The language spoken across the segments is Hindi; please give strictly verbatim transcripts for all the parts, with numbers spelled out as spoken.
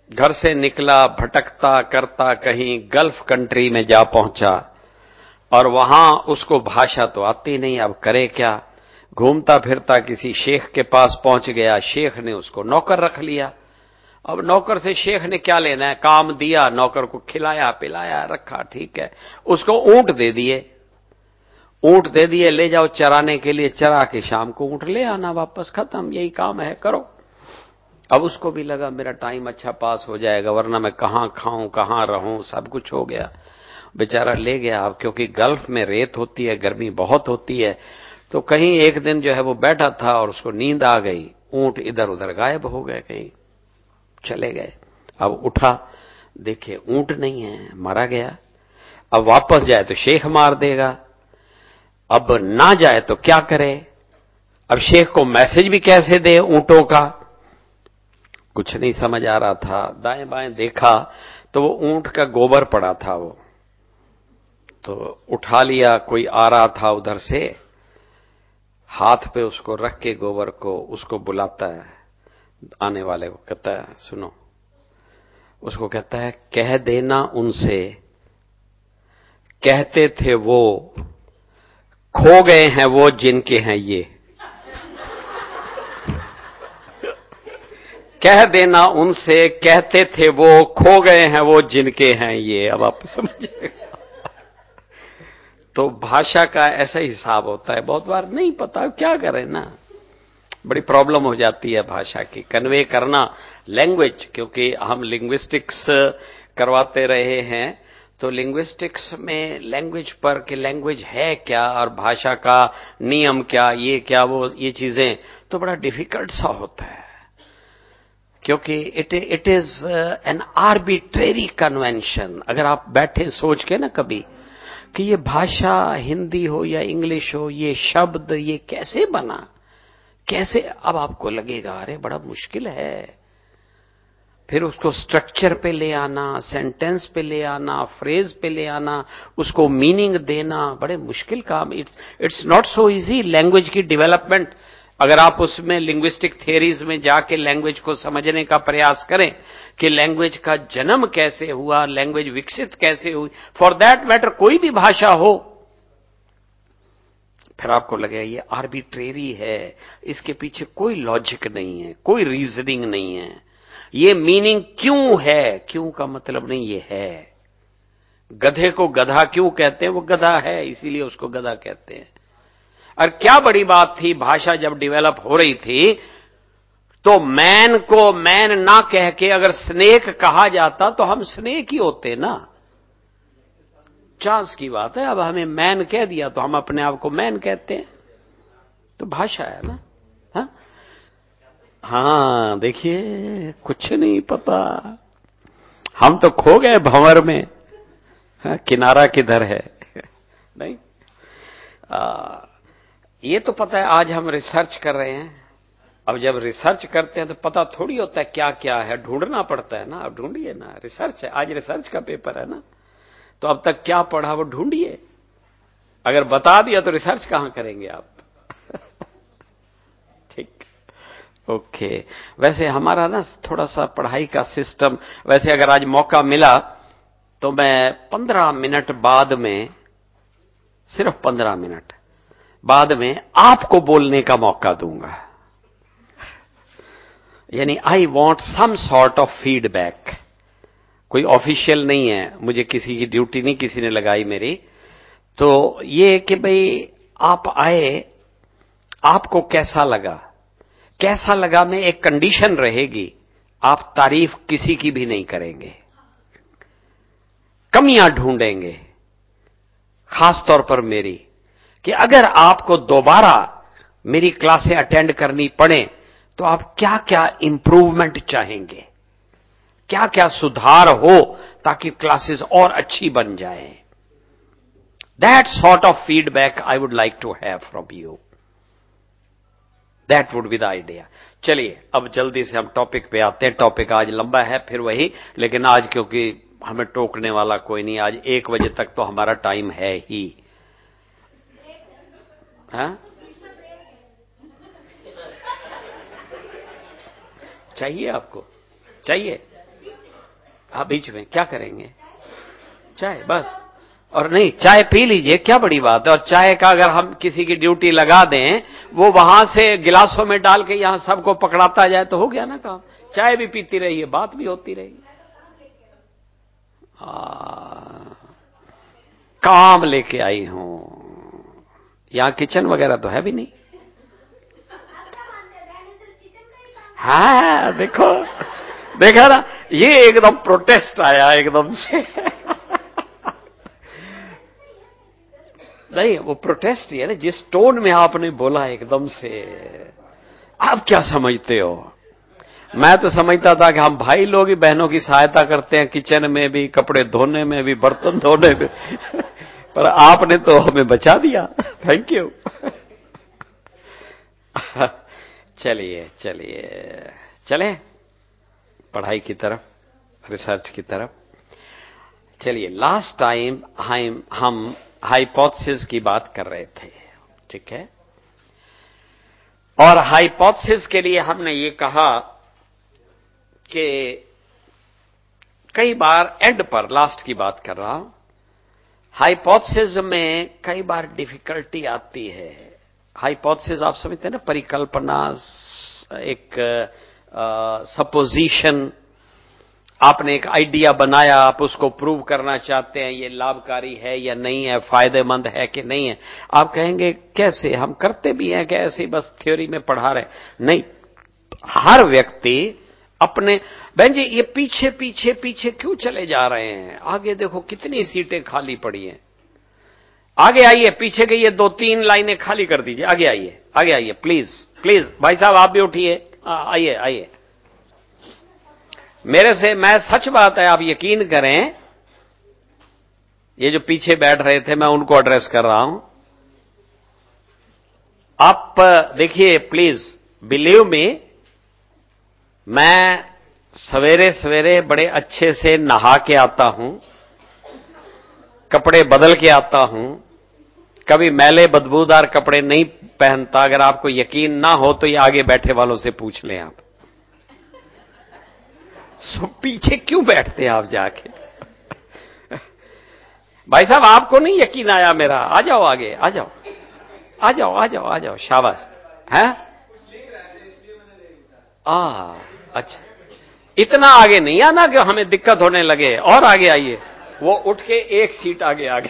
घर से निकला भटकता करता कहीं गल्फ कंट्री में जा पहुंचा और वहां उसको भाषा तो आती नहीं, अब करे क्या। घूमता फिरता किसी शेख के पास पहुंच गया, शेख ने उसको नौकर रख लिया। अब नौकर से शेख ने क्या लेना है, काम दिया, नौकर को खिलाया पिलाया रखा, ठीक है। उसको ऊंट दे दिए, ऊंट दे दिए, ले जाओ चराने के लिए, चरा के शाम को ऊंट ले आना वापस, खत्म, यही काम है, करो। अब उसको भी लगा मेरा टाइम अच्छा पास हो जाएगा, वरना मैं कहां खाऊं कहां रहूं, सब कुछ हो गया। बेचारा ले गया। अब क्योंकि गल्फ में रेत होती है, गर्मी बहुत होती है, तो कहीं एक दिन जो है वो बैठा था और उसको नींद आ गई, ऊंट इधर उधर गायब हो गए, कहीं चले गए। अब उठा, देखे ऊंट नहीं है, मारा गया। अब वापस जाए तो शेख मार देगा, अब ना जाए तो क्या करे। अब शेख को मैसेज भी कैसे दे ऊंटों का, कुछ नहीं समझ आ रहा था। दाएं बाएं देखा तो वो ऊंट का गोबर पड़ा था, वो तो उठा लिया, कोई आ रहा था उधर से, हाथ पे उसको रख के गोबर को उसको बुलाता है, आने वाले को कहता है सुनो, उसको कहता है कह देना उनसे, कहते थे वो, खो गए हैं वो जिनके हैं ये। कह देना उनसे, कहते थे वो, खो गए हैं वो जिनके हैं ये। अब आप समझिए, तो भाषा का ऐसा हिसाब होता है, बहुत बार नहीं पता क्या करें ना, बड़ी प्रॉब्लम हो जाती है भाषा की कन्वे करना लैंग्वेज। क्योंकि हम लिंग्विस्टिक्स करवाते रहे हैं, तो लिंग्विस्टिक्स में लैंग्वेज पर कि लैंग्वेज है क्या और भाषा का नियम क्या, ये क्या वो, ये चीजें तो बड़ा डिफिकल्ट सा होता है। क्योंकि it it is an arbitrary convention. अगर आप बैठे सोच के ना कभी कि ये भाषा हिंदी हो या इंग्लिश हो, ये शब्द ये कैसे बना, कैसे, अब आपको लगेगा अरे बड़ा मुश्किल है। फिर उसको स्ट्रक्चर पे ले आना, सेंटेंस पे ले आना, फ्रेज पे ले आना, उसको मीनिंग देना, बड़े मुश्किल काम। It's it's not so easy. Language की डेवलपमेंट, अगर आप उसमें लिंग्विस्टिक थियरीज में जाके लैंग्वेज को समझने का प्रयास करें कि लैंग्वेज का जन्म कैसे हुआ, लैंग्वेज विकसित कैसे हुई, फॉर दैट मैटर कोई भी भाषा हो, फिर आपको लगेगा ये आर्बिट्रेरी है, इसके पीछे कोई लॉजिक नहीं है, कोई रीजनिंग नहीं है, ये मीनिंग क्यों है, क्यों का मतलब नहीं, ये है। गधे को गधा क्यों कहते हैं, वो गधा है इसीलिए उसको गधा कहते हैं। और क्या बड़ी बात थी, भाषा जब डेवलप हो रही थी तो मैन को मैन ना कह के अगर स्नेक कहा जाता तो हम स्नेक ही होते ना। चांस की बात है, अब हमें मैन कह दिया तो हम अपने आप को मैन कहते हैं, तो भाषा है ना। हाँ हाँ, देखिए कुछ नहीं पता, हम तो खो गए भंवर में, हाँ, किनारा किधर है नहीं। आ, ये तो पता है, आज हम रिसर्च कर रहे हैं। अब जब रिसर्च करते हैं तो पता थोड़ी होता है क्या क्या है, ढूंढना पड़ता है ना। अब ढूंढिए ना, रिसर्च है, आज रिसर्च का पेपर है ना, तो अब तक क्या पढ़ा वो ढूंढिए। अगर बता दिया तो रिसर्च कहां करेंगे आप। ठीक, ओके। वैसे हमारा ना थोड़ा सा पढ़ाई का सिस्टम, वैसे अगर आज मौका मिला तो मैं पंद्रह मिनट बाद में, सिर्फ पंद्रह मिनट बाद में आपको बोलने का मौका दूंगा। यानी I want some sort of feedback. कोई ऑफिशियल नहीं है, मुझे किसी की ड्यूटी नहीं किसी ने लगाई मेरी, तो ये कि भाई आप आए, आपको कैसा लगा, कैसा लगा में एक कंडीशन रहेगी, आप तारीफ किसी की भी नहीं करेंगे, कमियां ढूंढेंगे, खास तौर पर मेरी, कि अगर आपको दोबारा मेरी क्लासें अटेंड करनी पड़े तो आप क्या क्या इंप्रूवमेंट चाहेंगे, क्या क्या सुधार हो ताकि क्लासेस और अच्छी बन जाए। That sort of feedback I would like to have from you, that would be the idea. चलिए अब जल्दी से हम टॉपिक पे आते हैं। टॉपिक आज लंबा है फिर वही, लेकिन आज क्योंकि हमें टोकने वाला कोई नहीं, आज एक बजे तक तो हमारा टाइम है ही। हाँ? चाहिए आपको, चाहिए हाँ, बीच में क्या करेंगे? चाय बस। और नहीं, चाय पी लीजिए, क्या बड़ी बात है। और चाय का अगर हम किसी की ड्यूटी लगा दें, वो वहां से गिलासों में डाल के यहां सबको पकड़ाता जाए तो हो गया ना काम। चाय भी पीती रहिए, बात भी होती रही। काम लेके आई हूं। यहां किचन वगैरह तो है भी नहीं। हाँ देखो, देखा ना, ये एकदम प्रोटेस्ट आया एकदम से। नहीं, वो प्रोटेस्ट ही है ना, जिस टोन में आपने बोला एकदम से। आप क्या समझते हो? मैं तो समझता था कि हम भाई लोग ही बहनों की सहायता करते हैं, किचन में भी, कपड़े धोने में भी, बर्तन धोने में। पर आपने तो हमें बचा दिया। Thank you. चलिए चलिए चले पढ़ाई की तरफ, रिसर्च की तरफ। चलिए, लास्ट टाइम हम हम हाइपोथेसिस की बात कर रहे थे, ठीक है। और हाइपोथेसिस के लिए हमने ये कहा कि कई बार एंड पर, लास्ट की बात कर रहा हूं, हाइपोथेसिस में कई बार डिफिकल्टी आती है। हाइपोथेसिस आप समझते हैं ना, परिकल्पना, एक सपोजिशन। आपने एक आइडिया बनाया, आप उसको प्रूव करना चाहते हैं, ये लाभकारी है या नहीं है, फायदेमंद है कि नहीं है। आप कहेंगे कैसे, हम करते भी हैं कि ऐसे बस थ्योरी में पढ़ा रहे? नहीं, हर व्यक्ति अपने, बहन जी ये पीछे पीछे पीछे क्यों चले जा रहे हैं? आगे देखो कितनी सीटें खाली पड़ी हैं। आगे आइए, पीछे के ये दो तीन लाइनें खाली कर दीजिए। आगे आइए, आगे आइए, प्लीज प्लीज। भाई साहब आप भी उठिए, आइए आइए। मेरे से, मैं सच बात है, आप यकीन करें, ये जो पीछे बैठ रहे थे मैं उनको एड्रेस कर रहा हूं। आप देखिए प्लीज, बिलीव मी, मैं सवेरे सवेरे बड़े अच्छे से नहा के आता हूं, कपड़े बदल के आता हूं, कभी मैले बदबूदार कपड़े नहीं पहनता। अगर आपको यकीन ना हो तो ये आगे बैठे वालों से पूछ लें आप। सो पीछे क्यों बैठते हैं आप जाके? भाई साहब आपको नहीं यकीन आया मेरा? आ जाओ आगे, आ जाओ आ जाओ आ जाओ आ जाओ, शाबाश है। आ अच्छा, इतना आगे नहीं आना कि हमें दिक्कत होने लगे। और आगे आइए, वो उठ के एक सीट आगे आगे।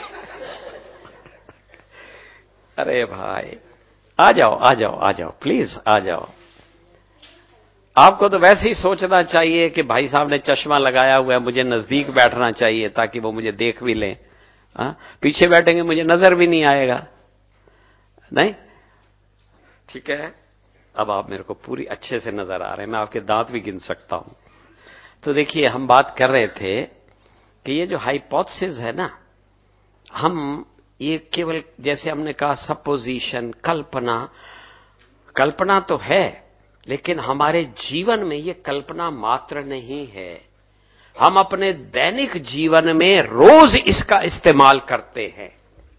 अरे भाई आ जाओ आ जाओ आ जाओ, प्लीज आ जाओ। आपको तो वैसे ही सोचना चाहिए कि भाई साहब ने चश्मा लगाया हुआ है, मुझे नजदीक बैठना चाहिए ताकि वो मुझे देख भी लें। हाँ, पीछे बैठेंगे मुझे नजर भी नहीं आएगा। नहीं, ठीक है। अब आप मेरे को पूरी अच्छे से नजर आ रहे हैं, मैं आपके दांत भी गिन सकता हूं। तो देखिए, हम बात कर रहे थे कि ये जो हाइपोथेसिस है ना, हम ये केवल, जैसे हमने कहा, सपोजिशन, कल्पना। कल्पना तो है, लेकिन हमारे जीवन में ये कल्पना मात्र नहीं है। हम अपने दैनिक जीवन में रोज इसका इस्तेमाल करते हैं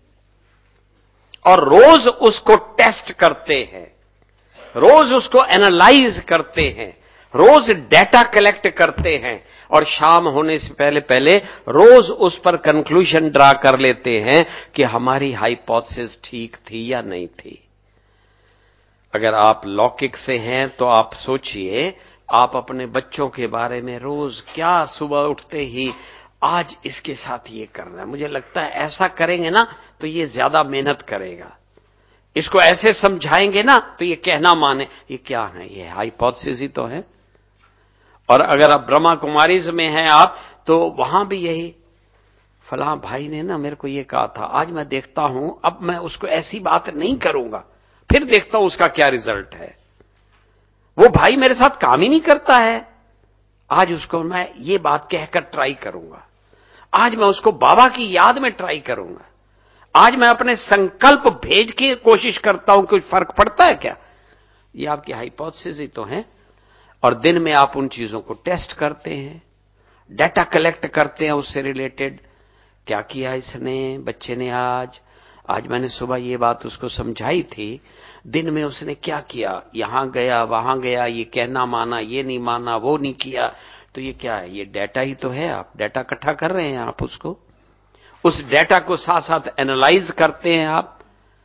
और रोज उसको टेस्ट करते हैं, रोज उसको एनालाइज करते हैं, रोज डेटा कलेक्ट करते हैं, और शाम होने से पहले पहले रोज उस पर कंक्लूजन ड्रा कर लेते हैं कि हमारी हाइपोथेसिस ठीक थी या नहीं थी। अगर आप लौकिक से हैं तो आप सोचिए, आप अपने बच्चों के बारे में रोज क्या, सुबह उठते ही आज इसके साथ ये करना है, मुझे लगता है ऐसा करेंगे ना तो ये ज्यादा मेहनत करेगा, इसको ऐसे समझाएंगे ना तो ये कहना माने। ये क्या है? ये हाइपोथेसिस ही तो है। और अगर आप ब्रह्मा कुमारीज में हैं आप, तो वहां भी यही, फलां भाई ने ना मेरे को ये कहा था, आज मैं देखता हूं, अब मैं उसको ऐसी बात नहीं करूंगा, फिर देखता हूं उसका क्या रिजल्ट है। वो भाई मेरे साथ काम ही नहीं करता है, आज उसको मैं ये बात कहकर ट्राई करूंगा, आज मैं उसको बाबा की याद में ट्राई करूंगा, आज मैं अपने संकल्प भेज के कोशिश करता हूं, कुछ फर्क पड़ता है क्या? ये आपकी हाइपोथेसिस ही तो है। और दिन में आप उन चीजों को टेस्ट करते हैं, डेटा कलेक्ट करते हैं उससे रिलेटेड। क्या किया इसने, बच्चे ने आज आज मैंने सुबह ये बात उसको समझाई थी, दिन में उसने क्या किया, यहां गया वहां गया, ये कहना माना, ये नहीं माना, वो नहीं किया। तो ये क्या है? ये डाटा ही तो है। आप डाटा इकट्ठा कर रहे हैं, आप उसको उस डाटा को साथ साथ एनालाइज करते हैं। आप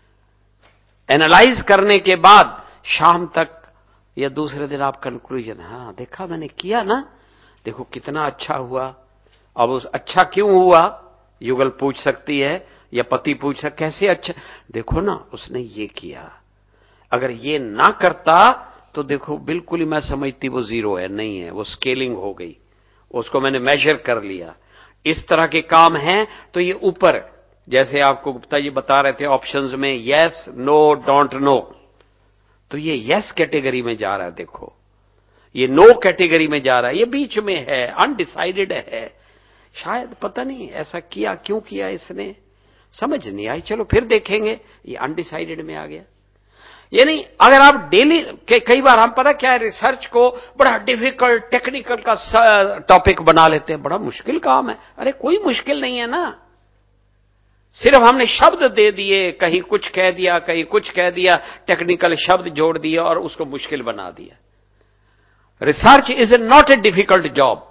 एनालाइज करने के बाद शाम तक या दूसरे दिन आप कंक्लूजन, हां देखा मैंने किया ना, देखो कितना अच्छा हुआ। अब उस अच्छा क्यों हुआ युगल पूछ सकती है या पति पूछ सकता, कैसे अच्छा? देखो ना उसने ये किया, अगर ये ना करता तो देखो बिल्कुल ही मैं समझती वो जीरो है, नहीं है, वो स्केलिंग हो गई, उसको मैंने मेजर कर लिया। इस तरह के काम हैं। तो ये ऊपर जैसे आपको गुप्ता जी बता रहे थे ऑप्शंस में यस नो डोंट नो, तो ये यस कैटेगरी में जा रहा है। देखो ये नो कैटेगरी में जा रहा है, ये बीच में है, अनडिसाइडेड है। शायद पता नहीं ऐसा किया क्यों किया इसने, समझ नहीं आई, चलो फिर देखेंगे। ये अनडिसाइडेड में आ गया। यानी अगर आप डेली, कई बार हम पता क्या है, रिसर्च को बड़ा डिफिकल्ट टेक्निकल का टॉपिक बना लेते हैं, बड़ा मुश्किल काम है। अरे कोई मुश्किल नहीं है ना, सिर्फ हमने शब्द दे दिए, कहीं कुछ कह दिया कहीं कुछ कह दिया, टेक्निकल शब्द जोड़ दिए और उसको मुश्किल बना दिया। Research is not a difficult job.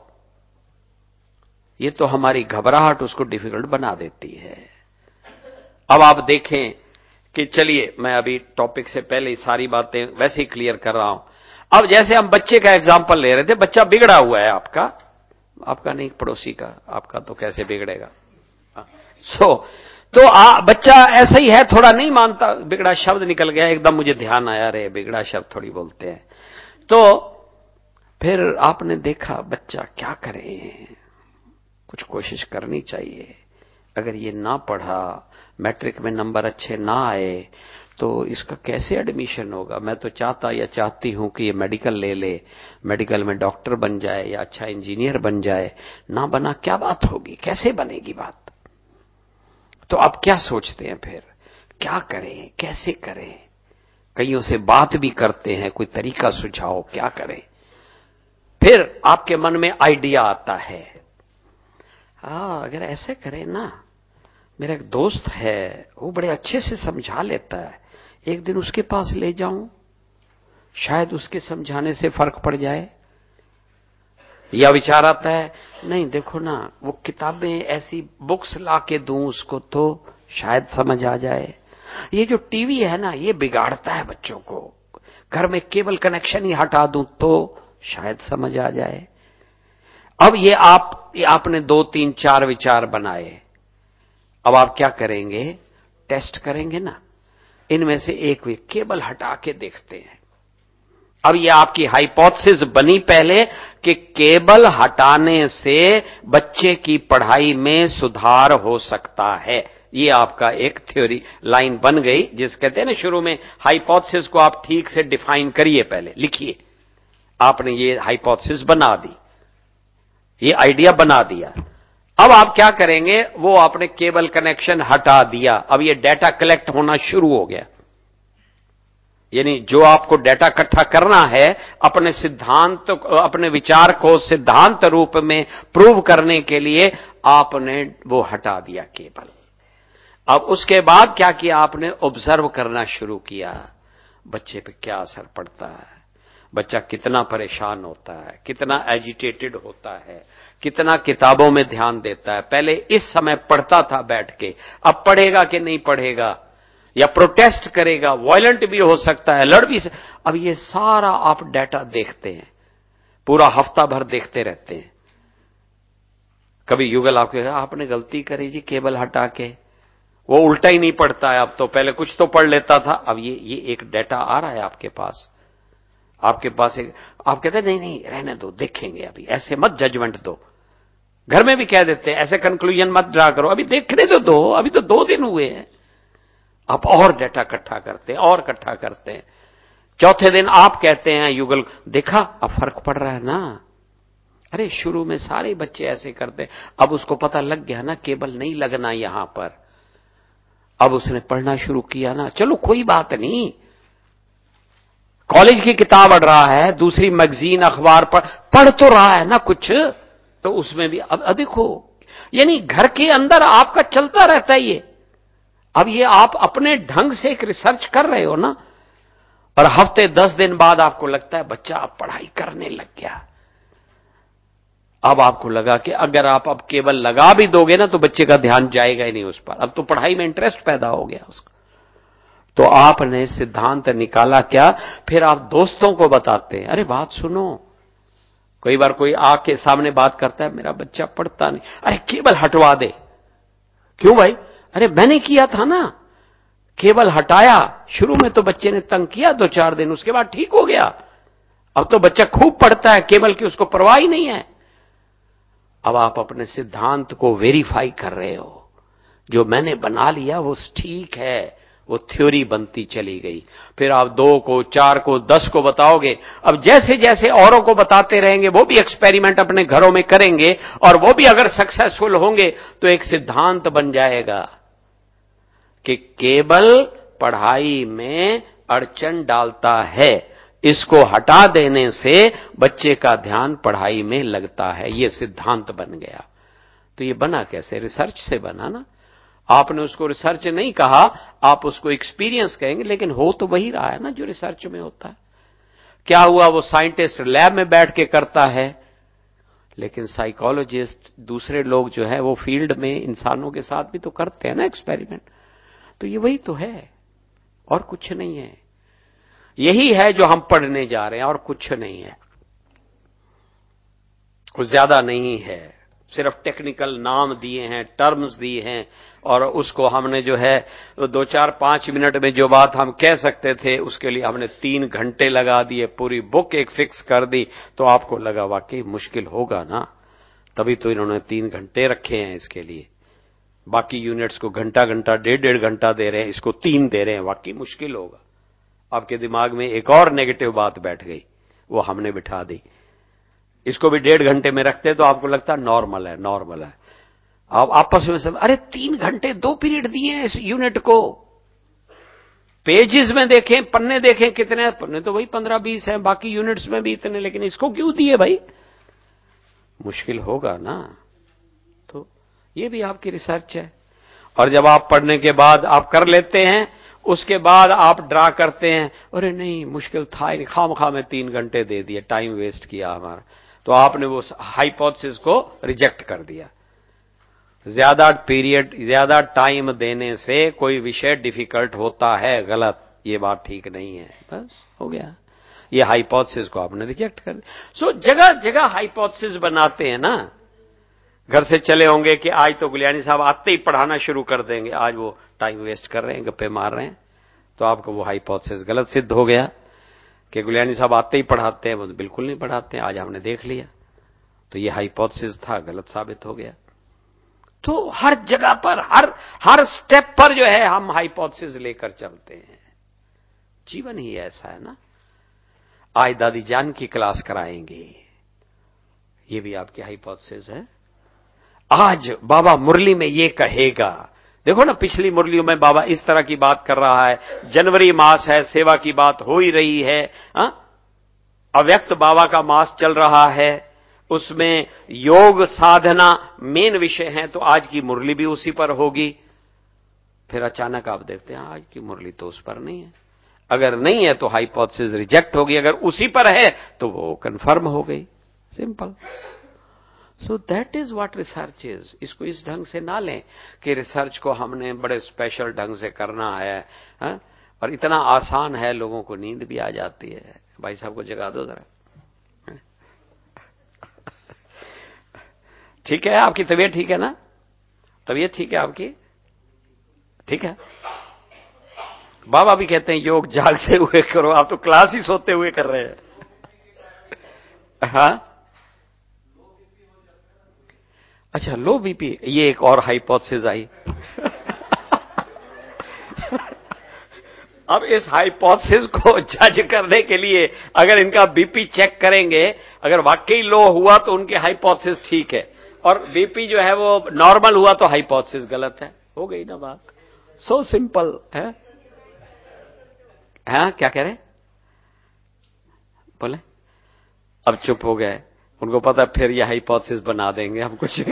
ये तो हमारी घबराहट उसको डिफिकल्ट बना देती है। अब आप देखें कि चलिए मैं अभी टॉपिक से पहले सारी बातें वैसे ही क्लियर कर रहा हूं। अब जैसे हम बच्चे का एग्जाम्पल ले रहे थे, बच्चा बिगड़ा हुआ है आपका, आपका नहीं पड़ोसी का, आपका तो कैसे बिगड़ेगा। सो so, तो आ, बच्चा ऐसा ही है, थोड़ा नहीं मानता, बिगड़ा शब्द निकल गया, एकदम मुझे ध्यान आया, रे बिगड़ा शब्द थोड़ी बोलते हैं। तो फिर आपने देखा बच्चा क्या करे, कुछ कोशिश करनी चाहिए। अगर ये ना पढ़ा, मैट्रिक में नंबर अच्छे ना आए, तो इसका कैसे एडमिशन होगा। मैं तो चाहता या चाहती हूं कि ये मेडिकल ले ले, मेडिकल में डॉक्टर बन जाए या अच्छा इंजीनियर बन जाए, ना बना क्या बात होगी, कैसे बनेगी बात। तो आप क्या सोचते हैं फिर, क्या करें, कैसे करें। कईयों से बात भी करते हैं, कोई तरीका सुझाओ, क्या करें। फिर आपके मन में आइडिया आता है, हाँ अगर ऐसे करें ना, मेरा एक दोस्त है वो बड़े अच्छे से समझा लेता है, एक दिन उसके पास ले जाऊं, शायद उसके समझाने से फर्क पड़ जाए। या विचार आता है, नहीं देखो ना वो किताबें ऐसी बुक्स ला के दूं उसको तो शायद समझ आ जाए। ये जो टीवी है ना ये बिगाड़ता है बच्चों को, घर में केबल कनेक्शन ही हटा दूं तो शायद समझ आ जाए। अब ये आप ये आपने दो तीन चार विचार बनाए, अब आप क्या करेंगे, टेस्ट करेंगे ना, इनमें से एक भी केबल हटा के देखते हैं। अब ये आपकी हाइपोथेसिस बनी पहले कि केबल हटाने से बच्चे की पढ़ाई में सुधार हो सकता है। ये आपका एक थ्योरी लाइन बन गई, जिस कहते हैं ना शुरू में, हाइपोथेसिस को आप ठीक से डिफाइन करिए, पहले लिखिए। आपने ये हाइपोथेसिस बना दी, ये आइडिया बना दिया। अब आप क्या करेंगे, वो आपने केबल कनेक्शन हटा दिया, अब ये डाटा कलेक्ट होना शुरू हो गया। यानी जो आपको डाटा इकट्ठा करना है, अपने सिद्धांत, अपने विचार को सिद्धांत रूप में प्रूव करने के लिए आपने वो हटा दिया केबल। अब उसके बाद क्या किया आपने, ऑब्जर्व करना शुरू किया, बच्चे पे क्या असर पड़ता है, बच्चा कितना परेशान होता है, कितना एजिटेटेड होता है, कितना किताबों में ध्यान देता है। पहले इस समय पढ़ता था बैठ के, अब पढ़ेगा कि नहीं पढ़ेगा, या प्रोटेस्ट करेगा, वायलेंट भी हो सकता है, लड़ भी से। अब ये सारा आप डाटा देखते हैं, पूरा हफ्ता भर देखते रहते हैं। कभी युगल आपके आपने गलती करी जी केबल हटा के, वो उल्टा ही नहीं पढ़ता है अब तो, पहले कुछ तो पढ़ लेता था। अब ये ये एक डाटा आ रहा है आपके पास, आपके पास एक, आप कहते हैं नहीं नहीं रहने दो, देखेंगे, अभी ऐसे मत जजमेंट दो। घर में भी कह देते हैं ऐसे कंक्लूजन मत ड्रा करो, अभी देखने तो दो, अभी तो दो दिन हुए हैं। आप और डाटा इकट्ठा करते हैं और इकट्ठा करते हैं। चौथे दिन आप कहते हैं युगल देखा अब फर्क पड़ रहा है ना। अरे शुरू में सारे बच्चे ऐसे करते, अब उसको पता लग गया ना केबल नहीं लगना यहां पर, अब उसने पढ़ना शुरू किया ना, चलो कोई बात नहीं, कॉलेज की किताब पढ़ रहा है, दूसरी मैगजीन अखबार पर पढ़ तो रहा है ना कुछ, तो उसमें भी अब देखो, यानी घर के अंदर आपका चलता रहता है ये। अब ये आप अपने ढंग से एक रिसर्च कर रहे हो ना, और हफ्ते दस दिन बाद आपको लगता है बच्चा अब पढ़ाई करने लग गया। अब आपको लगा कि अगर आप अब केबल लगा भी दोगे ना तो बच्चे का ध्यान जाएगा ही नहीं उस पर, अब तो पढ़ाई में इंटरेस्ट पैदा हो गया उसका। तो आपने सिद्धांत निकाला क्या, फिर आप दोस्तों को बताते हैं, अरे बात सुनो। कई बार कोई आके सामने बात करता है, मेरा बच्चा पढ़ता नहीं, अरे केबल हटवा दे। क्यों भाई? अरे मैंने किया था ना, केबल हटाया। शुरू में तो बच्चे ने तंग किया दो चार दिन, उसके बाद ठीक हो गया। अब तो बच्चा खूब पढ़ता है, केबल की उसको परवाह ही नहीं है। अब आप अपने सिद्धांत को वेरीफाई कर रहे हो, जो मैंने बना लिया वो ठीक है, वो थ्योरी बनती चली गई। फिर आप दो को, चार को, दस को बताओगे। अब जैसे जैसे औरों को बताते रहेंगे, वो भी एक्सपेरिमेंट अपने घरों में करेंगे, और वो भी अगर सक्सेसफुल होंगे तो एक सिद्धांत बन जाएगा कि केबल पढ़ाई में अड़चन डालता है, इसको हटा देने से बच्चे का ध्यान पढ़ाई में लगता है। ये सिद्धांत बन गया। तो ये बना कैसे? रिसर्च से बना ना। आपने उसको रिसर्च नहीं कहा, आप उसको एक्सपीरियंस कहेंगे, लेकिन हो तो वही रहा है ना जो रिसर्च में होता है। क्या हुआ? वो साइंटिस्ट लैब में बैठ के करता है, लेकिन साइकोलॉजिस्ट, दूसरे लोग जो है वो फील्ड में इंसानों के साथ भी तो करते हैं ना एक्सपेरिमेंट। तो ये वही तो है, और कुछ नहीं है। यही है जो हम पढ़ने जा रहे हैं, और कुछ नहीं है, कुछ ज्यादा नहीं है। सिर्फ टेक्निकल नाम दिए हैं, टर्म्स दिए हैं, और उसको हमने जो है दो चार पांच मिनट में जो बात हम कह सकते थे उसके लिए हमने तीन घंटे लगा दिए, पूरी बुक एक फिक्स कर दी। तो आपको लगा वाकई मुश्किल होगा ना, तभी तो इन्होंने तीन घंटे रखे हैं इसके लिए। बाकी यूनिट्स को घंटा घंटा, डेढ़ डेढ़ घंटा दे रहे हैं, इसको तीन दे रहे हैं, वाकई मुश्किल होगा। आपके दिमाग में एक और नेगेटिव बात बैठ गई, वो हमने बिठा दी। इसको भी डेढ़ घंटे में रखते तो आपको लगता नॉर्मल है, नॉर्मल है। आप आपस में सब, अरे तीन घंटे दो पीरियड दिए हैं इस यूनिट को। पेजेस में देखें, पन्ने देखें कितने, पन्ने तो वही पंद्रह बीस हैं, बाकी यूनिट्स में भी इतने, लेकिन इसको क्यों दिए भाई? मुश्किल होगा ना। तो ये भी आपकी रिसर्च है। और जब आप पढ़ने के बाद आप कर लेते हैं, उसके बाद आप ड्रा करते हैं, अरे नहीं मुश्किल था ही नहीं, खामखा में तीन घंटे दे दिए, टाइम वेस्ट किया हमारा। तो आपने वो हाइपोथेसिस को रिजेक्ट कर दिया। ज्यादा पीरियड, ज्यादा टाइम देने से कोई विषय डिफिकल्ट होता है, गलत, ये बात ठीक नहीं है, बस हो गया। ये हाइपोथेसिस को आपने रिजेक्ट कर दिया। सो जगह जगह हाइपोथेसिस बनाते हैं ना। घर से चले होंगे कि आज तो गुलियानी साहब आते ही पढ़ाना शुरू कर देंगे, आज वो टाइम वेस्ट कर रहे हैं, गप्पे मार रहे हैं। तो आपको वो हाइपोथेसिस गलत सिद्ध हो गया कि गुलियानी साहब आते ही पढ़ाते हैं, वो तो बिल्कुल नहीं पढ़ाते हैं, आज हमने देख लिया। तो ये हाइपोथेसिस था, गलत साबित हो गया। तो हर जगह पर, हर हर स्टेप पर जो है हम हाइपोथेसिस लेकर चलते हैं। जीवन ही ऐसा है ना। आज दादी जान की क्लास कराएंगे, ये भी आपकी हाइपोथेसिस है। आज बाबा मुरली में ये कहेगा, देखो ना पिछली मुरलियों में बाबा इस तरह की बात कर रहा है, जनवरी मास है, सेवा की बात हो ही रही है, हा? अव्यक्त बाबा का मास चल रहा है, उसमें योग साधना मेन विषय है, तो आज की मुरली भी उसी पर होगी। फिर अचानक आप देखते हैं आज की मुरली तो उस पर नहीं है। अगर नहीं है तो हाइपोथेसिस रिजेक्ट होगी, अगर उसी पर है तो वो कंफर्म हो गई, simple. So that is what research is. इसको इस ढंग से ना लें कि रिसर्च को हमने बड़े स्पेशल ढंग से करना है, हा? और इतना आसान है, लोगों को नींद भी आ जाती है। भाई साहब को जगा दो जरा। ठीक है, आपकी तबीयत ठीक है ना? तबीयत ठीक है आपकी? ठीक है। बाबा भी कहते हैं योग जागते हुए करो, आप तो क्लास ही सोते हुए कर रहे हैं। हाँ, अच्छा, लो बीपी, ये एक और हाइपोथेसिस आई। अब इस हाइपोथेसिस को जज करने के लिए अगर इनका बीपी चेक करेंगे, अगर वाकई लो हुआ तो उनके हाइपोथेसिस ठीक है, और बीपी जो है वो नॉर्मल हुआ तो हाइपोथेसिस गलत है। हो गई ना बात, सो सिंपल है। हाँ, क्या कह रहे बोले? अब चुप हो गए, उनको पता फिर यह हाइपोथेसिस बना देंगे हम कुछ।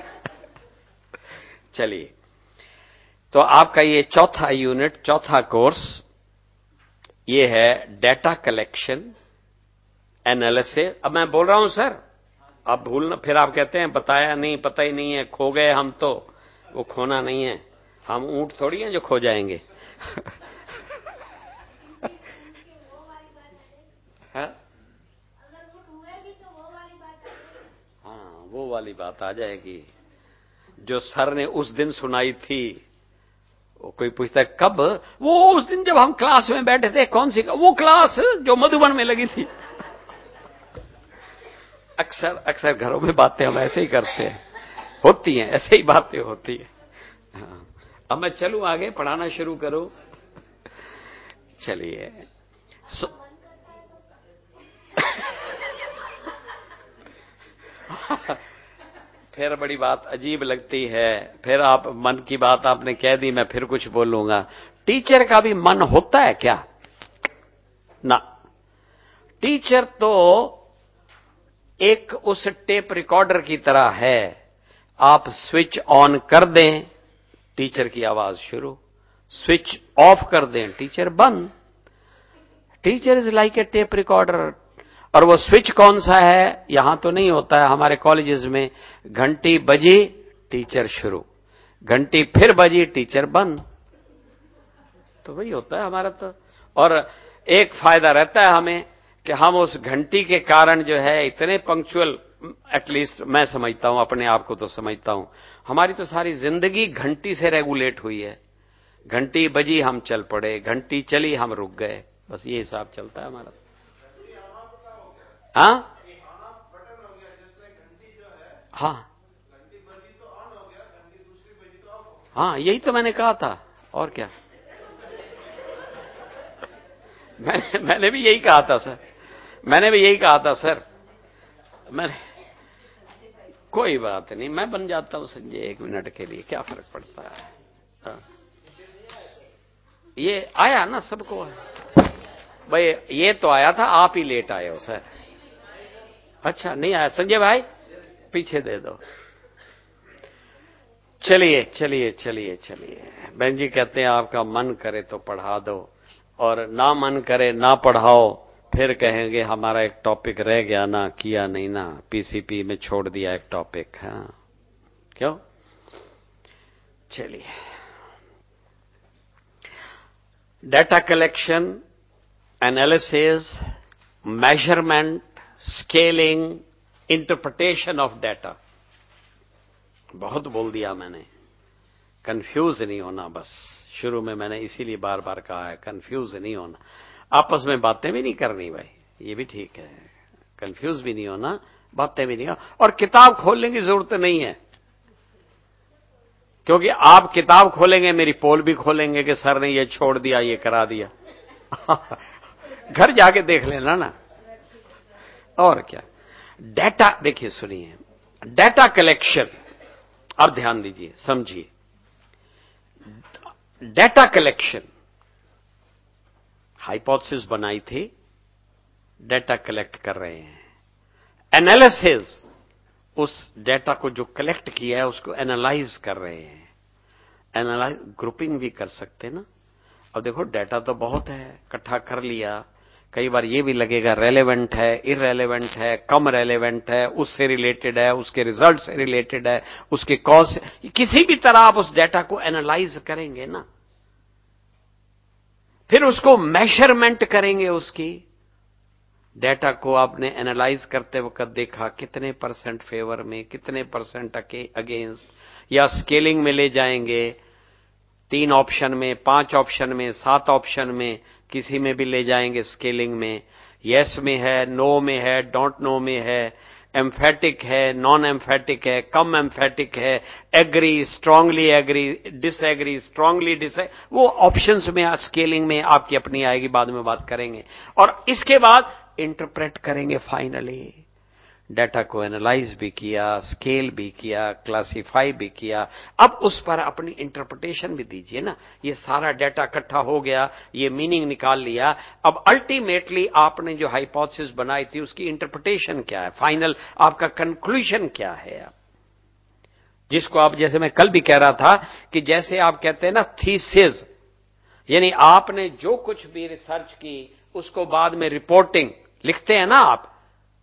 चलिए, तो आपका ये चौथा यूनिट, चौथा कोर्स, ये है डेटा कलेक्शन एनालिसिस। अब मैं बोल रहा हूं सर, आप भूलना, फिर आप कहते हैं बताया नहीं, पता ही नहीं है, खो गए हम। तो वो खोना नहीं है, हम ऊंट थोड़ी हैं जो खो जाएंगे। हाँ हाँ, वो वाली बात आ जाएगी जो सर ने उस दिन सुनाई थी। वो कोई पूछता है कब? वो उस दिन जब हम क्लास में बैठे थे। कौन सी? वो क्लास जो मधुबन में लगी थी। अक्सर अक्सर घरों में बातें हम ऐसे ही करते हैं, होती हैं, ऐसे ही बातें होती हैं। हाँ। अब मैं चलूं आगे, पढ़ाना शुरू करूं? चलिए। सो... फिर बड़ी बात अजीब लगती है, फिर आप मन की बात आपने कह दी, मैं फिर कुछ बोलूंगा। टीचर का भी मन होता है क्या? ना। टीचर तो एक उस टेप रिकॉर्डर की तरह है, आप स्विच ऑन कर दें, टीचर की आवाज शुरू, स्विच ऑफ कर दें, टीचर बंद। Teacher is like a tape recorder. और वो स्विच कौन सा है? यहां तो नहीं होता है, हमारे कॉलेजेस में घंटी बजी, टीचर शुरू, घंटी फिर बजी, टीचर बंद। तो वही होता है हमारा तो। और एक फायदा रहता है हमें कि हम उस घंटी के कारण जो है इतने पंक्चुअल, एटलीस्ट मैं समझता हूं, अपने आप को तो समझता हूं, हमारी तो सारी जिंदगी घंटी से रेगुलेट हुई है। घंटी बजी हम चल पड़े, घंटी चली हम रुक गए, बस ये हिसाब चलता है हमारा। हाँ हाँ हाँ, यही तो मैंने कहा था, और क्या। मैंने मैंने भी यही कहा था सर, मैंने भी यही कहा था सर। मैंने, कोई बात नहीं, मैं बन जाता हूं संजय एक मिनट के लिए, क्या फर्क पड़ता है। हाँ। ये आया ना सबको, भाई ये तो आया था, आप ही लेट आए हो सर। अच्छा नहीं आया संजय भाई, पीछे दे दो। चलिए चलिए चलिए चलिए, बहन जी कहते हैं आपका मन करे तो पढ़ा दो, और ना मन करे ना पढ़ाओ, फिर कहेंगे हमारा एक टॉपिक रह गया ना, किया नहीं ना, पीसीपी में छोड़ दिया एक टॉपिक। हाँ क्यों? चलिए, data collection, analysis, measurement, scaling, interpretation of data. बहुत बोल दिया मैंने, कंफ्यूज नहीं होना बस। शुरू में मैंने इसीलिए बार बार कहा है, कंफ्यूज नहीं होना, आपस में बातें भी नहीं करनी भाई, ये भी ठीक है, कंफ्यूज भी नहीं होना, बातें भी नहीं होना। और किताब खोलने की जरूरत नहीं है, क्योंकि आप किताब खोलेंगे, मेरी पोल भी खोलेंगे कि सर ने ये छोड़ दिया, ये करा दिया। घर जाके देख लेना ना, और क्या। डाटा देखिए, सुनिए, डाटा कलेक्शन, अब ध्यान दीजिए, समझिए। डाटा कलेक्शन, हाइपोथेसिस बनाई थी, डाटा कलेक्ट कर रहे हैं। एनालिसिस, उस डाटा को जो कलेक्ट किया है उसको एनालाइज कर रहे हैं। एनालाइज, ग्रुपिंग भी कर सकते ना। अब देखो डाटा तो बहुत है, इकट्ठा कर लिया, कई बार ये भी लगेगा रेलेवेंट है, इररेलेवेंट है, कम रेलेवेंट है, उससे रिलेटेड है, उसके रिजल्ट से रिलेटेड है, उसके कॉज से, किसी भी तरह आप उस डाटा को एनालाइज करेंगे ना, फिर उसको मेजरमेंट करेंगे। उसकी डाटा को आपने एनालाइज करते वक्त देखा कितने परसेंट फेवर में, कितने परसेंट अगेंस्ट, या स्केलिंग में ले जाएंगे, तीन ऑप्शन में, पांच ऑप्शन में, सात ऑप्शन में, किसी में भी ले जाएंगे स्केलिंग में, यस में है, नो में है, डोंट नो में है, एम्फेटिक है, नॉन एम्फेटिक है, कम एम्फेटिक है, agree, strongly agree, disagree, strongly disagree, वो ऑप्शंस में स्केलिंग में आपकी अपनी आएगी, बाद में बात करेंगे। और इसके बाद इंटरप्रेट करेंगे फाइनली। डाटा को एनालाइज भी किया, स्केल भी किया, क्लासिफाई भी किया, अब उस पर अपनी इंटरप्रिटेशन भी दीजिए ना। ये सारा डाटा इकट्ठा हो गया, ये मीनिंग निकाल लिया, अब अल्टीमेटली आपने जो हाइपोथेसिस बनाई थी उसकी इंटरप्रिटेशन क्या है, फाइनल आपका कंक्लूजन क्या है। आप जिसको आप, जैसे मैं कल भी कह रहा था कि जैसे आप कहते हैं ना थीसिस, यानी आपने जो कुछ भी रिसर्च की उसको बाद में रिपोर्टिंग लिखते हैं ना आप,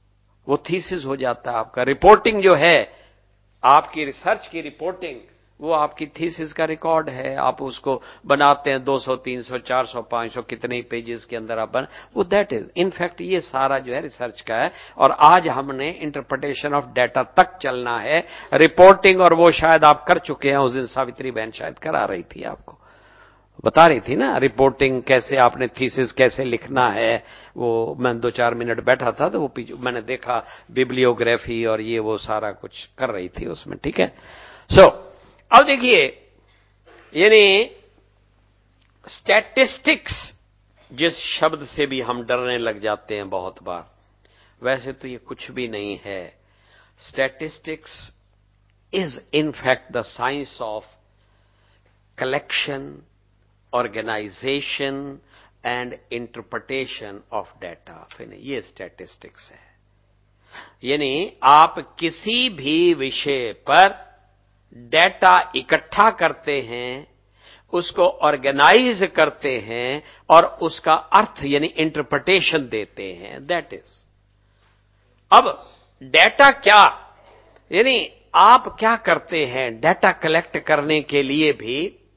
वो थीसिस हो जाता है आपका। रिपोर्टिंग जो है आपकी रिसर्च की रिपोर्टिंग, वो आपकी थीसिस का रिकॉर्ड है। आप उसको बनाते हैं दो सौ, तीन सौ, चार सौ, पांच सौ, कितने ही पेजेस के अंदर आप बना, वो दैट इज इनफैक्ट ये सारा जो है रिसर्च का है। और आज हमने इंटरप्रिटेशन ऑफ डाटा तक चलना है। रिपोर्टिंग और वो शायद आप कर चुके हैं, उस दिन सावित्री बहन शायद करा रही थी, आपको बता रही थी ना रिपोर्टिंग कैसे, आपने थीसिस कैसे लिखना है। वो मैं दो चार मिनट बैठा था तो वो पीछे मैंने देखा बिब्लियोग्राफी और ये वो सारा कुछ कर रही थी उसमें, ठीक है। सो so, अब देखिए, यानी स्टैटिस्टिक्स जिस शब्द से भी हम डरने लग जाते हैं बहुत बार, वैसे तो ये कुछ भी नहीं है। Statistics is in fact the science of collection, organisation and interpretation of data. ये स्टैटिस्टिक्स है। यानी आप किसी भी विषय पर डाटा इकट्ठा करते हैं, उसको ऑर्गेनाइज करते हैं और उसका अर्थ यानी इंटरप्रिटेशन देते हैं, दैट इज। अब डाटा क्या, यानी आप क्या करते हैं डाटा कलेक्ट करने के लिए भी,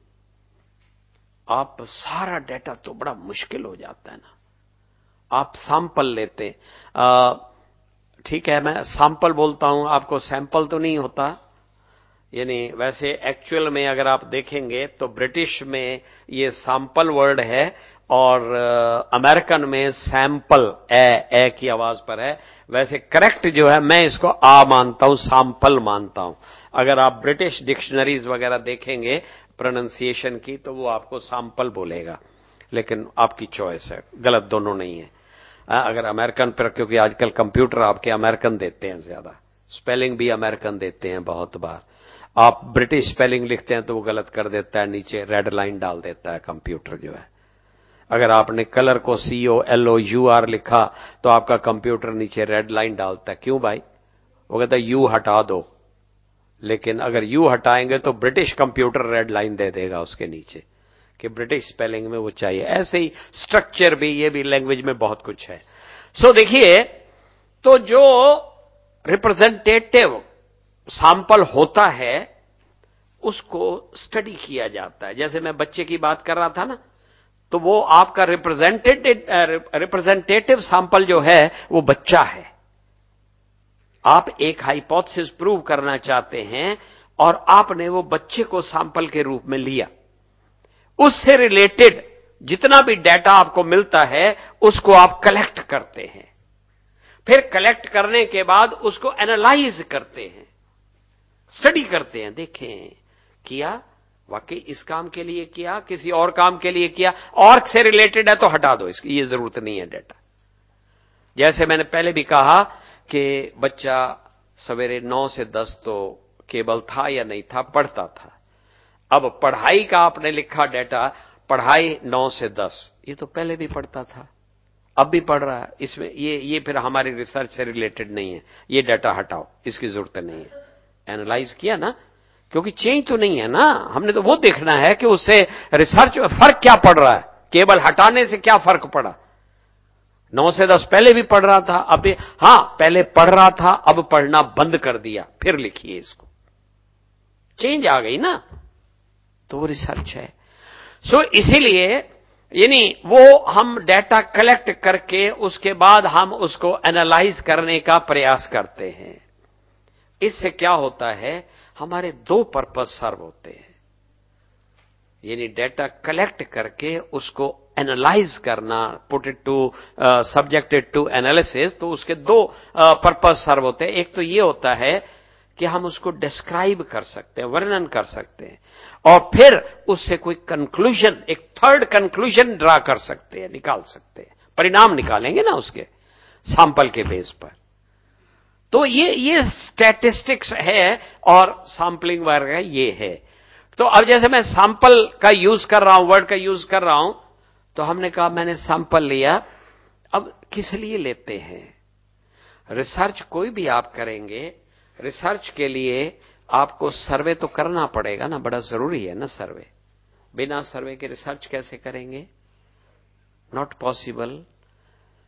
आप सारा डाटा तो बड़ा मुश्किल हो जाता है ना। आप सैंपल लेते, ठीक है, मैं सैंपल बोलता हूं, आपको सैंपल तो नहीं होता। यानी वैसे एक्चुअल में अगर आप देखेंगे तो ब्रिटिश में ये सैंपल वर्ड है और अमेरिकन में सैंपल, ए ए की आवाज पर है। वैसे करेक्ट जो है, मैं इसको आ मानता हूं, सैंपल मानता हूं। अगर आप ब्रिटिश डिक्शनरीज वगैरह देखेंगे प्रोनाउंसिएशन की, तो वो आपको सैंपल बोलेगा, लेकिन आपकी चॉइस है, गलत दोनों नहीं है। अगर अमेरिकन पर, क्योंकि आजकल कंप्यूटर आपके अमेरिकन देते हैं ज्यादा, स्पेलिंग भी अमेरिकन देते हैं बहुत बार। आप ब्रिटिश स्पेलिंग लिखते हैं तो वो गलत कर देता है, नीचे रेड लाइन डाल देता है कंप्यूटर जो है। अगर आपने कलर को C O L O U R लिखा तो आपका कंप्यूटर नीचे रेड लाइन डालता है, क्यों भाई? वो कहता है यू हटा दो। लेकिन अगर यू हटाएंगे तो ब्रिटिश कंप्यूटर रेड लाइन दे देगा उसके नीचे कि ब्रिटिश स्पेलिंग में वो चाहिए। ऐसे ही स्ट्रक्चर भी, ये भी लैंग्वेज में बहुत कुछ है। सो so, देखिए, तो जो रिप्रेजेंटेटिव सैंपल होता है उसको स्टडी किया जाता है। जैसे मैं बच्चे की बात कर रहा था ना, तो वो आपका रिप्रेजेंटेटिव रिप्रेजेंटेटिव सैंपल जो है वो बच्चा है। आप एक हाइपोथेसिस प्रूव करना चाहते हैं और आपने वो बच्चे को सैंपल के रूप में लिया, उससे रिलेटेड जितना भी डाटा आपको मिलता है उसको आप कलेक्ट करते हैं। फिर कलेक्ट करने के बाद उसको एनालाइज करते हैं, स्टडी करते हैं, देखें किया वाकई इस काम के लिए किया, किसी और काम के लिए किया, और से रिलेटेड है तो हटा दो, इसकी ये जरूरत नहीं है डाटा। जैसे मैंने पहले भी कहा कि बच्चा सवेरे नौ से दस तो केबल था या नहीं था, पढ़ता था। अब पढ़ाई का आपने लिखा डाटा, पढ़ाई नौ से दस, ये तो पहले भी पढ़ता था, अब भी पढ़ रहा है। इसमें ये ये फिर हमारी रिसर्च से रिलेटेड नहीं है, ये डाटा हटाओ, इसकी जरूरत नहीं है। एनालाइज किया ना, क्योंकि चेंज तो नहीं है ना, हमने तो वो देखना है कि उससे रिसर्च में फर्क क्या पड़ रहा है, केवल हटाने से क्या फर्क पड़ा। नौ से दस पहले भी पढ़ रहा था, अब भी, हां पहले पढ़ रहा था, अब पढ़ना बंद कर दिया, फिर लिखिए इसको, चेंज आ गई ना, तो वो रिसर्च है। सो so, इसीलिए यानी वो हम डाटा कलेक्ट करके उसके बाद हम उसको एनालाइज करने का प्रयास करते हैं। इससे क्या होता है, हमारे दो पर्पस सर्व होते हैं। यानी डाटा कलेक्ट करके उसको एनालाइज करना, put it to subjected to analysis, तो उसके दो पर्पस सर्व होते हैं। एक तो ये होता है कि हम उसको डिस्क्राइब कर सकते हैं, वर्णन कर सकते हैं, और फिर उससे कोई कंक्लूजन, एक थर्ड कंक्लूजन ड्रा कर सकते हैं, निकाल सकते हैं, परिणाम निकालेंगे ना उसके सैंपल के बेस पर। तो ये ये स्टैटिस्टिक्स है और सैंपलिंग वगैरह ये है। तो अब जैसे मैं सैंपल का यूज कर रहा हूं, वर्ड का यूज कर रहा हूं, तो हमने कहा मैंने सैंपल लिया। अब किस लिए लेते हैं? रिसर्च कोई भी आप करेंगे, रिसर्च के लिए आपको सर्वे तो करना पड़ेगा ना, बड़ा जरूरी है ना सर्वे। बिना सर्वे के रिसर्च कैसे करेंगे? Not possible.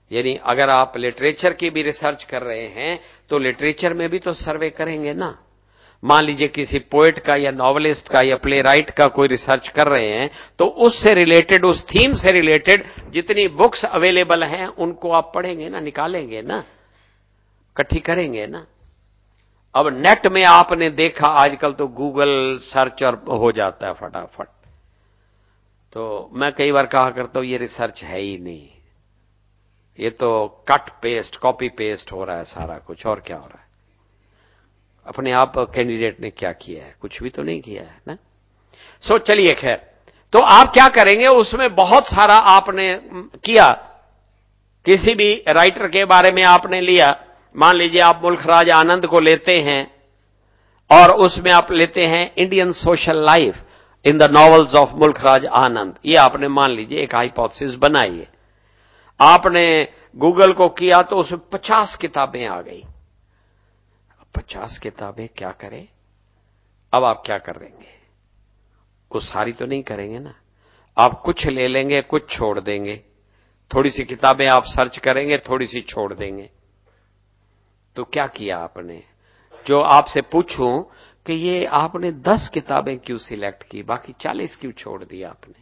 यानी अगर आप लिटरेचर की भी रिसर्च कर रहे हैं तो लिटरेचर में भी तो सर्वे करेंगे ना। मान लीजिए किसी पोएट का या नॉवलिस्ट का या प्ले राइट का कोई रिसर्च कर रहे हैं तो उससे रिलेटेड, उस थीम से रिलेटेड जितनी बुक्स अवेलेबल हैं उनको आप पढ़ेंगे ना, निकालेंगे ना, इकट्ठी करेंगे ना। अब नेट में आपने देखा आजकल तो गूगल सर्च और हो जाता है फटाफट। तो मैं कई बार कहा करता हूं ये रिसर्च है ही नहीं, ये तो कट पेस्ट, कॉपी पेस्ट हो रहा है सारा कुछ, और क्या हो रहा है। अपने आप कैंडिडेट ने क्या किया है, कुछ भी तो नहीं किया है ना। सो चलिए खैर, तो आप क्या करेंगे, उसमें बहुत सारा आपने किया, किसी भी राइटर के बारे में आपने लिया। मान लीजिए आप मुल्खराज आनंद को लेते हैं और उसमें आप लेते हैं Indian social life in the novels of Mulk Raj Anand, ये आपने मान लीजिए एक हाइपोथेसिस बनाई है। आपने गूगल को किया तो उसमें पचास किताबें आ गई। पचास किताबें क्या करें, अब आप क्या करेंगे, वो सारी तो नहीं करेंगे ना, आप कुछ ले लेंगे, कुछ छोड़ देंगे। थोड़ी सी किताबें आप सर्च करेंगे, थोड़ी सी छोड़ देंगे। तो क्या किया आपने, जो आपसे पूछूं कि ये आपने दस किताबें क्यों सिलेक्ट की, बाकी चालीस क्यों छोड़ दिया आपने,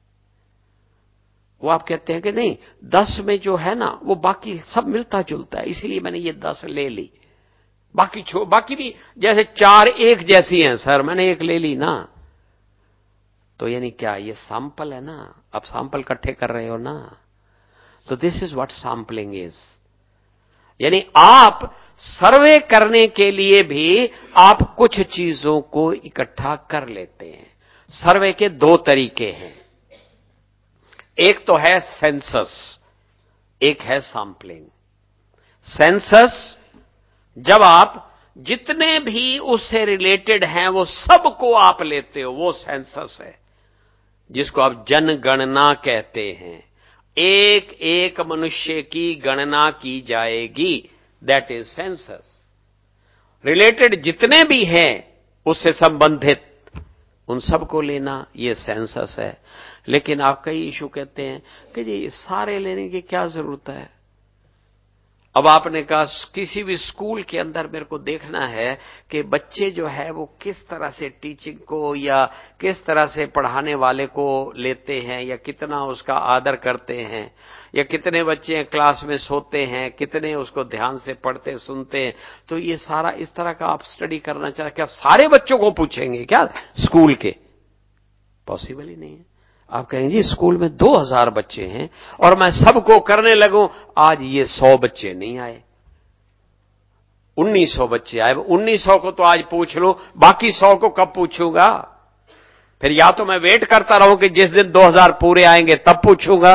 वो आप कहते हैं कि नहीं, दस में जो है ना वो बाकी सब मिलता जुलता है, इसीलिए मैंने ये दस ले ली, बाकी छो बाकी भी जैसे चार एक जैसी हैं सर, मैंने एक ले ली ना। तो यानी क्या, ये सैंपल है ना, आप सैंपल इकट्ठे कर रहे हो ना। तो this is what sampling is. यानी आप सर्वे करने के लिए भी आप कुछ चीजों को इकट्ठा कर लेते हैं। सर्वे के दो तरीके हैं, एक तो है सेंसस, एक है सैंपलिंग। सेंसस, जब आप जितने भी उससे रिलेटेड हैं वो सबको आप लेते हो, वो सेंसस है, जिसको आप जनगणना कहते हैं। एक एक मनुष्य की गणना की जाएगी, दैट इज सेंसस। रिलेटेड जितने भी हैं उससे संबंधित उन सबको लेना, ये सेंसस है। लेकिन आप कई इशू कहते हैं कि जी सारे लेने की क्या जरूरत है। अब आपने कहा किसी भी स्कूल के अंदर मेरे को देखना है कि बच्चे जो है वो किस तरह से टीचिंग को या किस तरह से पढ़ाने वाले को लेते हैं, या कितना उसका आदर करते हैं, या कितने बच्चे क्लास में सोते हैं, कितने उसको ध्यान से पढ़ते सुनते हैं। तो ये सारा इस तरह का आप स्टडी करना चाहते, क्या सारे बच्चों को पूछेंगे क्या स्कूल के? पॉसिबल ही नहीं है। आप कहेंगे स्कूल में दो हजार बच्चे हैं और मैं सबको करने लगूं, आज ये सौ बच्चे नहीं आए, उन्नीस सौ बच्चे आए। उन्नीस सौ को तो आज पूछ लो, बाकी सौ को कब पूछूंगा? फिर या तो मैं वेट करता रहूं कि जिस दिन दो हजार पूरे आएंगे तब पूछूंगा।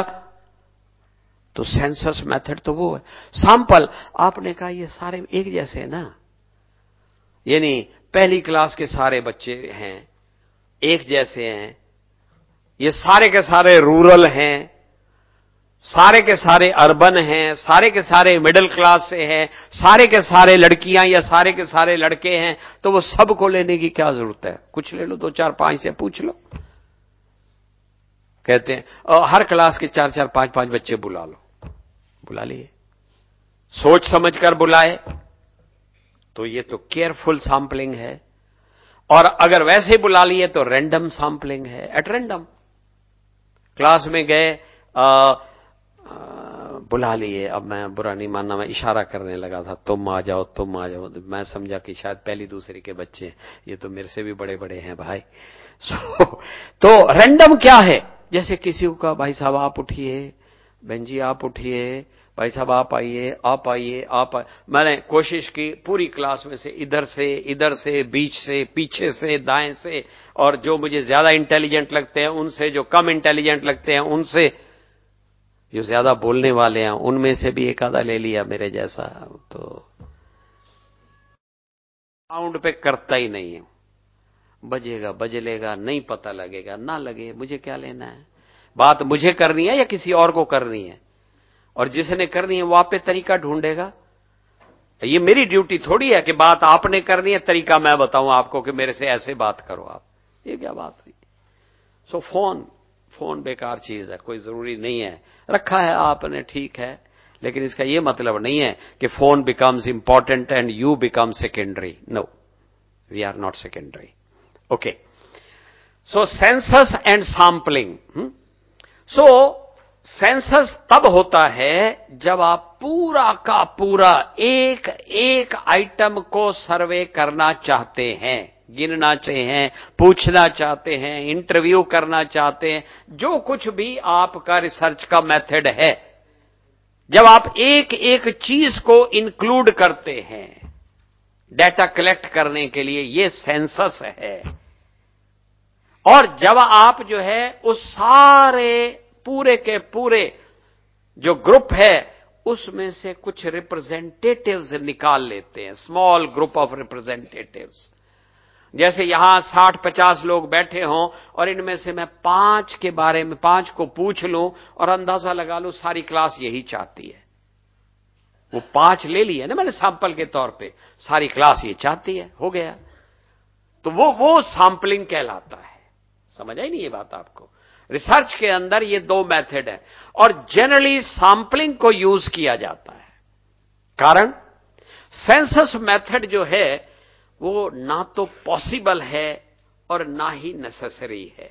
तो सेंसस मेथड तो वो है। सैंपल, आपने कहा ये सारे एक जैसे हैं ना, यानी पहली क्लास के सारे बच्चे हैं एक जैसे हैं, ये सारे के सारे रूरल हैं, सारे के सारे अर्बन हैं, सारे के सारे मिडिल क्लास से हैं, सारे के सारे लड़कियां या सारे के सारे लड़के हैं, तो वो सबको लेने की क्या जरूरत है? कुछ ले लो, दो चार पांच से पूछ लो। कहते हैं और हर क्लास के चार चार पांच पांच बच्चे बुला लो, बुला लिए, सोच समझ कर बुलाए, तो ये तो केयरफुल सैंपलिंग है। और अगर वैसे बुला लिए तो रैंडम सैंपलिंग है, एट रैंडम। क्लास में गए, आ, आ, बुला लिए, अब मैं बुरा नहीं मानना, मैं इशारा करने लगा था, तुम आ जाओ तुम आ जाओ, मैं समझा कि शायद पहली दूसरी के बच्चे हैं, ये तो मेरे से भी बड़े बड़े हैं भाई। सो तो रैंडम क्या है, जैसे किसी को कहा भाई साहब आप उठिए, बहन जी आप उठिए, भाई साहब आप आइए आप आइए आप आइए। मैंने कोशिश की पूरी क्लास में से, इधर से इधर से, बीच से, पीछे से, दाएं से, और जो मुझे ज्यादा इंटेलिजेंट लगते हैं उनसे, जो कम इंटेलिजेंट लगते हैं उनसे, जो ज्यादा बोलने वाले हैं उनमें से भी एक आधा ले लिया मेरे जैसा। तो साउंड पे करता ही नहीं है, बजेगा बजलेगा नहीं पता लगेगा, ना लगे मुझे क्या लेना है। बात मुझे करनी है या किसी और को करनी है, और जिसने करनी है वो आप पे तरीका ढूंढेगा। ये मेरी ड्यूटी थोड़ी है कि बात आपने करनी है, तरीका मैं बताऊं आपको कि मेरे से ऐसे बात करो आप, ये क्या बात हुई। सो फोन फोन बेकार चीज है, कोई जरूरी नहीं है, रखा है आपने ठीक है, लेकिन इसका यह मतलब नहीं है कि phone becomes important and you become secondary. No, we are not secondary. Okay, so census and sampling. So census तब होता है जब आप पूरा का पूरा एक एक आइटम को सर्वे करना चाहते हैं, गिनना चाहते हैं, पूछना चाहते हैं, इंटरव्यू करना चाहते हैं, जो कुछ भी आपका रिसर्च का मेथड है. जब आप एक एक चीज को इंक्लूड करते हैं डेटा कलेक्ट करने के लिए, ये सेंसस है. और जब आप जो है उस सारे पूरे के पूरे जो ग्रुप है उसमें से कुछ रिप्रेजेंटेटिव्स निकाल लेते हैं, स्मॉल ग्रुप ऑफ रिप्रेजेंटेटिव्स. जैसे यहां साठ पचास लोग बैठे हों और इनमें से मैं पांच के बारे में पांच को पूछ लूं और अंदाजा लगा लूं सारी क्लास यही चाहती है. वो पांच ले लिए ना मैंने सैंपल के तौर पे, सारी क्लास ये चाहती है, हो गया. तो वो वो सैंपलिंग कहलाता है. समझ आई नहीं ये बात आपको? रिसर्च के अंदर ये दो मेथड है और जनरली सैंपलिंग को यूज किया जाता है. कारण सेंसस मेथड जो है वो ना तो पॉसिबल है और ना ही नेसेसरी है.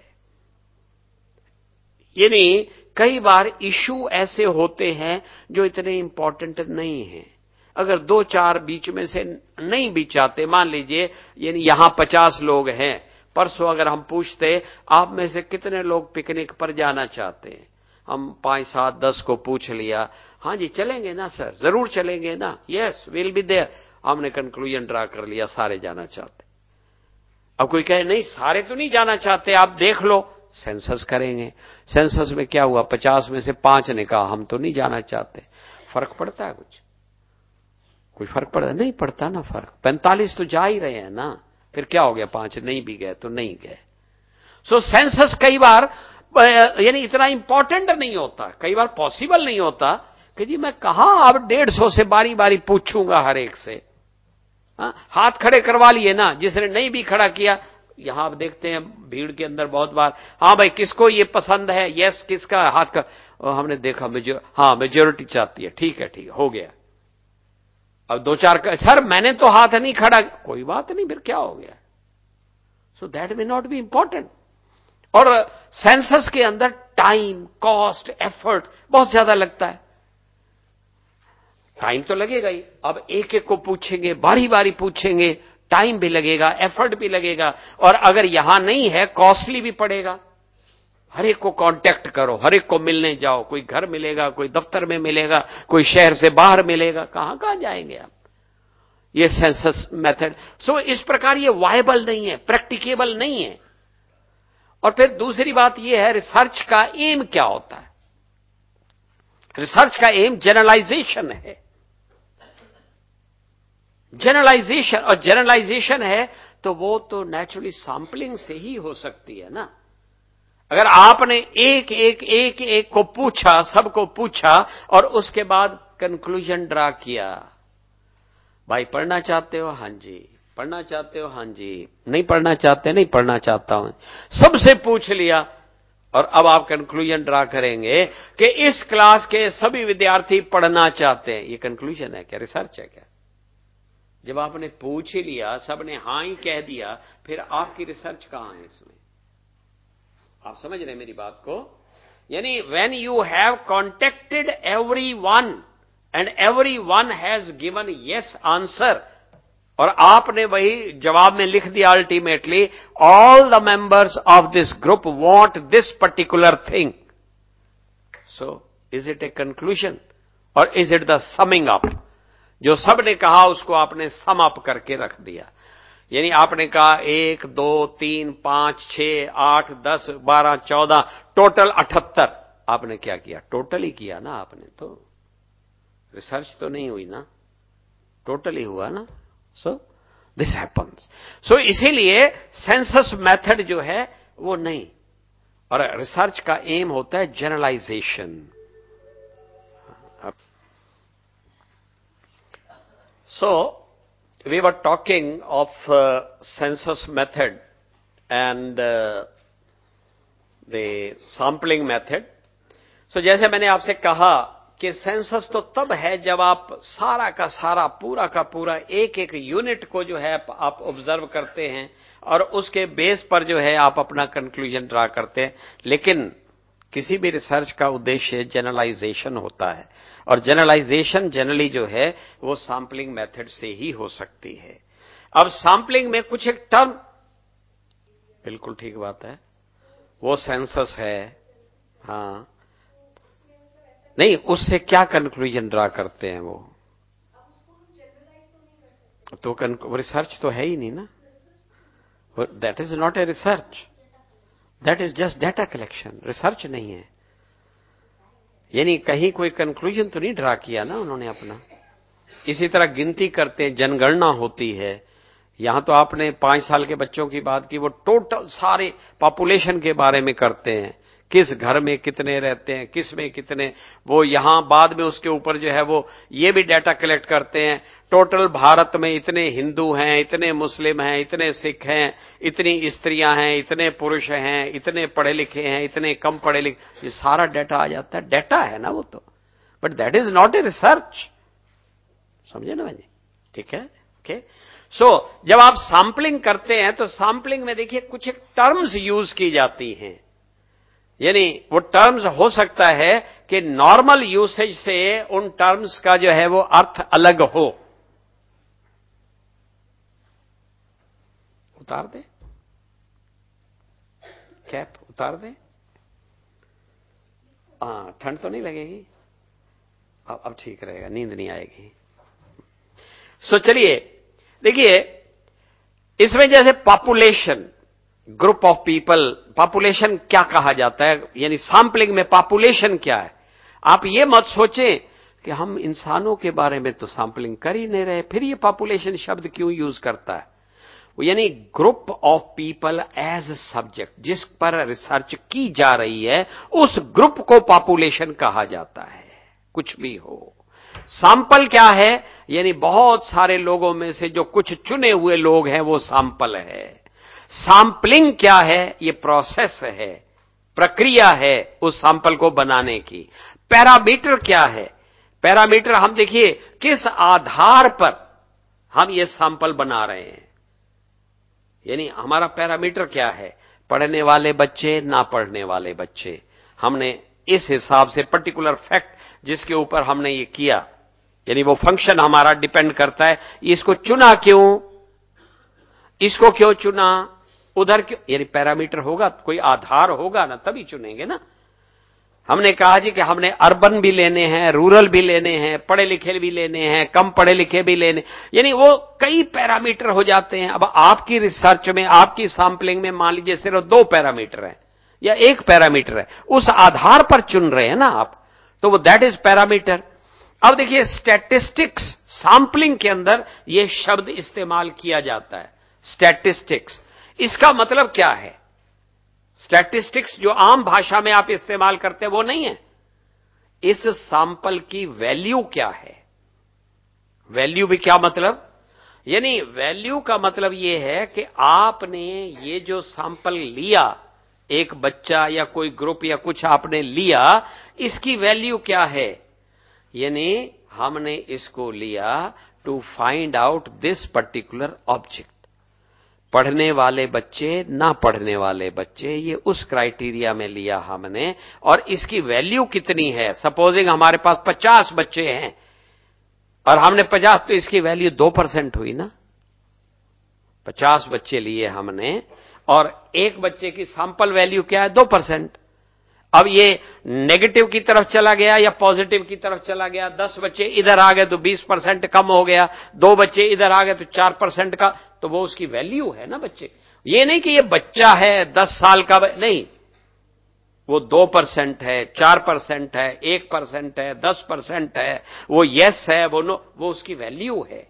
यानी कई बार इशू ऐसे होते हैं जो इतने इंपॉर्टेंट नहीं हैं. अगर दो चार बीच में से नहीं भी चाहते, मान लीजिए यानी यहां पचास लोग हैं, परसों अगर हम पूछते आप में से कितने लोग पिकनिक पर जाना चाहते हैं, हम पांच सात दस को पूछ लिया, हां जी चलेंगे ना सर, जरूर चलेंगे ना, यस विल बी देयर. हमने कंक्लूजन ड्रा कर लिया सारे जाना चाहते. अब कोई कहे नहीं सारे तो नहीं जाना चाहते, आप देख लो, सेंसस करेंगे. सेंसस में क्या हुआ, पचास में से पांच ने कहा हम तो नहीं जाना चाहते. फर्क पड़ता है कुछ? कोई फर्क पड़ता नहीं पड़ता ना फर्क. पैंतालीस तो जा ही रहे हैं ना, फिर क्या हो गया, पांच नहीं भी गए तो नहीं गए. सो सेंसस कई बार यानी इतना इंपॉर्टेंट नहीं होता, कई बार पॉसिबल नहीं होता कि जी मैं कहां अब डेढ़ सौ से बारी बारी पूछूंगा हर एक से. हा? हाथ खड़े करवा लिए ना, जिसने नहीं भी खड़ा किया. यहां आप देखते हैं भीड़ के अंदर बहुत बार, हां भाई किसको ये पसंद है, यस किसका हाथ का, हमने देखा मेजोर हां मेजोरिटी चाहती है, ठीक है ठीक है हो गया. अब दो चार का, सर मैंने तो हाथ नहीं खड़ा, कोई बात नहीं, फिर क्या हो गया. So that may not be important. और सेंसस के अंदर टाइम, कॉस्ट, एफर्ट बहुत ज्यादा लगता है. टाइम तो लगेगा ही, अब एक एक को पूछेंगे, बारी बारी पूछेंगे, टाइम भी लगेगा, एफर्ट भी लगेगा, और अगर यहां नहीं है कॉस्टली भी पड़ेगा. हर एक को कांटेक्ट करो, हर एक को मिलने जाओ, कोई घर मिलेगा, कोई दफ्तर में मिलेगा, कोई शहर से बाहर मिलेगा, कहां कहां जाएंगे आप. ये सेंसस मेथड. सो इस प्रकार ये वायबल नहीं है, प्रैक्टिकेबल नहीं है. और फिर दूसरी बात यह है रिसर्च का एम क्या होता है. रिसर्च का एम जनरलाइजेशन है. जनरलाइजेशन, और जनरलाइजेशन है तो वो तो नेचुरली सैंपलिंग से ही हो सकती है ना. अगर आपने एक एक एक एक को पूछा, सबको पूछा और उसके बाद कंक्लूजन ड्रा किया, भाई पढ़ना चाहते हो, हां जी. पढ़ना चाहते हो, हां जी. नहीं पढ़ना चाहते, नहीं पढ़ना चाहता हूं. सबसे पूछ लिया और अब आप कंक्लूजन ड्रा करेंगे कि इस क्लास के सभी विद्यार्थी पढ़ना चाहते हैं. ये कंक्लूजन है क्या, रिसर्च है क्या? जब आपने पूछ ही लिया, सबने हां ही कह दिया, फिर आपकी रिसर्च कहां है इसमें? आप समझ रहे हैं मेरी बात को? यानी when you have contacted every one and every one has given yes answer, और आपने वही जवाब में लिख दिया ultimately, all the members of this group want this particular thing. So is it a conclusion और is it the summing up? जो सबने कहा उसको आपने सम अप करके रख दिया. यानी आपने कहा एक दो तीन पांच छह आठ दस बारह चौदह, टोटल अठहत्तर. आपने क्या किया, टोटल ही किया ना आपने, तो रिसर्च तो नहीं हुई ना, टोटल ही हुआ ना. So this happens. सो इसीलिए सेंसस मेथड जो है वो नहीं, और रिसर्च का एम होता है generalisation. So we were talking of uh, census method and uh, the sampling method. So जैसे मैंने आपसे कहा कि सेंसस तो तब है जब आप सारा का सारा पूरा का पूरा एक एक यूनिट को जो है आप ऑब्जर्व करते हैं और उसके बेस पर जो है आप अपना कंक्लूजन ड्रा करते हैं। लेकिन किसी भी रिसर्च का उद्देश्य जनरलाइजेशन होता है और जनरलाइजेशन जनरली जो है वो सैंपलिंग मेथड से ही हो सकती है। अब सैंपलिंग में कुछ एक टर्म, बिल्कुल ठीक बात है, वो सेंसस है। हाँ, नहीं, उससे क्या कंक्लूजन ड्रा करते हैं वो? तो रिसर्च तो है ही नहीं ना, that is not a research, that is just data collection, research नहीं है। यानी कहीं कोई कंक्लूजन तो नहीं ड्रा किया ना उन्होंने अपना। इसी तरह गिनती करते हैं, जनगणना होती है। यहां तो आपने पांच साल के बच्चों की बात की, वो टोटल सारे पॉपुलेशन के बारे में करते हैं, किस घर में कितने रहते हैं, किस में कितने, वो यहां बाद में उसके ऊपर जो है वो ये भी डाटा कलेक्ट करते हैं, टोटल भारत में इतने हिंदू हैं, इतने मुस्लिम हैं, इतने सिख हैं, इतनी स्त्रियां हैं, इतने पुरुष हैं, इतने पढ़े लिखे हैं, इतने कम पढ़े लिखे, ये सारा डाटा आ जाता है। डाटा है ना वो तो, but that is not a research. समझे ना भाई? ठीक है, ओके। सो जब आप सैंपलिंग करते हैं तो सैंपलिंग में देखिए कुछ एक टर्म्स यूज की जाती हैं। यानी वो टर्म्स हो सकता है कि नॉर्मल यूसेज से उन टर्म्स का जो है वो अर्थ अलग हो। उतार दे कैप, उतार दे। हाँ, ठंड तो नहीं लगेगी अब, अब ठीक रहेगा, नींद नहीं आएगी। सो चलिए देखिए, इसमें जैसे population, group of people, population क्या कहा जाता है, यानी सैंपलिंग में पॉपुलेशन क्या है। आप ये मत सोचें कि हम इंसानों के बारे में तो सैंपलिंग कर ही नहीं रहे, फिर ये पॉपुलेशन शब्द क्यों यूज करता है। यानी group of people as subject, जिस पर रिसर्च की जा रही है उस ग्रुप को पॉपुलेशन कहा जाता है। कुछ भी हो, सैंपल क्या है, यानी बहुत सारे लोगों में से जो कुछ चुने हुए लोग हैं वो सैंपल है। सैंपलिंग क्या है, ये प्रोसेस है, प्रक्रिया है उस सैंपल को बनाने की। पैरामीटर क्या है, पैरामीटर हम देखिए किस आधार पर हम ये सैंपल बना रहे हैं। यानी हमारा पैरामीटर क्या है, पढ़ने वाले बच्चे, ना पढ़ने वाले बच्चे। हमने इस हिसाब से पर्टिकुलर फैक्ट जिसके ऊपर हमने ये किया, यानी वो फंक्शन हमारा डिपेंड करता है इसको चुना क्यों, इसको क्यों चुना, उधर क्यों, यानी पैरामीटर होगा, कोई आधार होगा ना तभी चुनेंगे ना। हमने कहा जी कि हमने अर्बन भी लेने हैं, रूरल भी लेने हैं, पढ़े लिखे भी लेने हैं, कम पढ़े लिखे भी लेने, यानी वो कई पैरामीटर हो जाते हैं। अब आपकी रिसर्च में, आपकी सैंपलिंग में मान लीजिए सिर्फ दो पैरामीटर है या एक पैरामीटर है, उस आधार पर चुन रहे हैं ना आप, तो वो दैट इज पैरामीटर। अब देखिए स्टैटिस्टिक्स, सैंपलिंग के अंदर ये शब्द इस्तेमाल किया जाता है, स्टैटिस्टिक्स। इसका मतलब क्या है, स्टैटिस्टिक्स जो आम भाषा में आप इस्तेमाल करते हैं वो नहीं है। इस सैंपल की वैल्यू क्या है, वैल्यू भी क्या मतलब, यानी वैल्यू का मतलब यह है कि आपने ये जो सैंपल लिया, एक बच्चा या कोई ग्रुप या कुछ आपने लिया, इसकी वैल्यू क्या है। यानी हमने इसको लिया to find out this particular object. पढ़ने वाले बच्चे, ना पढ़ने वाले बच्चे, ये उस क्राइटेरिया में लिया हमने, और इसकी वैल्यू कितनी है। सपोजिंग हमारे पास पचास बच्चे हैं और हमने पचास, तो इसकी वैल्यू दो परसेंट हुई ना। पचास बच्चे लिए हमने और एक बच्चे की सैंपल वैल्यू क्या है, दो परसेंट। अब ये नेगेटिव की तरफ चला गया या पॉजिटिव की तरफ चला गया, दस बच्चे इधर आ गए तो बीस परसेंट कम हो गया, दो बच्चे इधर आ गए तो चार परसेंट का, तो वो उसकी वैल्यू है ना बच्चे। ये नहीं कि ये बच्चा है दस साल का, नहीं, वो दो परसेंट है, चार परसेंट है, एक परसेंट है, दस परसेंट है, वो यस है, वो नो, वो उसकी वैल्यू है।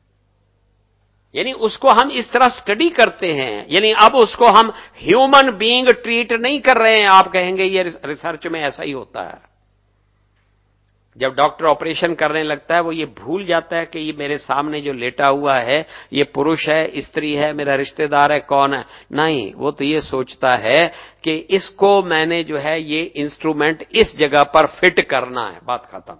यानी उसको हम इस तरह स्टडी करते हैं, यानी अब उसको हम ह्यूमन बीइंग ट्रीट नहीं कर रहे हैं। आप कहेंगे ये रिसर्च में ऐसा ही होता है, जब डॉक्टर ऑपरेशन करने लगता है वो ये भूल जाता है कि ये मेरे सामने जो लेटा हुआ है ये पुरुष है, स्त्री है, मेरा रिश्तेदार है, कौन है। नहीं, वो तो ये सोचता है कि इसको मैंने जो है ये इंस्ट्रूमेंट इस जगह पर फिट करना है, बात खत्म।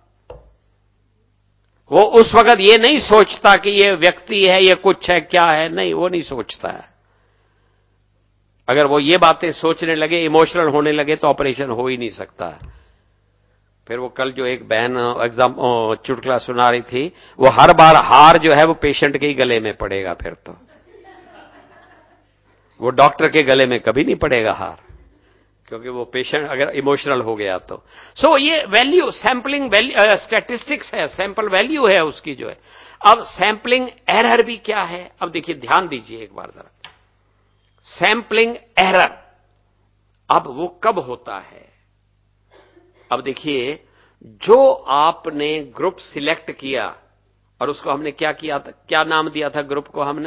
वो उस वक्त ये नहीं सोचता कि ये व्यक्ति है, ये कुछ है, क्या है, नहीं, वो नहीं सोचता है। अगर वो ये बातें सोचने लगे, इमोशनल होने लगे, तो ऑपरेशन हो ही नहीं सकता है। फिर वो कल जो एक बहन एग्जाम चुटकुला सुना रही थी, वो हर बार हार जो है वो पेशेंट के ही गले में पड़ेगा, फिर तो वो डॉक्टर के गले में कभी नहीं पड़ेगा हार, क्योंकि वो पेशेंट अगर इमोशनल हो गया तो। सो so, ये वैल्यू सैंपलिंग वैल्यू स्टैटिस्टिक्स है, सैंपल वैल्यू है उसकी जो है। अब सैंपलिंग एरर भी क्या है, अब देखिए ध्यान दीजिए एक बार जरा। सैंपलिंग एरर अब वो कब होता है? अब देखिए, जो आपने ग्रुप सिलेक्ट किया और उसको हमने क्या किया था, क्या नाम दिया था ग्रुप को हमने?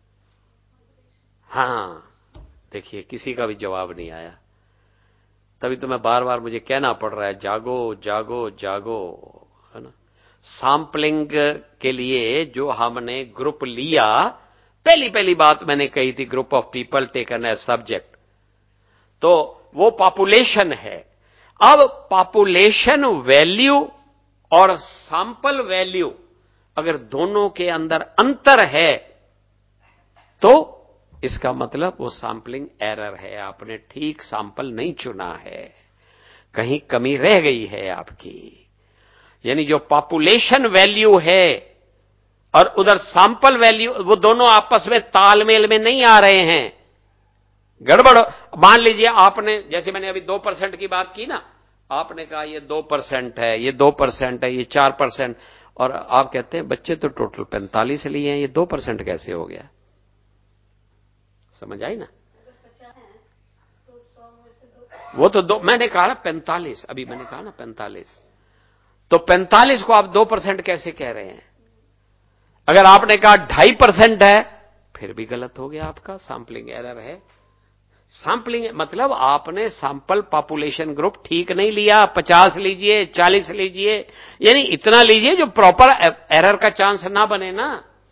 हां, देखिए किसी का भी जवाब नहीं आया। तभी तो मैं बार बार मुझे कहना पड़ रहा है, जागो जागो जागो, है ना। सैंपलिंग के लिए जो हमने ग्रुप लिया, पहली पहली बात मैंने कही थी, group of people taken as subject, तो वो पॉपुलेशन है। अब पॉपुलेशन वैल्यू और सैंपल वैल्यू अगर दोनों के अंदर अंतर है तो इसका मतलब वो सैंपलिंग एरर है, आपने ठीक सैंपल नहीं चुना है, कहीं कमी रह गई है आपकी। यानी जो पॉपुलेशन वैल्यू है और उधर सैंपल वैल्यू, वो दोनों आपस में तालमेल में नहीं आ रहे हैं, गड़बड़। मान लीजिए आपने, जैसे मैंने अभी दो परसेंट की बात की ना, आपने कहा ये दो परसेंट है, ये दो परसेंट है, ये चार परसेंट, और आप कहते हैं बच्चे तो टोटल पैंतालीस लिए हैं, ये दो परसेंट कैसे हो गया? समझ आई ना? वो तो दो, मैंने कहा ना पैंतालीस, अभी मैंने कहा ना पैंतालीस, तो पैंतालीस को आप दो परसेंट कैसे कह रहे हैं? अगर आपने कहा ढाई परसेंट है, फिर भी गलत हो गया, आपका सैंपलिंग एरर है। सैंपलिंग मतलब आपने सैंपल पॉपुलेशन ग्रुप ठीक नहीं लिया, पचास लीजिए, चालीस लीजिए, यानी इतना लीजिए जो प्रॉपर एरर का चांस ना बने ना।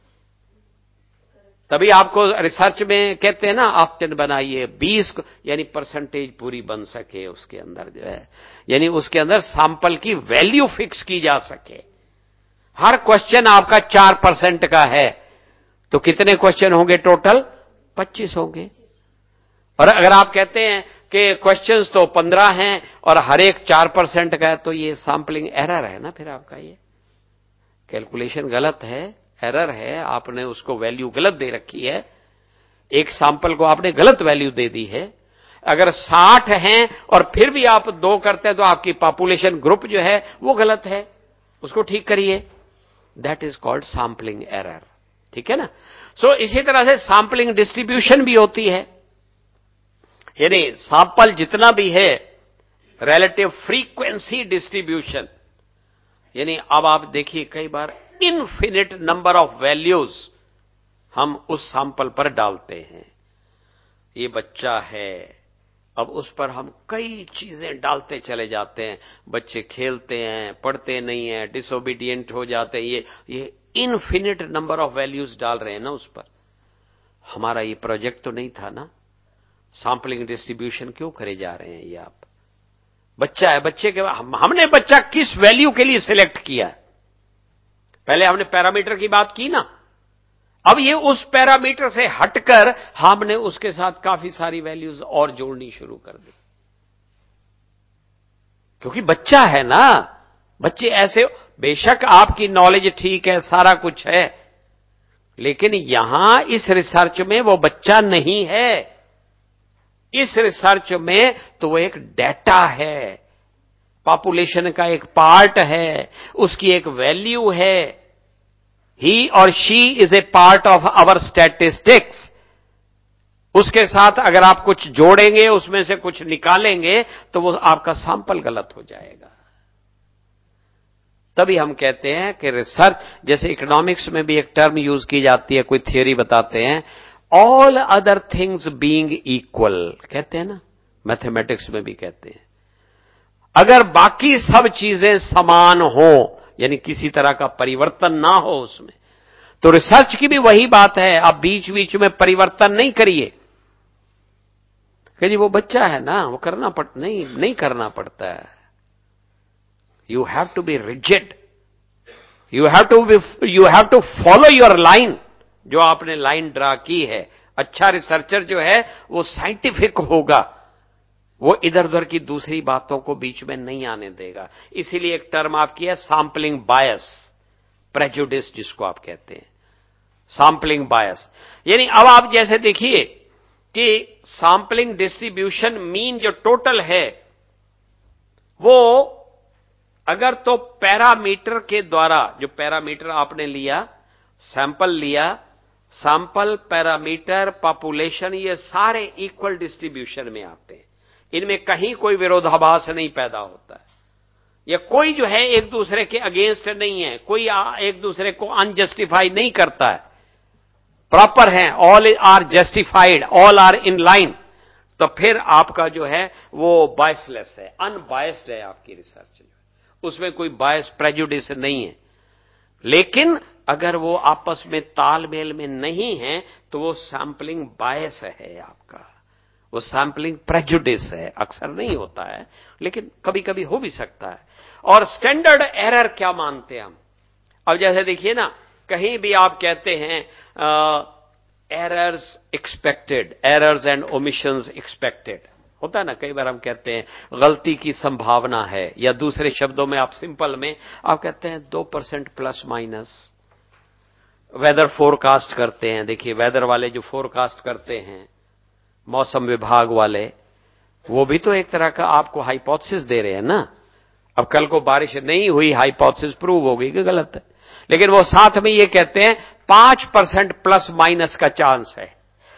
तभी आपको रिसर्च में कहते हैं ना, ऑप्शन बनाइए बीस, यानी परसेंटेज पूरी बन सके उसके अंदर जो है, यानी उसके अंदर सैंपल की वैल्यू फिक्स की जा सके। हर क्वेश्चन आपका चार परसेंट का है तो कितने क्वेश्चन होंगे टोटल? पच्चीस होंगे। और अगर आप कहते हैं कि क्वेश्चंस तो पंद्रह हैं और हर एक चार परसेंट का है, तो ये सैंपलिंग एरर है ना, फिर आपका ये कैलकुलेशन गलत है, एरर है, आपने उसको वैल्यू गलत दे रखी है, एक सैंपल को आपने गलत वैल्यू दे दी है। अगर साठ हैं और फिर भी आप दो करते हैं तो आपकी पॉपुलेशन ग्रुप जो है वो गलत है, उसको ठीक करिए। That is called sampling error, ठीक है ना। सो so, इसी तरह से सैंपलिंग डिस्ट्रीब्यूशन भी होती है, यानी सैंपल जितना भी है रिलेटिव फ्रीक्वेंसी डिस्ट्रीब्यूशन, यानी अब आप देखिए कई बार इनफिनिट नंबर ऑफ वैल्यूज हम उस सैंपल पर डालते हैं। ये बच्चा है, अब उस पर हम कई चीजें डालते चले जाते हैं, बच्चे खेलते हैं, पढ़ते नहीं हैं, डिसोबीडियंट हो जाते हैं, ये ये इनफिनिट नंबर ऑफ वैल्यूज डाल रहे हैं ना उस पर। हमारा ये प्रोजेक्ट तो नहीं था ना, सैंपलिंग डिस्ट्रीब्यूशन क्यों करे जा रहे हैं ये आप? बच्चा है, बच्चे के हम, हमने बच्चा किस वैल्यू के लिए सिलेक्ट किया है? पहले हमने पैरामीटर की बात की ना, अब ये उस पैरामीटर से हटकर हमने उसके साथ काफी सारी वैल्यूज और जोड़नी शुरू कर दी, क्योंकि बच्चा है ना। बच्चे ऐसे, बेशक आपकी नॉलेज ठीक है, सारा कुछ है, लेकिन यहां इस रिसर्च में वो बच्चा नहीं है। इस रिसर्च में तो वो एक डेटा है, पॉपुलेशन का एक पार्ट है, उसकी एक वैल्यू है। ही और she is a part of our statistics. उसके साथ अगर आप कुछ जोड़ेंगे, उसमें से कुछ निकालेंगे, तो वो आपका सैंपल गलत हो जाएगा। तभी हम कहते हैं कि रिसर्च, जैसे इकोनॉमिक्स में भी एक टर्म यूज की जाती है, कोई थियोरी बताते हैं, all other things being equal, कहते हैं ना, मैथमेटिक्स में भी कहते हैं। अगर बाकी सब चीजें समान हो, यानी किसी तरह का परिवर्तन ना हो उसमें, तो रिसर्च की भी वही बात है, आप बीच बीच में परिवर्तन नहीं करिए कि जी वो बच्चा है ना, वो करना पड़ नहीं नहीं करना पड़ता है। You have to be rigid, you have to be you have to follow your line, जो आपने लाइन ड्रा की है। अच्छा रिसर्चर जो है वो साइंटिफिक होगा, वो इधर उधर की दूसरी बातों को बीच में नहीं आने देगा। इसीलिए एक टर्म आपकी है सैंपलिंग बायस, प्रेजुडिस जिसको आप कहते हैं, सैंपलिंग बायस। यानी अब आप जैसे देखिए कि सैंपलिंग डिस्ट्रीब्यूशन मीन जो टोटल है वो अगर तो पैरामीटर के द्वारा, जो पैरामीटर आपने लिया, सैंपल लिया, सैंपल, पैरामीटर, पॉपुलेशन, ये सारे इक्वल डिस्ट्रीब्यूशन में आते हैं, इनमें कहीं कोई विरोधाभास नहीं पैदा होता है, या कोई जो है एक दूसरे के अगेंस्ट नहीं है, कोई एक दूसरे को अनजस्टिफाई नहीं करता है, प्रॉपर है, all are justified, all are in line, तो फिर आपका जो है वो बायसलेस है, अनबायस्ड है आपकी रिसर्च, उसमें कोई बायस प्रेजुडिस नहीं है। लेकिन अगर वो आपस में तालमेल में नहीं है तो वो सैंपलिंग बायस है आपका, वो सैंपलिंग प्रेजुडिस है। अक्सर नहीं होता है लेकिन कभी कभी हो भी सकता है। और स्टैंडर्ड एरर क्या मानते हैं हम? अब जैसे देखिए ना, कहीं भी आप कहते हैं errors expected, errors and omissions expected, होता है ना, कई बार हम कहते हैं गलती की संभावना है, या दूसरे शब्दों में आप सिंपल में आप कहते हैं दो percent plus minus. Weather forecast करते हैं, देखिए वेदर वाले जो फोरकास्ट करते हैं, मौसम विभाग वाले, वो भी तो एक तरह का आपको हाइपोथेसिस दे रहे हैं ना। अब कल को बारिश नहीं हुई, हाइपोथेसिस प्रूव हो गई कि गलत है, लेकिन वो साथ में ये कहते हैं पांच परसेंट प्लस माइनस का चांस है,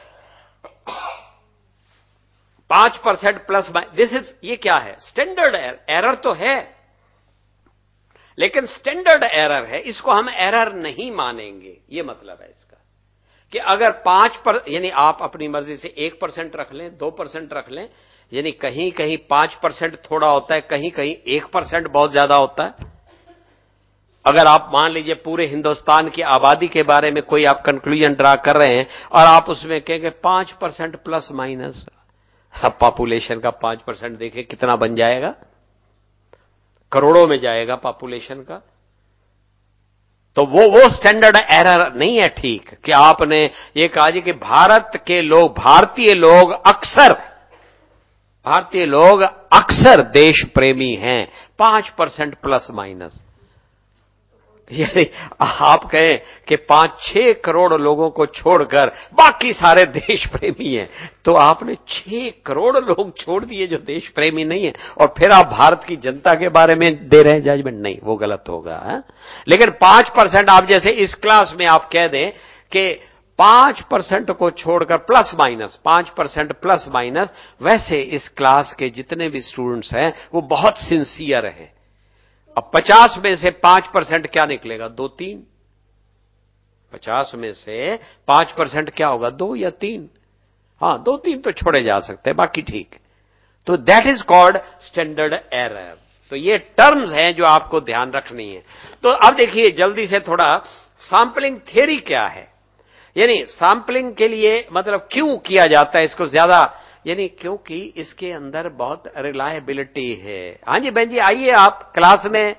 पांच percent plus minus. This is, ये क्या है? स्टैंडर्ड एरर, एरर तो है लेकिन स्टैंडर्ड एरर है, इसको हम एरर नहीं मानेंगे। ये मतलब है इसका कि अगर पांच पर, यानी आप अपनी मर्जी से एक परसेंट रख लें, दो परसेंट रख लें, यानी कहीं कहीं पांच परसेंट थोड़ा होता है, कहीं कहीं एक परसेंट बहुत ज्यादा होता है। अगर आप मान लीजिए पूरे हिंदुस्तान की आबादी के बारे में कोई आप कंक्लूजन ड्रा कर रहे हैं और आप उसमें कहेंगे पांच परसेंट प्लस माइनस, अब पॉपुलेशन का पांच परसेंट देखे कितना बन जाएगा, करोड़ों में जाएगा पॉपुलेशन का। तो वो वो स्टैंडर्ड एरर नहीं है। ठीक कि आपने ये कहा जी कि भारत के लोग, भारतीय लोग अक्सर भारतीय लोग अक्सर देश प्रेमी हैं, पांच परसेंट प्लस माइनस। यानी आप कहें कि पांच छह करोड़ लोगों को छोड़कर बाकी सारे देश प्रेमी हैं, तो आपने छह करोड़ लोग छोड़ दिए जो देश प्रेमी नहीं है, और फिर आप भारत की जनता के बारे में दे रहे हैं जजमेंट। नहीं, वो गलत होगा है? लेकिन पांच परसेंट आप जैसे इस क्लास में आप कह दें कि पांच परसेंट को छोड़कर प्लस माइनस, पांच परसेंट प्लस माइनस, वैसे इस क्लास के जितने भी स्टूडेंट्स हैं वो बहुत सिंसियर हैं। अब पचास में से पांच परसेंट क्या निकलेगा? दो तीन। पचास में से पांच परसेंट क्या होगा? दो या तीन। हां, दो तीन तो छोड़े जा सकते हैं, बाकी ठीक। तो that is called standard error. तो ये टर्म्स हैं जो आपको ध्यान रखनी है। तो अब देखिए जल्दी से थोड़ा, सैंपलिंग थ्योरी क्या है, यानी सैंपलिंग के लिए मतलब क्यों किया जाता है इसको ज्यादा, यानी क्योंकि इसके अंदर बहुत रिलायबिलिटी है। हाँ जी बहन जी, आइए आप क्लास में।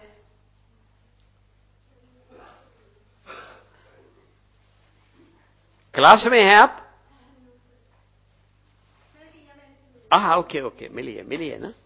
क्लास में हैं आप? हाँ, ओके ओके, मिलिए मिलिए ना।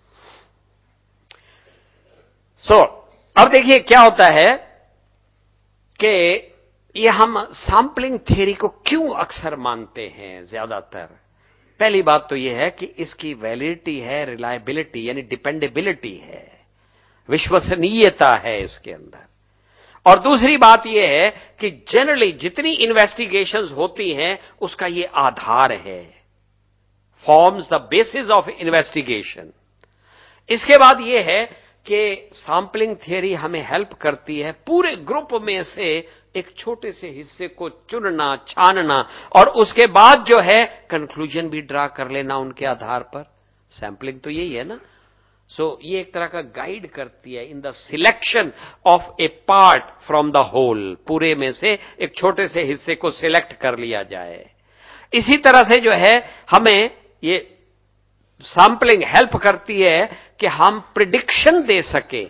सो so, अब देखिए क्या होता है कि ये हम सैंपलिंग थ्योरी को क्यों अक्सर मानते हैं ज्यादातर। पहली बात तो यह है कि इसकी वैलिडिटी है, रिलायबिलिटी यानी डिपेंडेबिलिटी है, विश्वसनीयता है इसके अंदर। और दूसरी बात यह है कि जनरली जितनी इन्वेस्टिगेशंस होती हैं उसका ये आधार है, forms the basis of investigation. इसके बाद यह है कि सैंपलिंग थ्योरी हमें हेल्प करती है पूरे ग्रुप में से एक छोटे से हिस्से को चुनना, छानना, और उसके बाद जो है कंक्लूजन भी ड्रा कर लेना उनके आधार पर। सैंपलिंग तो यही है ना। सो so, ये एक तरह का गाइड करती है in the selection of a part from the whole. पूरे में से एक छोटे से हिस्से को सिलेक्ट कर लिया जाए। इसी तरह से जो है हमें ये सैंपलिंग हेल्प करती है कि हम प्रिडिक्शन दे सके।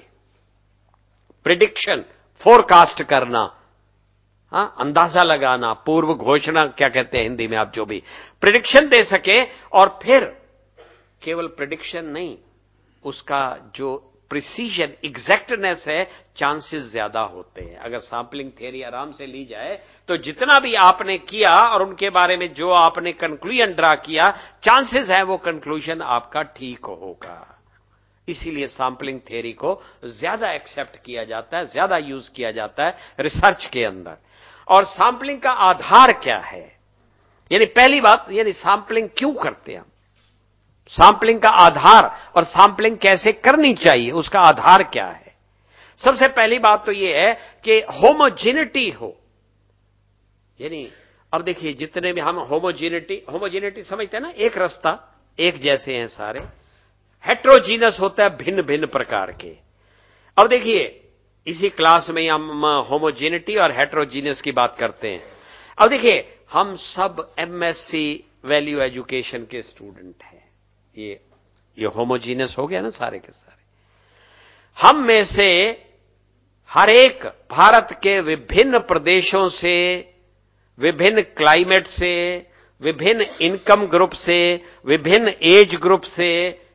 प्रिडिक्शन, फोरकास्ट करना, हाँ, अंदाजा लगाना, पूर्व घोषणा क्या कहते हैं हिंदी में, आप जो भी प्रिडिक्शन दे सके। और फिर केवल प्रिडिक्शन नहीं, उसका जो प्रिसीजन, एग्जैक्टनेस है, चांसेस ज्यादा होते हैं। अगर सैंपलिंग थ्योरी आराम से ली जाए तो जितना भी आपने किया और उनके बारे में जो आपने कंक्लूजन ड्रा किया, चांसेस है वो कंक्लूजन आपका ठीक होगा। इसीलिए सैंपलिंग थ्योरी को ज्यादा एक्सेप्ट किया जाता है, ज्यादा यूज किया जाता है रिसर्च के अंदर। और सैंपलिंग का आधार क्या है, यानी पहली बात, यानी सैंपलिंग क्यों करते हैं हम, सैंपलिंग का आधार और सैंपलिंग कैसे करनी चाहिए, उसका आधार क्या है। सबसे पहली बात तो यह है कि होमोजेनिटी हो। यानी अब देखिए, जितने भी हम होमोजेनिटी होमोजेनिटी समझते हैं ना, एक रास्ता, एक जैसे हैं सारे। हेट्रोजीनस होता है भिन्न भिन्न प्रकार के। अब देखिए, इसी क्लास में हम होमोजेनिटी और हेट्रोजीनस की बात करते हैं। अब देखिए, हम सब एमएससी वैल्यू एजुकेशन के स्टूडेंट हैं। ये ये होमोजीनस हो गया ना सारे के सारे। हम में से हर एक भारत के विभिन्न प्रदेशों से, विभिन्न क्लाइमेट से, विभिन्न इनकम ग्रुप से, विभिन्न एज ग्रुप से,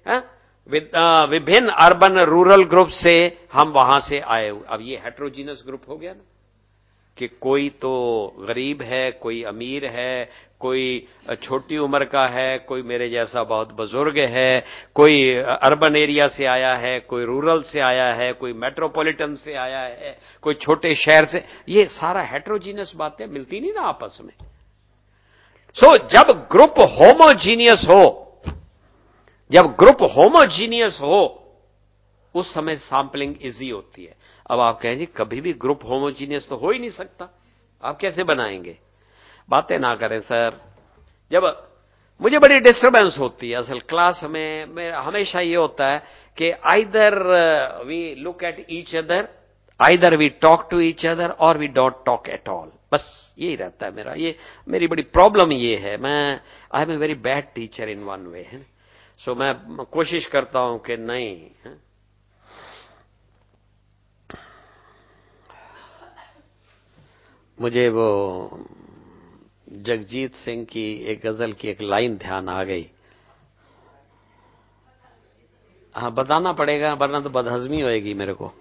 विभिन्न अर्बन रूरल ग्रुप से हम वहां से आए हुए। अब ये हेट्रोजीनस ग्रुप हो गया ना, कि कोई तो गरीब है, कोई अमीर है, कोई छोटी उम्र का है, कोई मेरे जैसा बहुत बुजुर्ग है, कोई अर्बन एरिया से आया है, कोई रूरल से आया है, कोई मेट्रोपॉलिटन से आया है, कोई छोटे शहर से। ये सारा हेट्रोजीनियस बातें मिलती नहीं ना आपस में। सो so, जब ग्रुप होमोजीनियस हो, जब ग्रुप होमोजीनियस हो, उस समय सैंपलिंग इजी होती है। अब आप कहें जी कभी भी ग्रुप होमोजीनियस तो हो ही नहीं सकता, आप कैसे बनाएंगे? बातें ना करें सर। जब मुझे बड़ी डिस्टर्बेंस होती है असल क्लास में, में हमेशा ये होता है कि either we look at each other, either we talk to each other, और we don't talk at all. बस यही रहता है मेरा, ये मेरी बड़ी प्रॉब्लम ये है। मैं I am a very bad teacher in one way है। सो मैं कोशिश करता हूं कि नहीं है? मुझे वो जगजीत सिंह की एक गजल की एक लाइन ध्यान आ गई। हाँ, बताना पड़ेगा वरना तो बदहजमी होएगी मेरे को।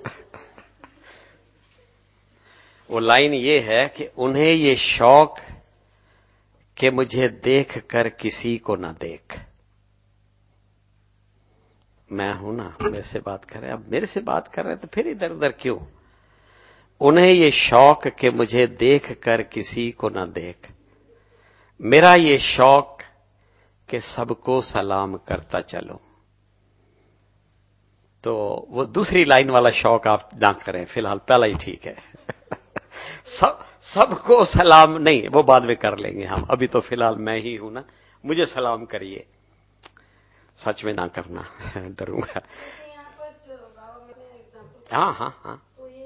वो लाइन ये है कि उन्हें ये शौक कि मुझे देख कर किसी को ना देख। मैं हूं ना, मेरे से बात कर रहे हैं, अब मेरे से बात कर रहे हैं तो फिर इधर उधर क्यों? उन्हें ये शौक कि मुझे देख कर किसी को ना देख, मेरा ये शौक कि सबको सलाम करता चलो। तो वो दूसरी लाइन वाला शौक आप ना करें, फिलहाल पहला ही ठीक है। सब सबको सलाम नहीं, वो बाद में कर लेंगे हम, अभी तो फिलहाल मैं ही हूं ना, मुझे सलाम करिए। सच में ना करना, डरूंगा। हाँ हाँ हाँ,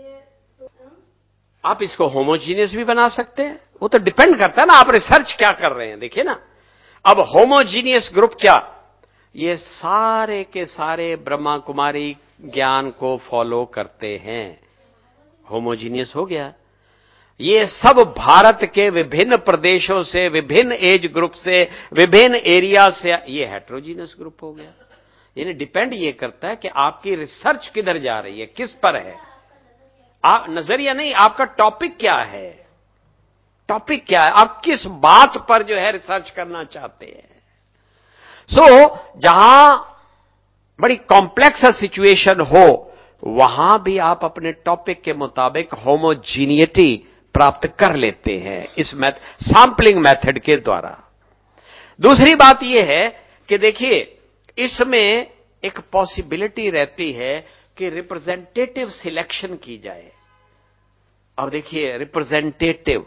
आप इसको होमोजीनियस भी बना सकते हैं। वो तो डिपेंड करता है ना आप रिसर्च क्या कर रहे हैं। देखिए ना, अब होमोजीनियस ग्रुप क्या, ये सारे के सारे ब्रह्मा कुमारी ज्ञान को फॉलो करते हैं। होमोजीनियस हो गया। ये सब भारत के विभिन्न प्रदेशों से, विभिन्न एज ग्रुप से, विभिन्न एरिया से, ये हेट्रोजीनियस ग्रुप हो गया। यानी डिपेंड ये करता है कि आपकी रिसर्च किधर जा रही है, किस पर है। आप नजरिया नहीं, आपका टॉपिक क्या है, टॉपिक क्या है, आप किस बात पर जो है रिसर्च करना चाहते हैं। सो so, जहां बड़ी कॉम्प्लेक्स सिचुएशन हो, वहां भी आप अपने टॉपिक के मुताबिक होमोजीनियटी प्राप्त कर लेते हैं इस मैथ सैंपलिंग मेथड के द्वारा। दूसरी बात यह है कि देखिए, इसमें एक पॉसिबिलिटी रहती है कि रिप्रेजेंटेटिव सिलेक्शन की जाए। अब देखिए, रिप्रेजेंटेटिव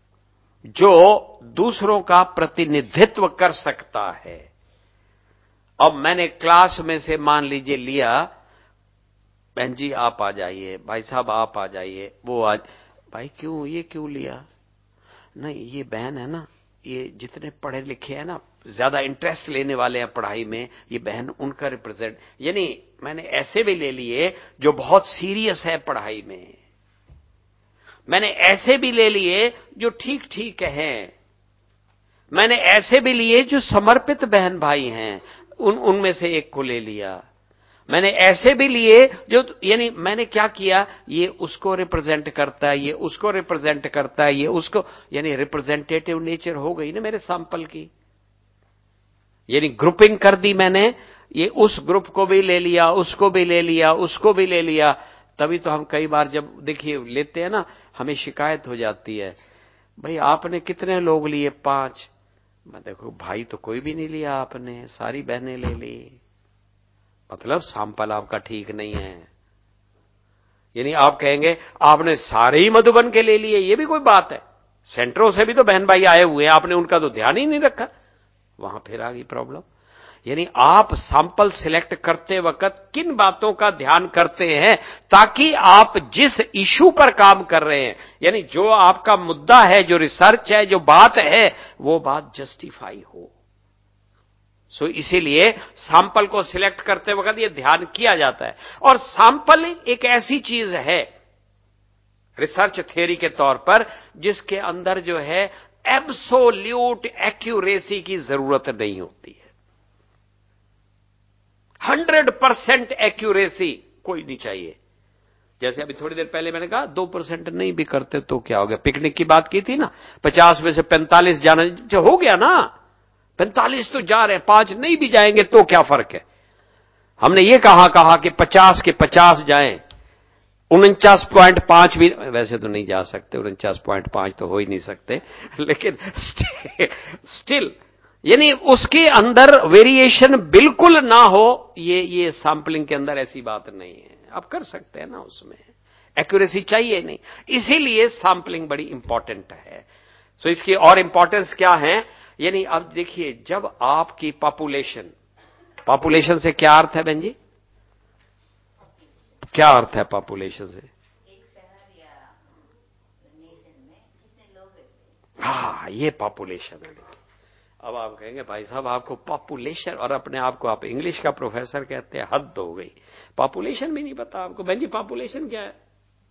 जो दूसरों का प्रतिनिधित्व कर सकता है। अब मैंने क्लास में से मान लीजिए लिया, बहन जी आप आ जाइए, भाई साहब आप आ जाइए, वो आज, भाई क्यों, ये क्यों लिया? नहीं, ये बहन है ना, ये जितने पढ़े लिखे हैं ना, ज्यादा इंटरेस्ट लेने वाले हैं पढ़ाई में, ये बहन उनका रिप्रेजेंट, यानी मैंने ऐसे भी ले लिए जो बहुत सीरियस है पढ़ाई में, मैंने ऐसे भी ले लिए जो ठीक ठीक हैं, मैंने ऐसे भी लिए जो समर्पित बहन भाई हैं, उन उनमें से एक को ले लिया, मैंने ऐसे भी लिए जो, यानी मैंने क्या किया, ये उसको रिप्रेजेंट करता है, ये उसको रिप्रेजेंट करता है, ये उसको, यानी रिप्रेजेंटेटिव नेचर हो गई ना मेरे सैंपल की, यानी ग्रुपिंग कर दी मैंने, ये उस ग्रुप को भी ले लिया, उसको भी ले लिया, उसको भी ले लिया। तभी तो हम कई बार जब देखिए लेते हैं ना, हमें शिकायत हो जाती है, भाई आपने कितने लोग लिए? पांच। मैं देखो भाई तो कोई भी नहीं लिया आपने, सारी बहनें ले ली, मतलब सैंपल आपका ठीक नहीं है। यानी आप कहेंगे आपने सारे ही मधुबन के ले लिए, ये भी कोई बात है? सेंटरों से भी तो बहन भाई आए हुए हैं, आपने उनका तो ध्यान ही नहीं रखा, वहां फिर आ गई प्रॉब्लम। यानी आप सैंपल सिलेक्ट करते वक्त किन बातों का ध्यान करते हैं, ताकि आप जिस इशू पर काम कर रहे हैं, यानी जो आपका मुद्दा है, जो रिसर्च है, जो बात है, वो बात जस्टिफाई हो। सो so, इसीलिए सैंपल को सिलेक्ट करते वक्त ये ध्यान किया जाता है। और सैंपल एक ऐसी चीज है रिसर्च थ्योरी के तौर पर, जिसके अंदर जो है एब्सोल्यूट एक्यूरेसी की जरूरत नहीं होती है, हंड्रेड परसेंट एक्यूरेसी कोई नहीं चाहिए। जैसे अभी थोड़ी देर पहले मैंने कहा दो परसेंट नहीं भी करते तो क्या हो गया, पिकनिक की बात की थी ना, पचास में से पैंतालीस जाना जो हो गया ना, पैंतालीस तो जा रहे हैं, पांच नहीं भी जाएंगे तो क्या फर्क है। हमने ये कहा कहा कि पचास के पचास जाएं, उनचास पॉइंट पांच भी, वैसे तो नहीं जा सकते, उनचास पॉइंट पांच तो हो ही नहीं सकते, लेकिन स्टिल यानी उसके अंदर वेरिएशन बिल्कुल ना हो, ये ये सैंपलिंग के अंदर ऐसी बात नहीं है। आप कर सकते हैं ना, उसमें एक्यूरेसी चाहिए नहीं, इसीलिए सैंपलिंग बड़ी इंपॉर्टेंट है। सो इसकी और इंपॉर्टेंस क्या है, यानी अब देखिए जब आपकी पॉपुलेशन, पॉपुलेशन से क्या अर्थ है बहन जी, क्या अर्थ है पॉपुलेशन से? एक शहर या नेशन में कितने लोग रहते हैं, हाँ ये पॉपुलेशन है। अब आप कहेंगे भाई साहब आपको पॉपुलेशन, और अपने आप को आप इंग्लिश का प्रोफेसर कहते हैं, हद हो गई, पॉपुलेशन भी नहीं पता आपको। बहन जी पॉपुलेशन क्या है?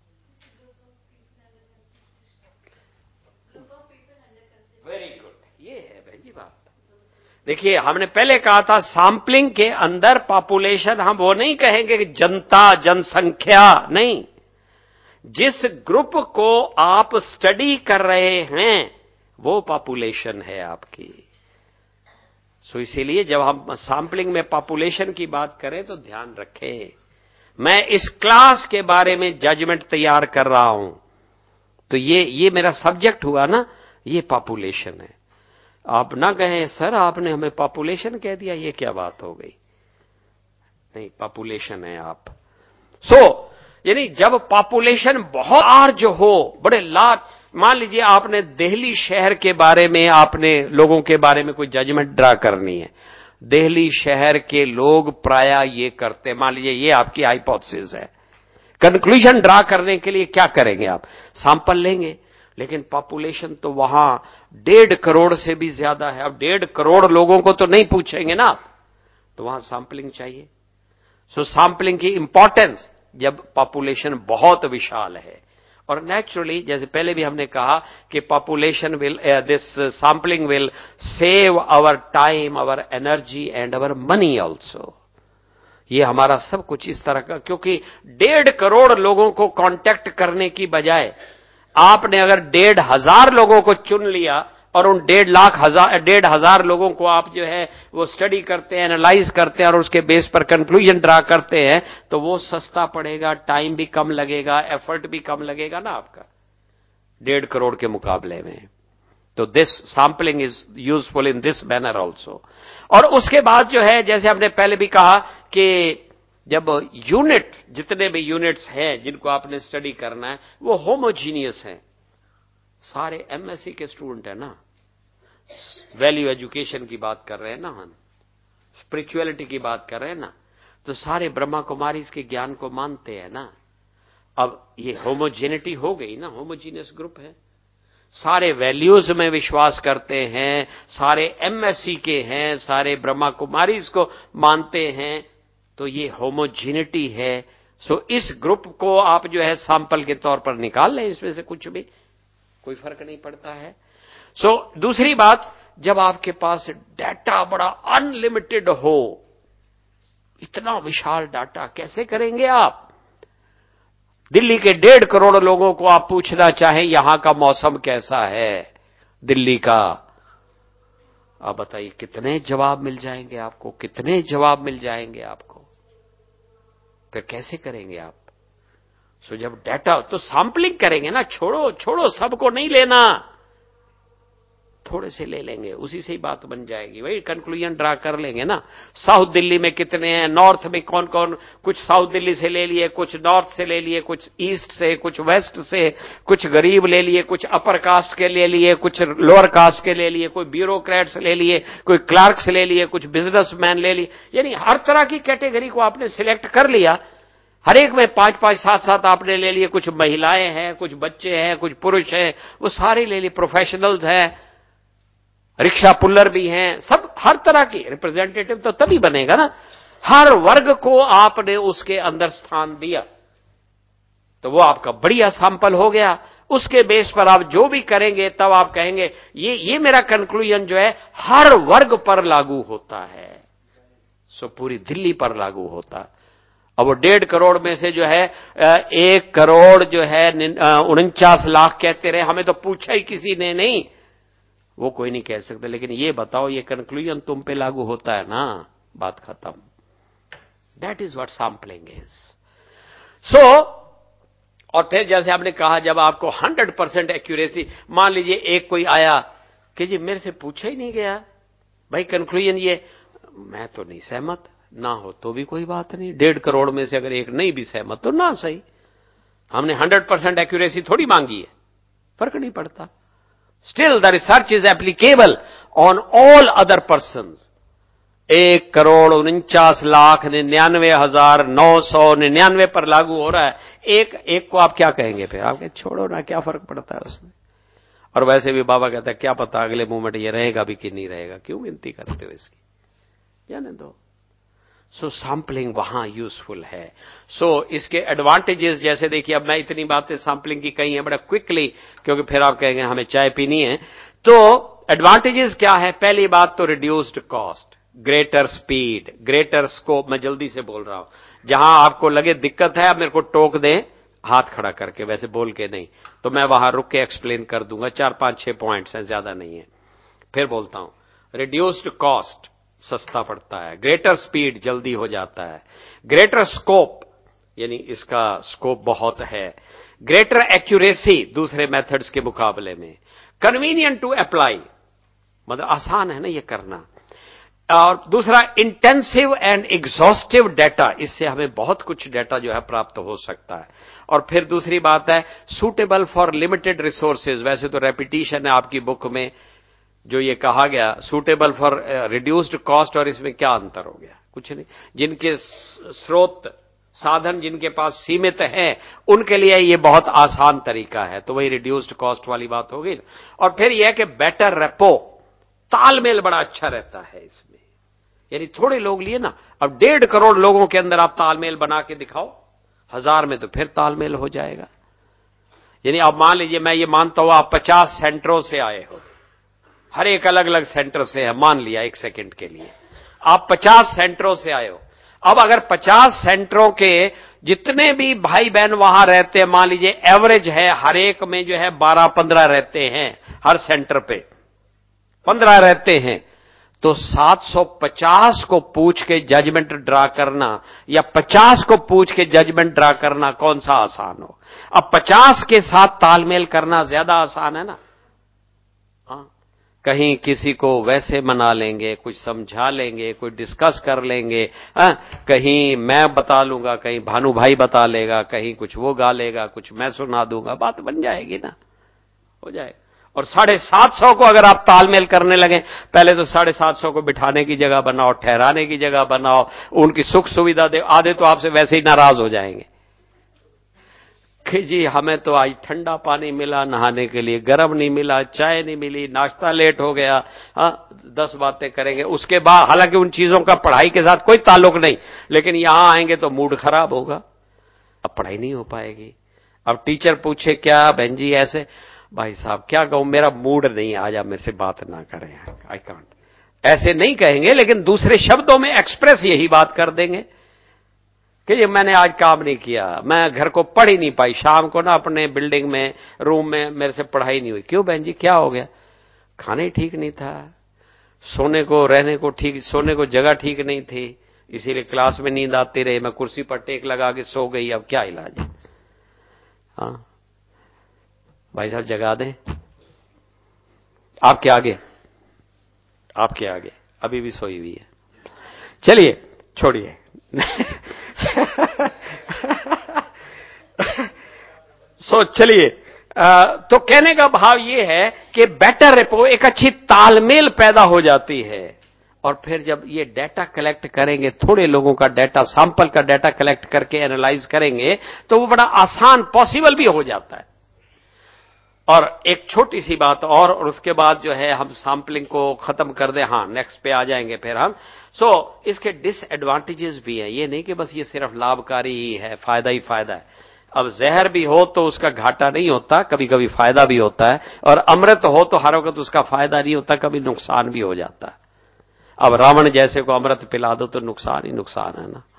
वेरी गुड, ये है बहन जी बात। देखिए हमने पहले कहा था सैंपलिंग के अंदर पॉपुलेशन, हम वो नहीं कहेंगे कि जनता, जनसंख्या नहीं, जिस ग्रुप को आप स्टडी कर रहे हैं वो पॉपुलेशन है आपकी। सो इसीलिए जब हम सैंपलिंग में पॉपुलेशन की बात करें तो ध्यान रखें, मैं इस क्लास के बारे में जजमेंट तैयार कर रहा हूं, तो ये ये मेरा सब्जेक्ट हुआ ना, ये पॉपुलेशन है। आप ना कहें सर आपने हमें पॉपुलेशन कह दिया, ये क्या बात हो गई, नहीं पॉपुलेशन है आप। सो so, यानी जब पॉपुलेशन बहुत लार्ज हो, बड़े लार्ज, मान लीजिए आपने दिल्ली शहर के बारे में, आपने लोगों के बारे में कोई जजमेंट ड्रा करनी है, दिल्ली शहर के लोग प्राय ये करते, मान लीजिए ये आपकी हाइपोथेसिस है, कंक्लूजन ड्रा करने के लिए क्या करेंगे आप, सैंपल लेंगे, लेकिन पॉपुलेशन तो वहां डेढ़ करोड़ से भी ज्यादा है, अब डेढ़ करोड़ लोगों को तो नहीं पूछेंगे ना आप, तो वहां सैंपलिंग चाहिए। सो सैंपलिंग की इंपॉर्टेंस जब पॉपुलेशन बहुत विशाल है, और नेचुरली जैसे पहले भी हमने कहा कि population will, this sampling will save our time, our energy and our money also. ये हमारा सब कुछ इस तरह का, क्योंकि डेढ़ करोड़ लोगों को कांटेक्ट करने की बजाय आपने अगर डेढ़ हजार लोगों को चुन लिया और उन डेढ़ लाख हजार डेढ़ हजार लोगों को आप जो है वो स्टडी करते हैं, एनालाइज करते हैं और उसके बेस पर कंक्लूजन ड्रा करते हैं, तो वो सस्ता पड़ेगा, टाइम भी कम लगेगा, एफर्ट भी कम लगेगा ना आपका डेढ़ करोड़ के मुकाबले में। तो this sampling is useful in this manner also. और उसके बाद जो है जैसे हमने पहले भी कहा कि जब यूनिट, जितने भी यूनिट्स हैं जिनको आपने स्टडी करना है वो होमोजीनियस हैं, सारे एमएससी के स्टूडेंट है ना, वैल्यू एजुकेशन की बात कर रहे हैं ना हम, स्पिरिचुअलिटी की बात कर रहे हैं ना, तो सारे ब्रह्मा कुमारी इसके ज्ञान को मानते हैं ना। अब ये होमोजेनिटी हो गई ना, होमोजीनियस ग्रुप है, सारे वैल्यूज में विश्वास करते हैं, सारे एमएससी के हैं, सारे ब्रह्मा कुमारी इसको मानते हैं, तो ये होमोजेनिटी है। सो इस ग्रुप को आप जो है सैंपल के तौर पर निकाल लें, इसमें से कुछ भी कोई फर्क नहीं पड़ता है। सो so, दूसरी बात, जब आपके पास डाटा बड़ा अनलिमिटेड हो, इतना विशाल डाटा कैसे करेंगे आप? दिल्ली के डेढ़ करोड़ लोगों को आप पूछना चाहें यहां का मौसम कैसा है दिल्ली का, आप बताइए कितने जवाब मिल जाएंगे आपको, कितने जवाब मिल जाएंगे आपको? फिर कैसे करेंगे आप? सो जब डाटा, तो सैंपलिंग करेंगे ना, छोड़ो छोड़ो सबको नहीं लेना, थोड़े से ले लेंगे, उसी से ही बात बन जाएगी, वही कंक्लूजन ड्रा कर लेंगे ना। साउथ दिल्ली में कितने हैं, नॉर्थ में कौन कौन, कुछ साउथ दिल्ली से ले लिए, कुछ नॉर्थ से ले लिए, कुछ ईस्ट से, कुछ वेस्ट से, कुछ गरीब ले लिए, कुछ अपर कास्ट के ले लिए, कुछ लोअर कास्ट के ले लिए, कोई ब्यूरोक्रेट्स ले लिए, कोई क्लार्क्स ले लिए, कुछ बिजनेसमैन ले लिए, यानी हर तरह की कैटेगरी को आपने सिलेक्ट कर लिया, हर एक में पांच पांच सात सात आपने ले लिए, कुछ महिलाएं हैं, कुछ बच्चे हैं, कुछ पुरुष हैं, वो सारे ले लिए, प्रोफेशनल्स हैं, रिक्शा पुल्लर भी हैं, सब हर तरह की रिप्रेजेंटेटिव तो तभी बनेगा ना, हर वर्ग को आपने उसके अंदर स्थान दिया, तो वो आपका बढ़िया सैंपल हो गया। उसके बेस पर आप जो भी करेंगे तब आप कहेंगे ये ये मेरा कंक्लूजन जो है हर वर्ग पर लागू होता है, सो पूरी दिल्ली पर लागू होता। अब वो डेढ़ करोड़ में से जो है एक करोड़ जो है उनचास लाख कहते रहे, हमें तो पूछा ही किसी ने नहीं, वो कोई नहीं कह सकते, लेकिन ये बताओ ये कंक्लूजन तुम पे लागू होता है ना, बात खत्म। That is what sampling is. So और फिर जैसे आपने कहा, जब आपको हंड्रेड परसेंट एक्यूरेसी, मान लीजिए एक कोई आया कि जी मेरे से पूछा ही नहीं गया भाई कंक्लूजन ये, मैं तो नहीं सहमत, ना हो तो भी कोई बात नहीं, डेढ़ करोड़ में से अगर एक नहीं भी सहमत तो ना सही, हमने हंड्रेड परसेंट एक्यूरेसी थोड़ी मांगी है, फर्क नहीं पड़ता। Still the research is applicable on all other persons. एक करोड़ उनचास लाख निन्यानवे हजार नौ सौ निन्यानवे पर लागू हो रहा है, एक एक को आप क्या कहेंगे? फिर आप कहें छोड़ो ना, क्या फर्क पड़ता है उसमें। और वैसे भी बाबा कहता है क्या पता अगले मूवमेंट ये रहेगा भी कि नहीं रहेगा, क्यों गिनती करते हो इसकी, जाने दो। सो सैंपलिंग वहां यूजफुल है। सो so, इसके एडवांटेजेस जैसे देखिए, अब मैं इतनी बातें सैंपलिंग की कही है बड़ा क्विकली, क्योंकि फिर आप कहेंगे हमें चाय पीनी है। तो एडवांटेजेस क्या है? पहली बात तो reduced cost, greater speed, greater scope. मैं जल्दी से बोल रहा हूं, जहां आपको लगे दिक्कत है आप मेरे को टोक दें हाथ खड़ा करके, वैसे बोल के नहीं, तो मैं वहां रुक के एक्सप्लेन कर दूंगा, चार पांच छह पॉइंट्स हैं, ज्यादा नहीं है। फिर बोलता हूं, रिड्यूस्ड कॉस्ट, सस्ता पड़ता है, ग्रेटर स्पीड, जल्दी हो जाता है, ग्रेटर स्कोप, यानी इसका स्कोप बहुत है, ग्रेटर एक्यूरेसी दूसरे मेथड्स के मुकाबले में, कन्वीनियंट टू अप्लाई, मतलब आसान है ना ये करना, और दूसरा इंटेंसिव एंड एग्जॉस्टिव डाटा, इससे हमें बहुत कुछ डाटा जो है प्राप्त हो सकता है। और फिर दूसरी बात है सूटेबल फॉर लिमिटेड रिसोर्सेज। वैसे तो रेपिटेशन है आपकी बुक में जो ये कहा गया, सूटेबल फॉर रिड्यूस्ड कॉस्ट, और इसमें क्या अंतर हो गया? कुछ नहीं। जिनके स्रोत साधन जिनके पास सीमित हैं उनके लिए ये बहुत आसान तरीका है, तो वही रिड्यूस्ड कॉस्ट वाली बात हो गई। और फिर यह कि बेटर रेपो, तालमेल बड़ा अच्छा रहता है इसमें, यानी थोड़े लोग लिए ना, अब डेढ़ करोड़ लोगों के अंदर आप तालमेल बना के दिखाओ, हजार में तो फिर तालमेल हो जाएगा। यानी आप मान लीजिए, मैं ये मानता हूं आप पचास सेंटरों से आए हो, हर एक अलग अलग सेंटर से है, मान लिया एक सेकंड के लिए आप पचास सेंटरों से आए हो। अब अगर पचास सेंटरों के जितने भी भाई बहन वहां रहते हैं, मान लीजिए एवरेज है हर एक में जो है बारह पंद्रह रहते हैं, हर सेंटर पे पंद्रह रहते हैं, तो सात सौ पचास को पूछ के जजमेंट ड्रा करना या पचास को पूछ के जजमेंट ड्रा करना कौन सा आसान हो? अब पचास के साथ तालमेल करना ज्यादा आसान है ना। हाँ, कहीं किसी को वैसे मना लेंगे, कुछ समझा लेंगे, कुछ डिस्कस कर लेंगे, हाँ, कहीं मैं बता लूंगा, कहीं भानु भाई बता लेगा, कहीं कुछ वो गा लेगा, कुछ मैं सुना दूंगा, बात बन जाएगी ना, हो जाएगा। और साढ़े सात सौ को अगर आप तालमेल करने लगे, पहले तो साढ़े सात सौ को बिठाने की जगह बनाओ, ठहराने की जगह बनाओ, उनकी सुख सुविधा दे, आधे तो आपसे वैसे ही नाराज हो जाएंगे कि जी हमें तो आज ठंडा पानी मिला नहाने के लिए, गर्म नहीं मिला, चाय नहीं मिली, नाश्ता लेट हो गया, हाँ दस बातें करेंगे। उसके बाद हालांकि उन चीजों का पढ़ाई के साथ कोई ताल्लुक नहीं, लेकिन यहां आएंगे तो मूड खराब होगा, अब पढ़ाई नहीं हो पाएगी। अब टीचर पूछे क्या बहन जी ऐसे, भाई साहब क्या कहूं, मेरा मूड नहीं, आज आप मेरे से बात ना करें, आई कांट, ऐसे नहीं कहेंगे, लेकिन दूसरे शब्दों में एक्सप्रेस यही बात कर देंगे कि ये मैंने आज काम नहीं किया, मैं घर को पढ़ ही नहीं पाई, शाम को ना अपने बिल्डिंग में रूम में मेरे से पढ़ाई नहीं हुई। क्यों बहन जी क्या हो गया? खाना ही ठीक नहीं था, सोने को रहने को ठीक, सोने को जगह ठीक नहीं थी, इसीलिए क्लास में नींद आती रही, मैं कुर्सी पर टेक लगा के सो गई, अब क्या इलाज है? हाँ भाई साहब जगा दें आपके आगे, आपके आगे अभी भी सोई हुई है, चलिए छोड़िए। सो चलिए, तो कहने का भाव यह है कि बेटर रेपो, एक अच्छी तालमेल पैदा हो जाती है, और फिर जब ये डाटा कलेक्ट करेंगे, थोड़े लोगों का डाटा, सैंपल का डाटा कलेक्ट करके एनालाइज करेंगे, तो वो बड़ा आसान पॉसिबल भी हो जाता है। और एक छोटी सी बात और, और उसके बाद जो है हम सैंपलिंग को खत्म कर दें, हाँ नेक्स्ट पे आ जाएंगे फिर हम। सो so, इसके डिसएडवांटेजेस भी हैं, ये नहीं कि बस ये सिर्फ लाभकारी ही है, फायदा ही फायदा है। अब जहर भी हो तो उसका घाटा नहीं होता, कभी कभी फायदा भी होता है, और अमृत हो तो हर वक्त उसका फायदा नहीं होता, कभी नुकसान भी हो जाता है। अब रावण जैसे को अमृत पिला दो तो नुकसान ही नुकसान है ना,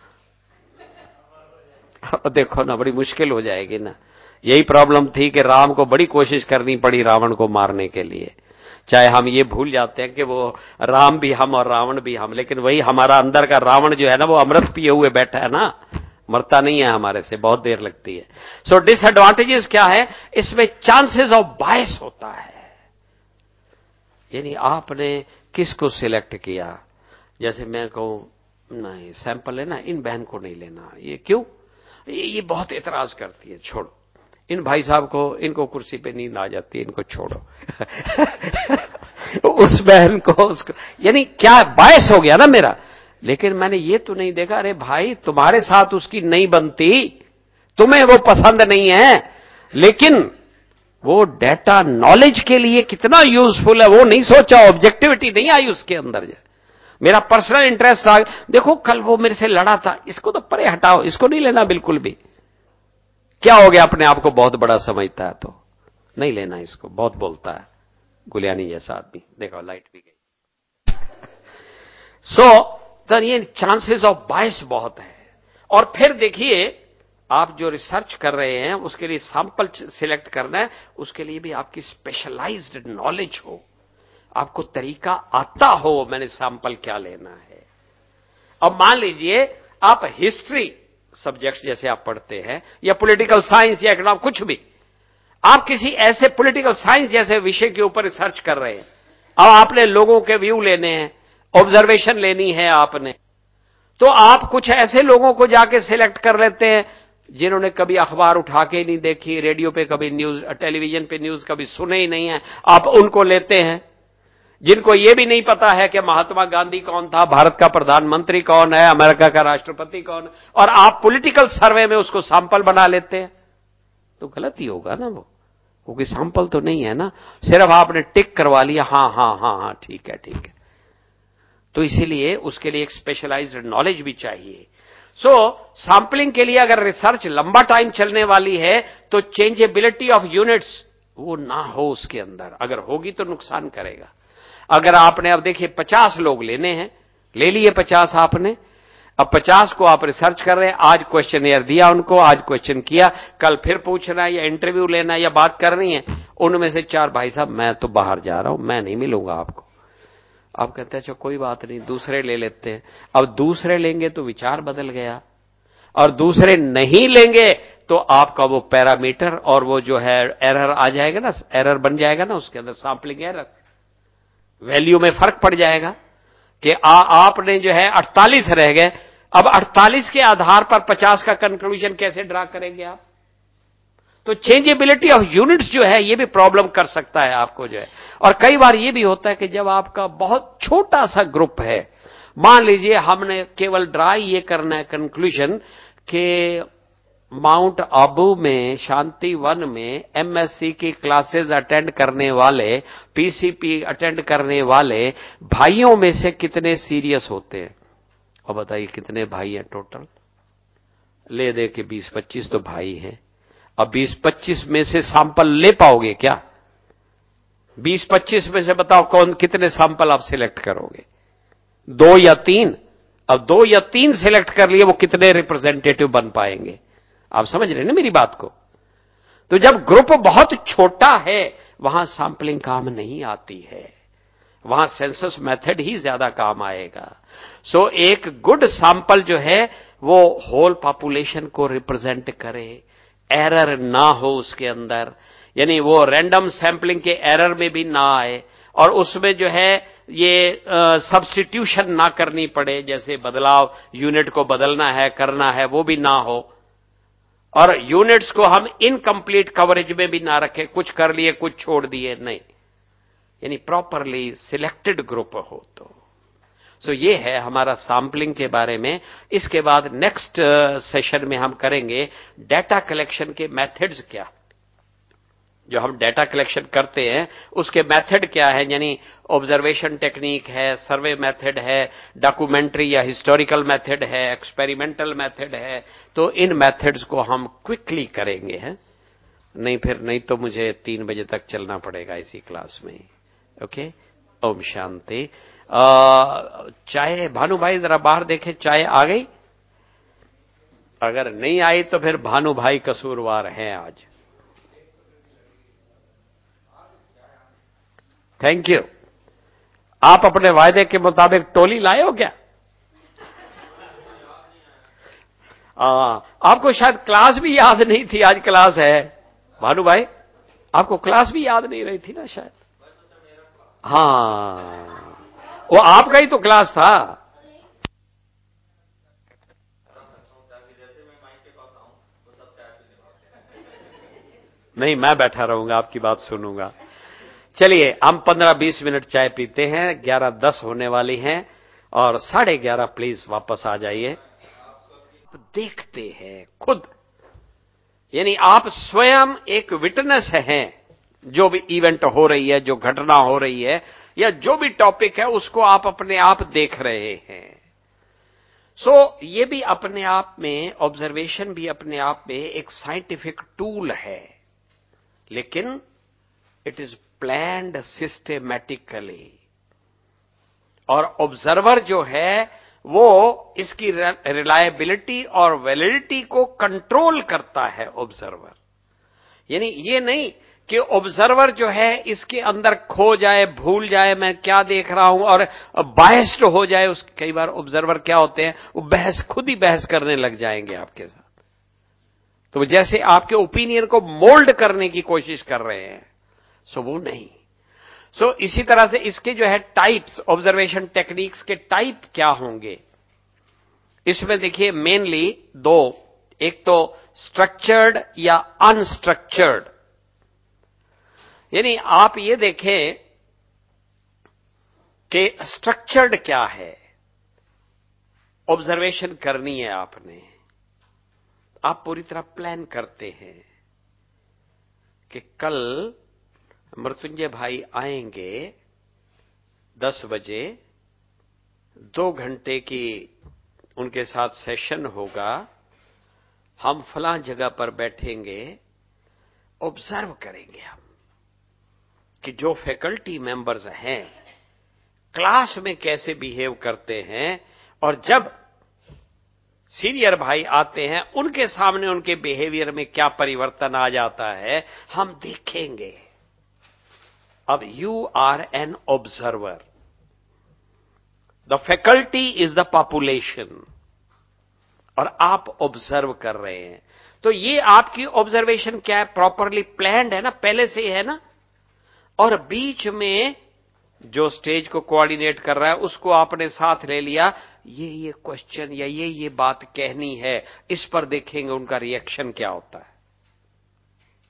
अब देखो ना बड़ी मुश्किल हो जाएगी ना। यही प्रॉब्लम थी कि राम को बड़ी कोशिश करनी पड़ी रावण को मारने के लिए, चाहे हम ये भूल जाते हैं कि वो राम भी हम और रावण भी हम, लेकिन वही हमारा अंदर का रावण जो है ना, वो अमृत पिए हुए बैठा है ना, मरता नहीं है हमारे से, बहुत देर लगती है। सो डिसएडवांटेजेस क्या है, इसमें चांसेस ऑफ बायस होता है, यानी आपने किसको सिलेक्ट किया, जैसे मैं कहूं नहीं सैंपल लेना, इन बहन को नहीं लेना, ये क्यों, ये, ये बहुत एतराज करती है, छोड़ो, इन भाई साहब को, इनको कुर्सी पे नींद आ जाती है, इनको छोड़ो। उस बहन को, उसको, यानी क्या बायस हो गया ना मेरा। लेकिन मैंने ये तो नहीं देखा, अरे भाई तुम्हारे साथ उसकी नहीं बनती, तुम्हें वो पसंद नहीं है, लेकिन वो डाटा नॉलेज के लिए कितना यूजफुल है वो नहीं सोचा, ऑब्जेक्टिविटी नहीं आई उसके अंदर, मेरा पर्सनल इंटरेस्ट आ। देखो कल वो मेरे से लड़ा था, इसको तो परे हटाओ, इसको नहीं लेना बिल्कुल भी। क्या हो गया, अपने आप को बहुत बड़ा समझता है तो नहीं लेना इसको, बहुत बोलता है, गुलियानी जैसा आदमी। देखो लाइट भी गई। सो तो ये चांसेस ऑफ बायस बहुत है। और फिर देखिए आप जो रिसर्च कर रहे हैं उसके लिए सैंपल सिलेक्ट करना है, उसके लिए भी आपकी स्पेशलाइज्ड नॉलेज हो, आपको तरीका आता हो मैंने सैंपल क्या लेना है। अब मान लीजिए आप हिस्ट्री सब्जेक्ट्स जैसे आप पढ़ते हैं, या पॉलिटिकल साइंस या इकोनॉमिक्स, कुछ भी, आप किसी ऐसे पॉलिटिकल साइंस जैसे विषय के ऊपर रिसर्च कर रहे हैं, अब आपने लोगों के व्यू लेने हैं, ऑब्जर्वेशन लेनी है आपने, तो आप कुछ ऐसे लोगों को जाके सिलेक्ट कर लेते हैं जिन्होंने कभी अखबार उठा के नहीं देखी, रेडियो पे कभी न्यूज, टेलीविजन पे न्यूज कभी सुने ही नहीं है, आप उनको लेते हैं। जिनको यह भी नहीं पता है कि महात्मा गांधी कौन था, भारत का प्रधानमंत्री कौन है, अमेरिका का राष्ट्रपति कौन है, और आप पॉलिटिकल सर्वे में उसको सैंपल बना लेते हैं, तो गलत ही होगा ना वो, क्योंकि सैंपल तो नहीं है ना, सिर्फ आपने टिक करवा लिया, हां हां हां हां ठीक है ठीक है। तो इसीलिए उसके लिए एक स्पेशलाइज्ड नॉलेज भी चाहिए। सो so, सैंपलिंग के लिए अगर रिसर्च लंबा टाइम चलने वाली है तो चेंजेबिलिटी ऑफ यूनिट्स वो ना हो उसके अंदर, अगर होगी तो नुकसान करेगा। अगर आपने अब देखिए पचास लोग लेने हैं, ले लिए पचास आपने, अब पचास को आप रिसर्च कर रहे हैं, आज क्वेश्चनियर दिया उनको, आज क्वेश्चन किया, कल फिर पूछना है या इंटरव्यू लेना है या बात करनी है, उनमें से चार भाई साहब मैं तो बाहर जा रहा हूं, मैं नहीं मिलूंगा आपको। आप कहते हैं अच्छा कोई बात नहीं दूसरे ले लेते हैं। अब दूसरे लेंगे तो विचार बदल गया, और दूसरे नहीं लेंगे तो आपका वो पैरामीटर और वो जो है एरर आ जाएगा ना, एरर बन जाएगा ना उसके अंदर, सैंपलिंग एरर, वैल्यू में फर्क पड़ जाएगा कि आ, आपने जो है अड़तालीस रह गए, अब अड़तालीस के आधार पर पचास का कंक्लूजन कैसे ड्रा करेंगे आप। तो चेंजेबिलिटी ऑफ यूनिट्स जो है ये भी प्रॉब्लम कर सकता है आपको जो है। और कई बार ये भी होता है कि जब आपका बहुत छोटा सा ग्रुप है, मान लीजिए हमने केवल ड्राई ये करना है कंक्लूजन कि माउंट आबू में शांति वन में एमएससी की क्लासेस अटेंड करने वाले, पीसीपी अटेंड करने वाले भाइयों में से कितने सीरियस होते हैं। और बताइए कितने भाई हैं टोटल, ले दे के बीस पच्चीस तो भाई हैं। अब बीस पच्चीस में से सैंपल ले पाओगे क्या? बीस पच्चीस में से बताओ कौन कितने सैंपल आप सिलेक्ट करोगे? दो या तीन? अब दो या तीन सिलेक्ट कर लिए, वो कितने रिप्रेजेंटेटिव बन पाएंगे? आप समझ रहे हैं ना मेरी बात को? तो जब ग्रुप बहुत छोटा है वहां सैंपलिंग काम नहीं आती है, वहां सेंसस मेथड ही ज्यादा काम आएगा। सो so, एक गुड सैंपल जो है वो होल पॉपुलेशन को रिप्रेजेंट करे, एरर ना हो उसके अंदर, यानी वो रैंडम सैंपलिंग के एरर में भी ना आए, और उसमें जो है ये सब्स्टिट्यूशन ना करनी पड़े, जैसे बदलाव यूनिट को बदलना है करना है वो भी ना हो, और यूनिट्स को हम इनकम्प्लीट कवरेज में भी ना रखें, कुछ कर लिए कुछ छोड़ दिए, नहीं, यानी प्रॉपरली सिलेक्टेड ग्रुप हो। तो सो so ये है हमारा सैंपलिंग के बारे में। इसके बाद नेक्स्ट सेशन में हम करेंगे डेटा कलेक्शन के मेथड्स क्या, जो हम डेटा कलेक्शन करते हैं उसके मेथड क्या है, यानी ऑब्जर्वेशन टेक्निक है, सर्वे मेथड है, डॉक्यूमेंट्री या हिस्टोरिकल मेथड है, एक्सपेरिमेंटल मेथड है। तो इन मेथड्स को हम क्विकली करेंगे हैं, नहीं फिर नहीं तो मुझे तीन बजे तक चलना पड़ेगा इसी क्लास में। ओके, ओम शांति। चाय भानु भाई जरा बाहर देखें, चाय आ गई? अगर नहीं आई तो फिर भानु भाई कसूरवार हैं आज। Thank you. आप अपने वायदे के मुताबिक टोली लाए हो क्या? आ, आपको शायद क्लास भी याद नहीं थी, आज क्लास है। भानु भाई आपको क्लास भी याद नहीं रही थी ना शायद? हाँ, वो आपका ही तो क्लास था। नहीं, मैं बैठा रहूंगा, आपकी बात सुनूंगा। चलिए हम पंद्रह बीस मिनट चाय पीते हैं, ग्यारह दस होने वाली हैं, और साढ़े ग्यारह प्लीज वापस आ जाइए। देखते हैं खुद, यानी आप स्वयं एक विटनेस हैं, जो भी इवेंट हो रही है, जो घटना हो रही है, या जो भी टॉपिक है उसको आप अपने आप देख रहे हैं। सो so, ये भी अपने आप में, ऑब्जर्वेशन भी अपने आप में एक साइंटिफिक टूल है, लेकिन इट इज प्लान्ड सिस्टेमेटिकली। और ऑब्जर्वर जो है वो इसकी रिलायबिलिटी और वैलिडिटी को कंट्रोल करता है ऑब्जर्वर। यानी ये नहीं कि ऑब्जर्वर जो है इसके अंदर खो जाए, भूल जाए मैं क्या देख रहा हूं, और बायस्ड हो जाए। उस कई बार ऑब्जर्वर क्या होते हैं, वो बहस, खुद ही बहस करने लग जाएंगे आपके साथ, तो जैसे आपके ओपिनियन को मोल्ड करने की कोशिश कर रहे हैं। सो वो नहीं। सो so, इसी तरह से इसके जो है टाइप्स, ऑब्जर्वेशन टेक्निक्स के टाइप क्या होंगे, इसमें देखिए मेनली दो, एक तो स्ट्रक्चर्ड या अनस्ट्रक्चर्ड। यानी आप ये देखें कि स्ट्रक्चर्ड क्या है, ऑब्जर्वेशन करनी है आपने, आप पूरी तरह प्लान करते हैं कि कल मृत्युंजय भाई आएंगे दस बजे, दो घंटे की उनके साथ सेशन होगा, हम फलां जगह पर बैठेंगे, ऑब्जर्व करेंगे हम कि जो फैकल्टी मेंबर्स हैं क्लास में कैसे बिहेव करते हैं, और जब सीनियर भाई आते हैं उनके सामने उनके बिहेवियर में क्या परिवर्तन आ जाता है, हम देखेंगे। अब you are an observer, the faculty is the population, और आप ऑब्जर्व कर रहे हैं। तो ये आपकी ऑब्जर्वेशन क्या है, प्रॉपरली प्लान्ड है ना, पहले से ही है ना। और बीच में जो स्टेज को कोऑर्डिनेट कर रहा है उसको आपने साथ ले लिया, ये ये क्वेश्चन या ये ये बात कहनी है, इस पर देखेंगे उनका रिएक्शन क्या होता है।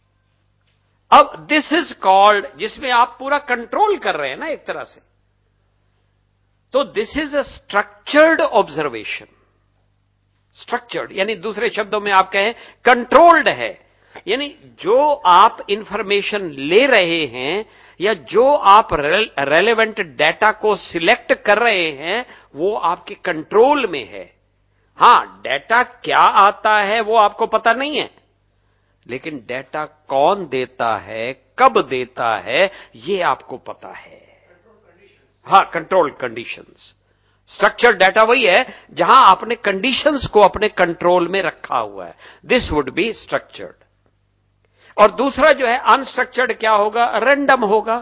अब दिस इज कॉल्ड, जिसमें आप पूरा कंट्रोल कर रहे हैं ना एक तरह से, तो this is a structured observation. Structured यानी दूसरे शब्दों में आप कहें कंट्रोल्ड है, यानी जो आप इंफॉर्मेशन ले रहे हैं या जो आप रेलेवेंट डाटा को सिलेक्ट कर रहे हैं वो आपके कंट्रोल में है। हां, डाटा क्या आता है वो आपको पता नहीं है, लेकिन डाटा कौन देता है, कब देता है, ये आपको पता है। हां, कंट्रोल कंडीशंस। स्ट्रक्चर्ड डाटा वही है जहां आपने कंडीशंस को अपने कंट्रोल में रखा हुआ है, दिस वुड बी स्ट्रक्चर्ड। और दूसरा जो है अनस्ट्रक्चर्ड क्या होगा, रैंडम होगा।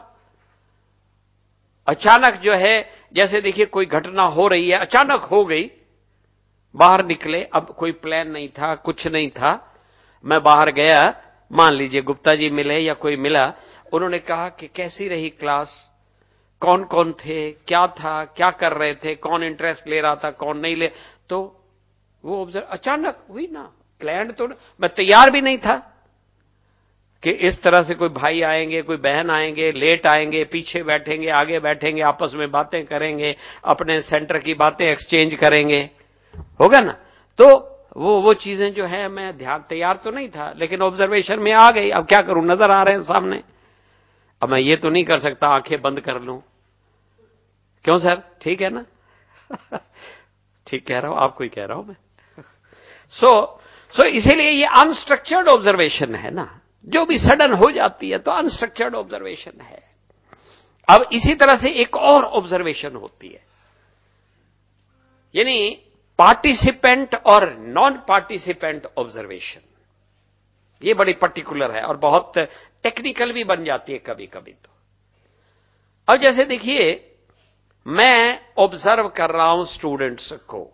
अचानक जो है, जैसे देखिए कोई घटना हो रही है, अचानक हो गई, बाहर निकले, अब कोई प्लान नहीं था, कुछ नहीं था, मैं बाहर गया, मान लीजिए गुप्ता जी मिले या कोई मिला, उन्होंने कहा कि कैसी रही क्लास, कौन कौन थे, क्या था, क्या कर रहे थे, कौन इंटरेस्ट ले रहा था, कौन नहीं ले, तो वो ऑब्जर्व अचानक हुई ना, प्लान तो मैं तैयार भी नहीं था कि इस तरह से कोई भाई आएंगे, कोई बहन आएंगे, लेट आएंगे, पीछे बैठेंगे, आगे बैठेंगे, आपस में बातें करेंगे, अपने सेंटर की बातें एक्सचेंज करेंगे, होगा ना। तो वो वो चीजें जो है मैं ध्यान तैयार तो नहीं था, लेकिन ऑब्जर्वेशन में आ गई। अब क्या करूं, नजर आ रहे हैं सामने, अब मैं ये तो नहीं कर सकता आंखें बंद कर लूं। क्यों सर, ठीक है ना? ठीक कह रहा हूं, आपको ही कह रहा हूं मैं। सो सो इसीलिए ये अनस्ट्रक्चर्ड ऑब्जर्वेशन है ना, जो भी सडन हो जाती है तो अनस्ट्रक्चर्ड ऑब्जर्वेशन है। अब इसी तरह से एक और ऑब्जर्वेशन होती है, यानी पार्टिसिपेंट और नॉन पार्टिसिपेंट ऑब्जर्वेशन। ये बड़ी पर्टिकुलर है और बहुत टेक्निकल भी बन जाती है कभी कभी। तो अब जैसे देखिए, मैं ऑब्जर्व कर रहा हूं स्टूडेंट्स को,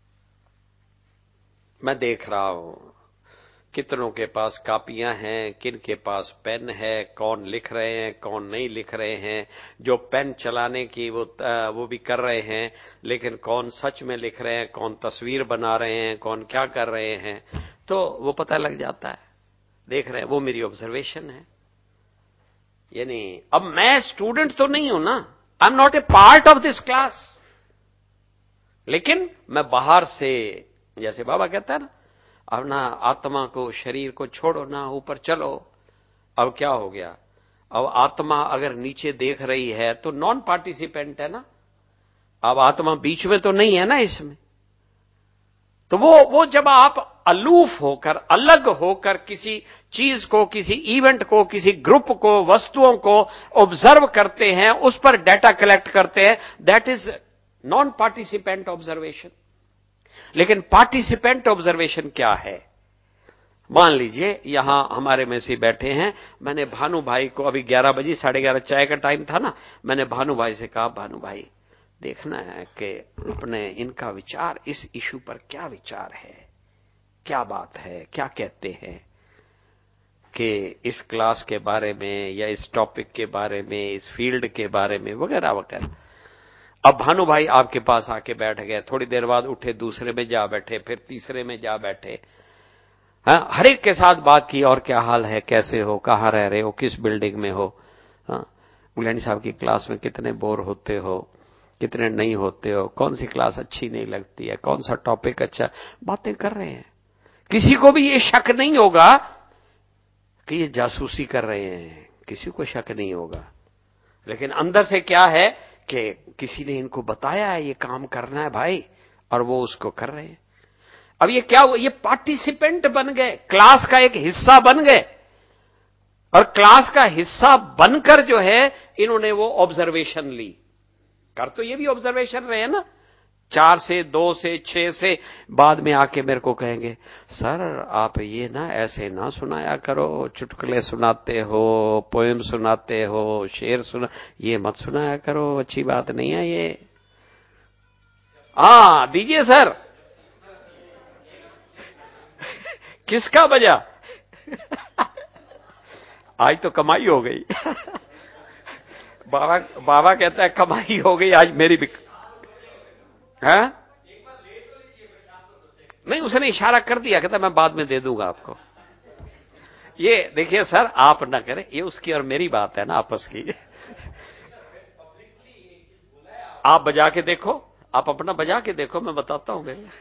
मैं देख रहा हूं कितनों के पास कापियां हैं, किन के पास पेन है, कौन लिख रहे हैं, कौन नहीं लिख रहे हैं, जो पेन चलाने की वो वो भी कर रहे हैं, लेकिन कौन सच में लिख रहे हैं, कौन तस्वीर बना रहे हैं, कौन क्या कर रहे हैं, तो वो पता लग जाता है। देख रहे हैं, वो मेरी ऑब्जर्वेशन है। यानी अब मैं स्टूडेंट तो नहीं हूं ना, I am not a part of this class, लेकिन मैं बाहर से, जैसे बाबा कहता है ना, अब ना आत्मा को, शरीर को छोड़ो ना, ऊपर चलो। अब क्या हो गया, अब आत्मा अगर नीचे देख रही है तो नॉन पार्टिसिपेंट है ना, अब आत्मा बीच में तो नहीं है ना इसमें। तो वो वो जब आप अलूफ होकर, अलग होकर किसी चीज को, किसी इवेंट को, किसी ग्रुप को, वस्तुओं को ऑब्जर्व करते हैं, उस पर डाटा कलेक्ट करते हैं, that is non participant observation. लेकिन पार्टिसिपेंट ऑब्जर्वेशन क्या है, मान लीजिए यहां हमारे में से बैठे हैं, मैंने भानु भाई को, अभी ग्यारह बजे, साढ़े ग्यारह चाय का टाइम था ना, मैंने भानु भाई से कहा, भानु भाई देखना है कि अपने इनका विचार इस इशू पर क्या विचार है, क्या बात है, क्या कहते हैं कि इस क्लास के बारे में या इस टॉपिक के बारे में, इस फील्ड के बारे में, वगैरह वगैरह। अब भानु भाई आपके पास आके बैठ गए, थोड़ी देर बाद उठे, दूसरे में जा बैठे, फिर तीसरे में जा बैठे, हाँ, हर एक के साथ बात की, और क्या हाल है, कैसे हो, कहां रह रहे हो, किस बिल्डिंग में हो, हाँ, गुलानी साहब की क्लास में कितने बोर होते हो, कितने नहीं होते हो, कौन सी क्लास अच्छी नहीं लगती है, कौन सा टॉपिक अच्छा, बातें कर रहे हैं। किसी को भी ये शक नहीं होगा कि ये जासूसी कर रहे हैं, किसी को शक नहीं होगा। लेकिन अंदर से क्या है कि किसी ने इनको बताया है ये काम करना है भाई, और वो उसको कर रहे हैं। अब ये क्या हुआ, ये पार्टिसिपेंट बन गए, क्लास का एक हिस्सा बन गए, और क्लास का हिस्सा बनकर जो है इन्होंने वो ऑब्जर्वेशन ली। कर तो ये भी ऑब्जर्वेशन रहे ना, चार से, दो से, छह से, बाद में आके मेरे को कहेंगे, सर आप ये ना ऐसे ना सुनाया करो, चुटकुले सुनाते हो, पोएम सुनाते हो, शेर सुना, ये मत सुनाया करो, अच्छी बात नहीं है ये। हाँ दीजिए सर। किसका बजा? आज तो कमाई हो गई। बाबा बाबा कहता है कमाई हो गई आज मेरी भी। है नहीं, उसने इशारा कर दिया, कहता मैं बाद में दे दूंगा आपको। ये देखिए सर, आप ना करें, ये उसकी और मेरी बात है ना आपस की। आप बजा के देखो, आप अपना बजा के देखो, मैं बताता हूं मेरे।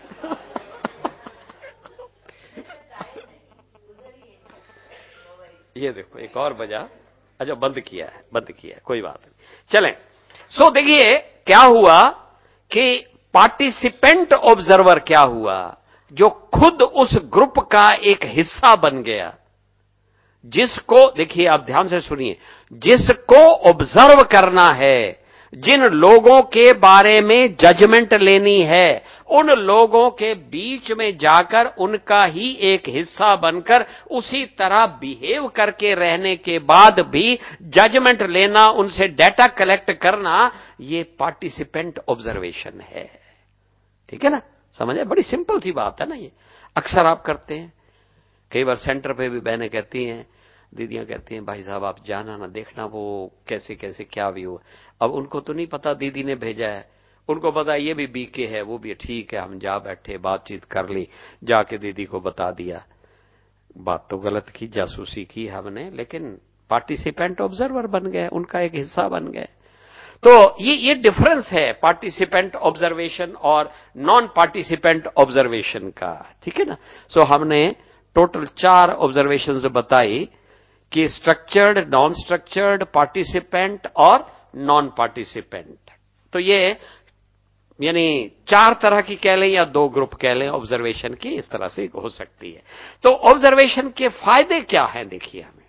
ये देखो एक और बजा। अच्छा बंद किया है, बंद किया है, कोई बात नहीं, चलें। सो देखिए क्या हुआ कि पार्टिसिपेंट ऑब्जर्वर क्या हुआ, जो खुद उस ग्रुप का एक हिस्सा बन गया, जिसको देखिए आप ध्यान से सुनिए, जिसको ऑब्जर्व करना है, जिन लोगों के बारे में जजमेंट लेनी है, उन लोगों के बीच में जाकर उनका ही एक हिस्सा बनकर उसी तरह बिहेव करके रहने के बाद भी जजमेंट लेना, उनसे डेटा कलेक्ट करना, ये पार्टिसिपेंट ऑब्जर्वेशन है। ठीक है ना, समझे? बड़ी सिंपल सी बात है ना, ये अक्सर आप करते हैं। कई बार सेंटर पे भी बहनें कहती हैं, दीदियां कहती हैं, भाई साहब आप जाना ना, देखना वो कैसे कैसे क्या व्यू है। अब उनको तो नहीं पता दीदी ने भेजा है, उनको पता ये भी बीके है, वो भी ठीक है, हम जा बैठे, बातचीत कर ली, जाके दीदी को बता दिया। बात तो गलत की, जासूसी की हमने, लेकिन पार्टिसिपेंट ऑब्जर्वर बन गए, उनका एक हिस्सा बन गए। तो ये ये डिफरेंस है पार्टिसिपेंट ऑब्जर्वेशन और नॉन पार्टिसिपेंट ऑब्जर्वेशन का। ठीक है ना। सो so, हमने टोटल चार ऑब्जर्वेशंस बताई कि स्ट्रक्चर्ड, नॉन स्ट्रक्चर्ड, पार्टिसिपेंट और नॉन पार्टिसिपेंट। तो ये यानी चार तरह की कह लें या दो ग्रुप कह लें ऑब्जर्वेशन की, इस तरह से हो सकती है। तो ऑब्जर्वेशन के फायदे क्या हैं देखिए हमें।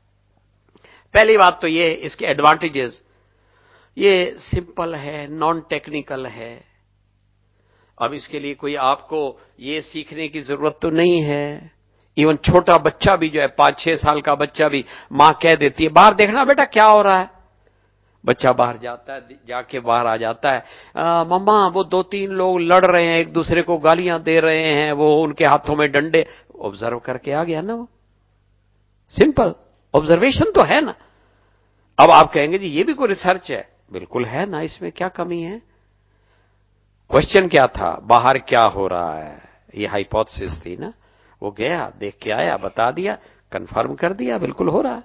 पहली बात तो ये, इसके एडवांटेजेस, ये सिंपल है, नॉन टेक्निकल है। अब इसके लिए कोई आपको ये सीखने की जरूरत तो नहीं है। इवन छोटा बच्चा भी जो है, पांच छह साल का बच्चा भी, मां कह देती है बाहर देखना बेटा क्या हो रहा है, बच्चा बाहर जाता है, जाके बाहर आ जाता है, मम्मा वो दो तीन लोग लड़ रहे हैं, एक दूसरे को गालियां दे रहे हैं, वो उनके हाथों में डंडे, ऑब्जर्व करके आ गया ना वो। सिंपल ऑब्जर्वेशन तो है ना। अब आप कहेंगे जी ये भी कोई रिसर्च है, बिल्कुल है ना, इसमें क्या कमी है। क्वेश्चन क्या था, बाहर क्या हो रहा है, ये हाइपोथेसिस थी ना। वो गया, देख के आया, बता दिया, कंफर्म कर दिया, बिल्कुल हो रहा है।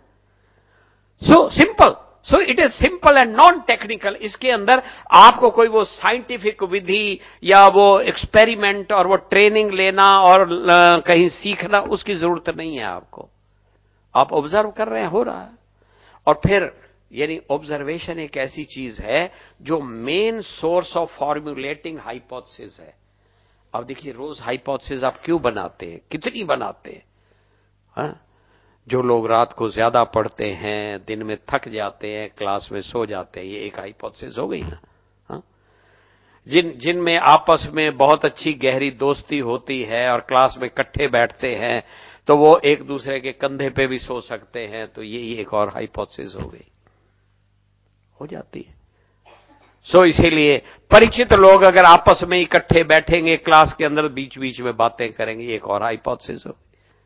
So simple, so it is simple and non technical. इसके अंदर आपको कोई वो साइंटिफिक विधि या वो एक्सपेरिमेंट और वो ट्रेनिंग लेना और कहीं सीखना, उसकी जरूरत नहीं है आपको। आप ऑब्जर्व कर रहे हैं, हो रहा है। और फिर यानी ऑब्जर्वेशन एक ऐसी चीज है जो main source of formulating hypothesis है। अब देखिए रोज हाइपोथेसिस आप क्यों बनाते हैं, कितनी बनाते हैं। हाँ? जो लोग रात को ज्यादा पढ़ते हैं, दिन में थक जाते हैं, क्लास में सो जाते हैं, ये एक हाइपोथेसिस हो गई ना। हाँ? जिन जिनमें आपस में बहुत अच्छी गहरी दोस्ती होती है और क्लास में इकट्ठे बैठते हैं, तो वो एक दूसरे के कंधे पे भी सो सकते हैं, तो ये एक और हाइपोथेसिस हो गई, हो जाती है। सो so, इसीलिए परिचित लोग अगर आपस में इकट्ठे बैठेंगे क्लास के अंदर, बीच बीच में बातें करेंगे, एक और हाइपोथेसिस हो।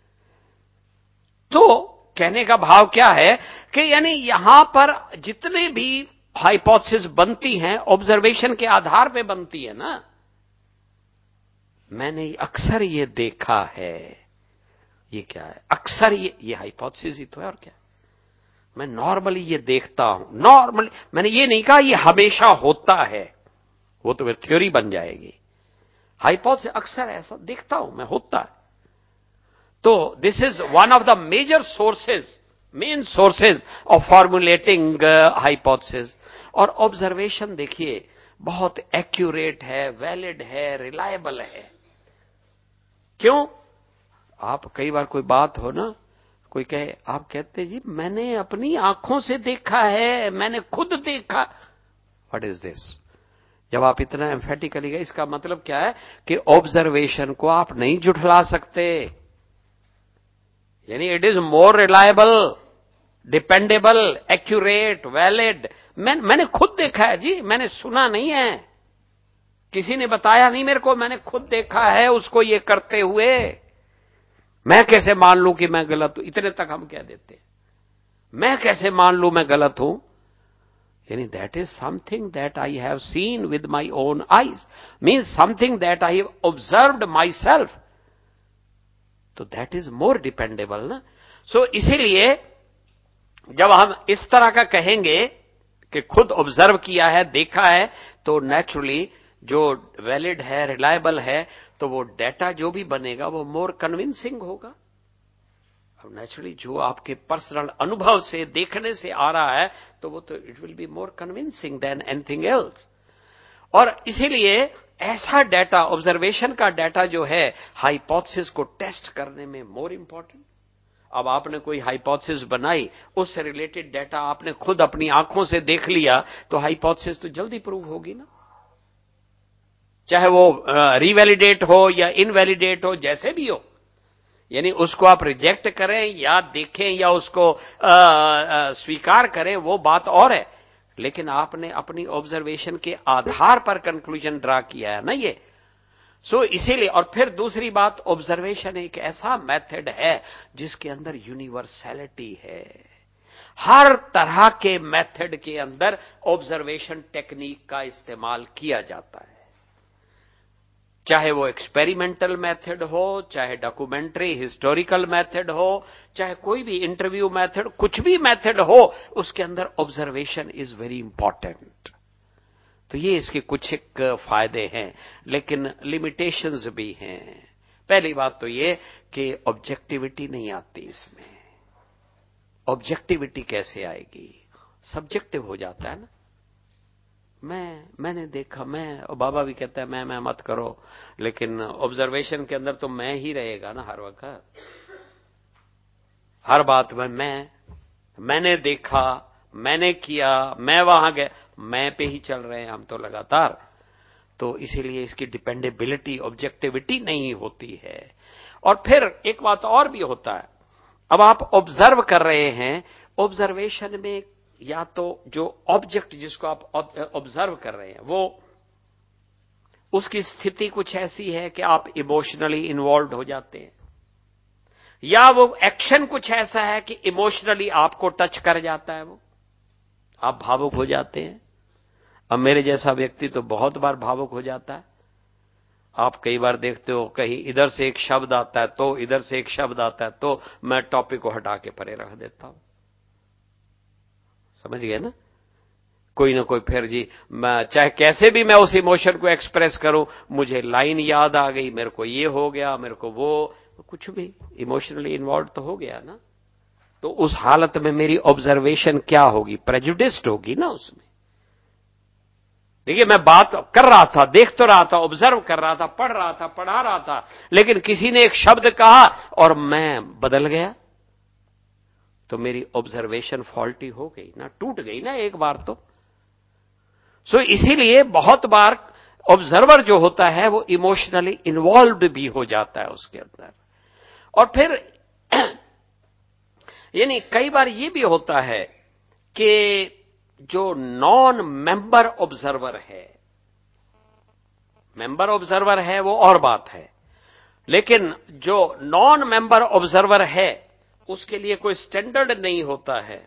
तो कहने का भाव क्या है कि यानी यहां पर जितने भी हाइपोथेसिस बनती हैं, ऑब्जर्वेशन के आधार पे बनती है ना। मैंने अक्सर ये देखा है, ये क्या है, अक्सर ये ये हाइपोथेसिस ही तो है, और क्या। मैं नॉर्मली ये देखता हूं, नॉर्मली, मैंने ये नहीं कहा ये हमेशा होता है, वो तो फिर थ्योरी बन जाएगी। हाइपोथेसिस अक्सर ऐसा देखता हूं मैं, होता है। तो this is one of the major sources, main sources of formulating hypothesis. और ऑब्जर्वेशन देखिए बहुत एक्यूरेट है, वैलिड है, रिलायबल है। क्यों? आप कई बार कोई बात हो ना, कोई कहे, आप कहते जी मैंने अपनी आंखों से देखा है, मैंने खुद देखा। What is this? जब आप इतना एम्फेटिकली गए, इसका मतलब क्या है कि ऑब्जर्वेशन को आप नहीं जुठला सकते। यानी it is more reliable, dependable, accurate, valid. मैं, मैंने खुद देखा है जी, मैंने सुना नहीं है, किसी ने बताया नहीं मेरे को, मैंने खुद देखा है उसको ये करते हुए। मैं कैसे मान लूं कि मैं गलत हूं? इतने तक हम कह देते हैं, मैं कैसे मान लूं मैं गलत हूं? यानी that is something that I have seen with my own eyes, means something that I have observed myself. तो दैट इज मोर डिपेंडेबल ना। सो so, इसीलिए जब हम इस तरह का कहेंगे कि खुद ऑब्जर्व किया है, देखा है, तो नेचुरली जो वैलिड है, रिलायबल है, तो वो डेटा जो भी बनेगा वो मोर कन्विंसिंग होगा। अब नेचुरली जो आपके पर्सनल अनुभव से, देखने से आ रहा है, तो वो तो it will be more convincing than anything else. और इसीलिए ऐसा डेटा, ऑब्जर्वेशन का डेटा जो है, हाइपोथेसिस को टेस्ट करने में मोर इंपॉर्टेंट। अब आपने कोई हाइपोथेसिस बनाई, उससे रिलेटेड डेटा आपने खुद अपनी आंखों से देख लिया, तो हाइपोथेसिस तो जल्दी प्रूव होगी ना, चाहे वो रिवैलिडेट हो या इनवैलिडेट हो, जैसे भी हो। यानी उसको आप रिजेक्ट करें या देखें या उसको आ, आ, स्वीकार करें, वो बात और है, लेकिन आपने अपनी ऑब्जर्वेशन के आधार पर कंक्लूजन ड्रा किया है ना ये। सो so, इसीलिए, और फिर दूसरी बात, ऑब्जर्वेशन एक ऐसा मेथड है जिसके अंदर यूनिवर्सैलिटी है। हर तरह के मेथड के अंदर ऑब्जर्वेशन टेक्निक का इस्तेमाल किया जाता है, चाहे वो एक्सपेरिमेंटल मेथड हो, चाहे डॉक्यूमेंट्री हिस्टोरिकल मेथड हो, चाहे कोई भी इंटरव्यू मेथड, कुछ भी मेथड हो, उसके अंदर ऑब्जर्वेशन इज वेरी इंपॉर्टेंट। तो ये इसके कुछ एक फायदे हैं, लेकिन लिमिटेशंस भी हैं। पहली बात तो ये कि ऑब्जेक्टिविटी नहीं आती इसमें। ऑब्जेक्टिविटी कैसे आएगी? सब्जेक्टिव हो जाता है ना। मैं मैंने देखा, मैं, और बाबा भी कहता है मैं मैं मत करो, लेकिन ऑब्जर्वेशन के अंदर तो मैं ही रहेगा ना हर वक्त। हर बात में मैं, मैंने देखा, मैंने किया, मैं वहां गया, मैं पे ही चल रहे हैं हम तो लगातार। तो इसीलिए इसकी डिपेंडेबिलिटी, ऑब्जेक्टिविटी नहीं होती है। और फिर एक बात और भी होता है, अब आप ऑब्जर्व कर रहे हैं, ऑब्जर्वेशन में या तो जो ऑब्जेक्ट जिसको आप ऑब्जर्व कर रहे हैं, वो उसकी स्थिति कुछ ऐसी है कि आप इमोशनली इन्वॉल्व हो जाते हैं, या वो एक्शन कुछ ऐसा है कि इमोशनली आपको टच कर जाता है, वो आप भावुक हो जाते हैं। अब मेरे जैसा व्यक्ति तो बहुत बार भावुक हो जाता है। आप कई बार देखते हो, कहीं इधर से एक शब्द आता है तो इधर से एक शब्द आता है तो मैं टॉपिक को हटा के परे रख देता हूं। समझ गए ना? कोई ना कोई, फिर जी मैं चाहे कैसे भी मैं उस इमोशन को एक्सप्रेस करूं, मुझे लाइन याद आ गई, मेरे को ये हो गया, मेरे को वो, कुछ भी इमोशनली इन्वॉल्व तो हो गया ना। तो उस हालत में मेरी ऑब्जर्वेशन क्या होगी? प्रेजुडिस्ड होगी ना उसमें। देखिए, मैं बात कर रहा था, देख तो रहा था, ऑब्जर्व कर रहा था, पढ़ रहा था, पढ़ा रहा था, लेकिन किसी ने एक शब्द कहा और मैं बदल गया, तो मेरी ऑब्जर्वेशन फॉल्टी हो गई ना, टूट गई ना एक बार तो। सो so, इसीलिए बहुत बार ऑब्जर्वर जो होता है वो इमोशनली इन्वॉल्व भी हो जाता है उसके अंदर। और फिर यानी कई बार ये भी होता है कि जो नॉन मेंबर ऑब्जर्वर है, मेंबर ऑब्जर्वर है वो और बात है, लेकिन जो नॉन मेंबर ऑब्जर्वर है उसके लिए कोई स्टैंडर्ड नहीं होता है,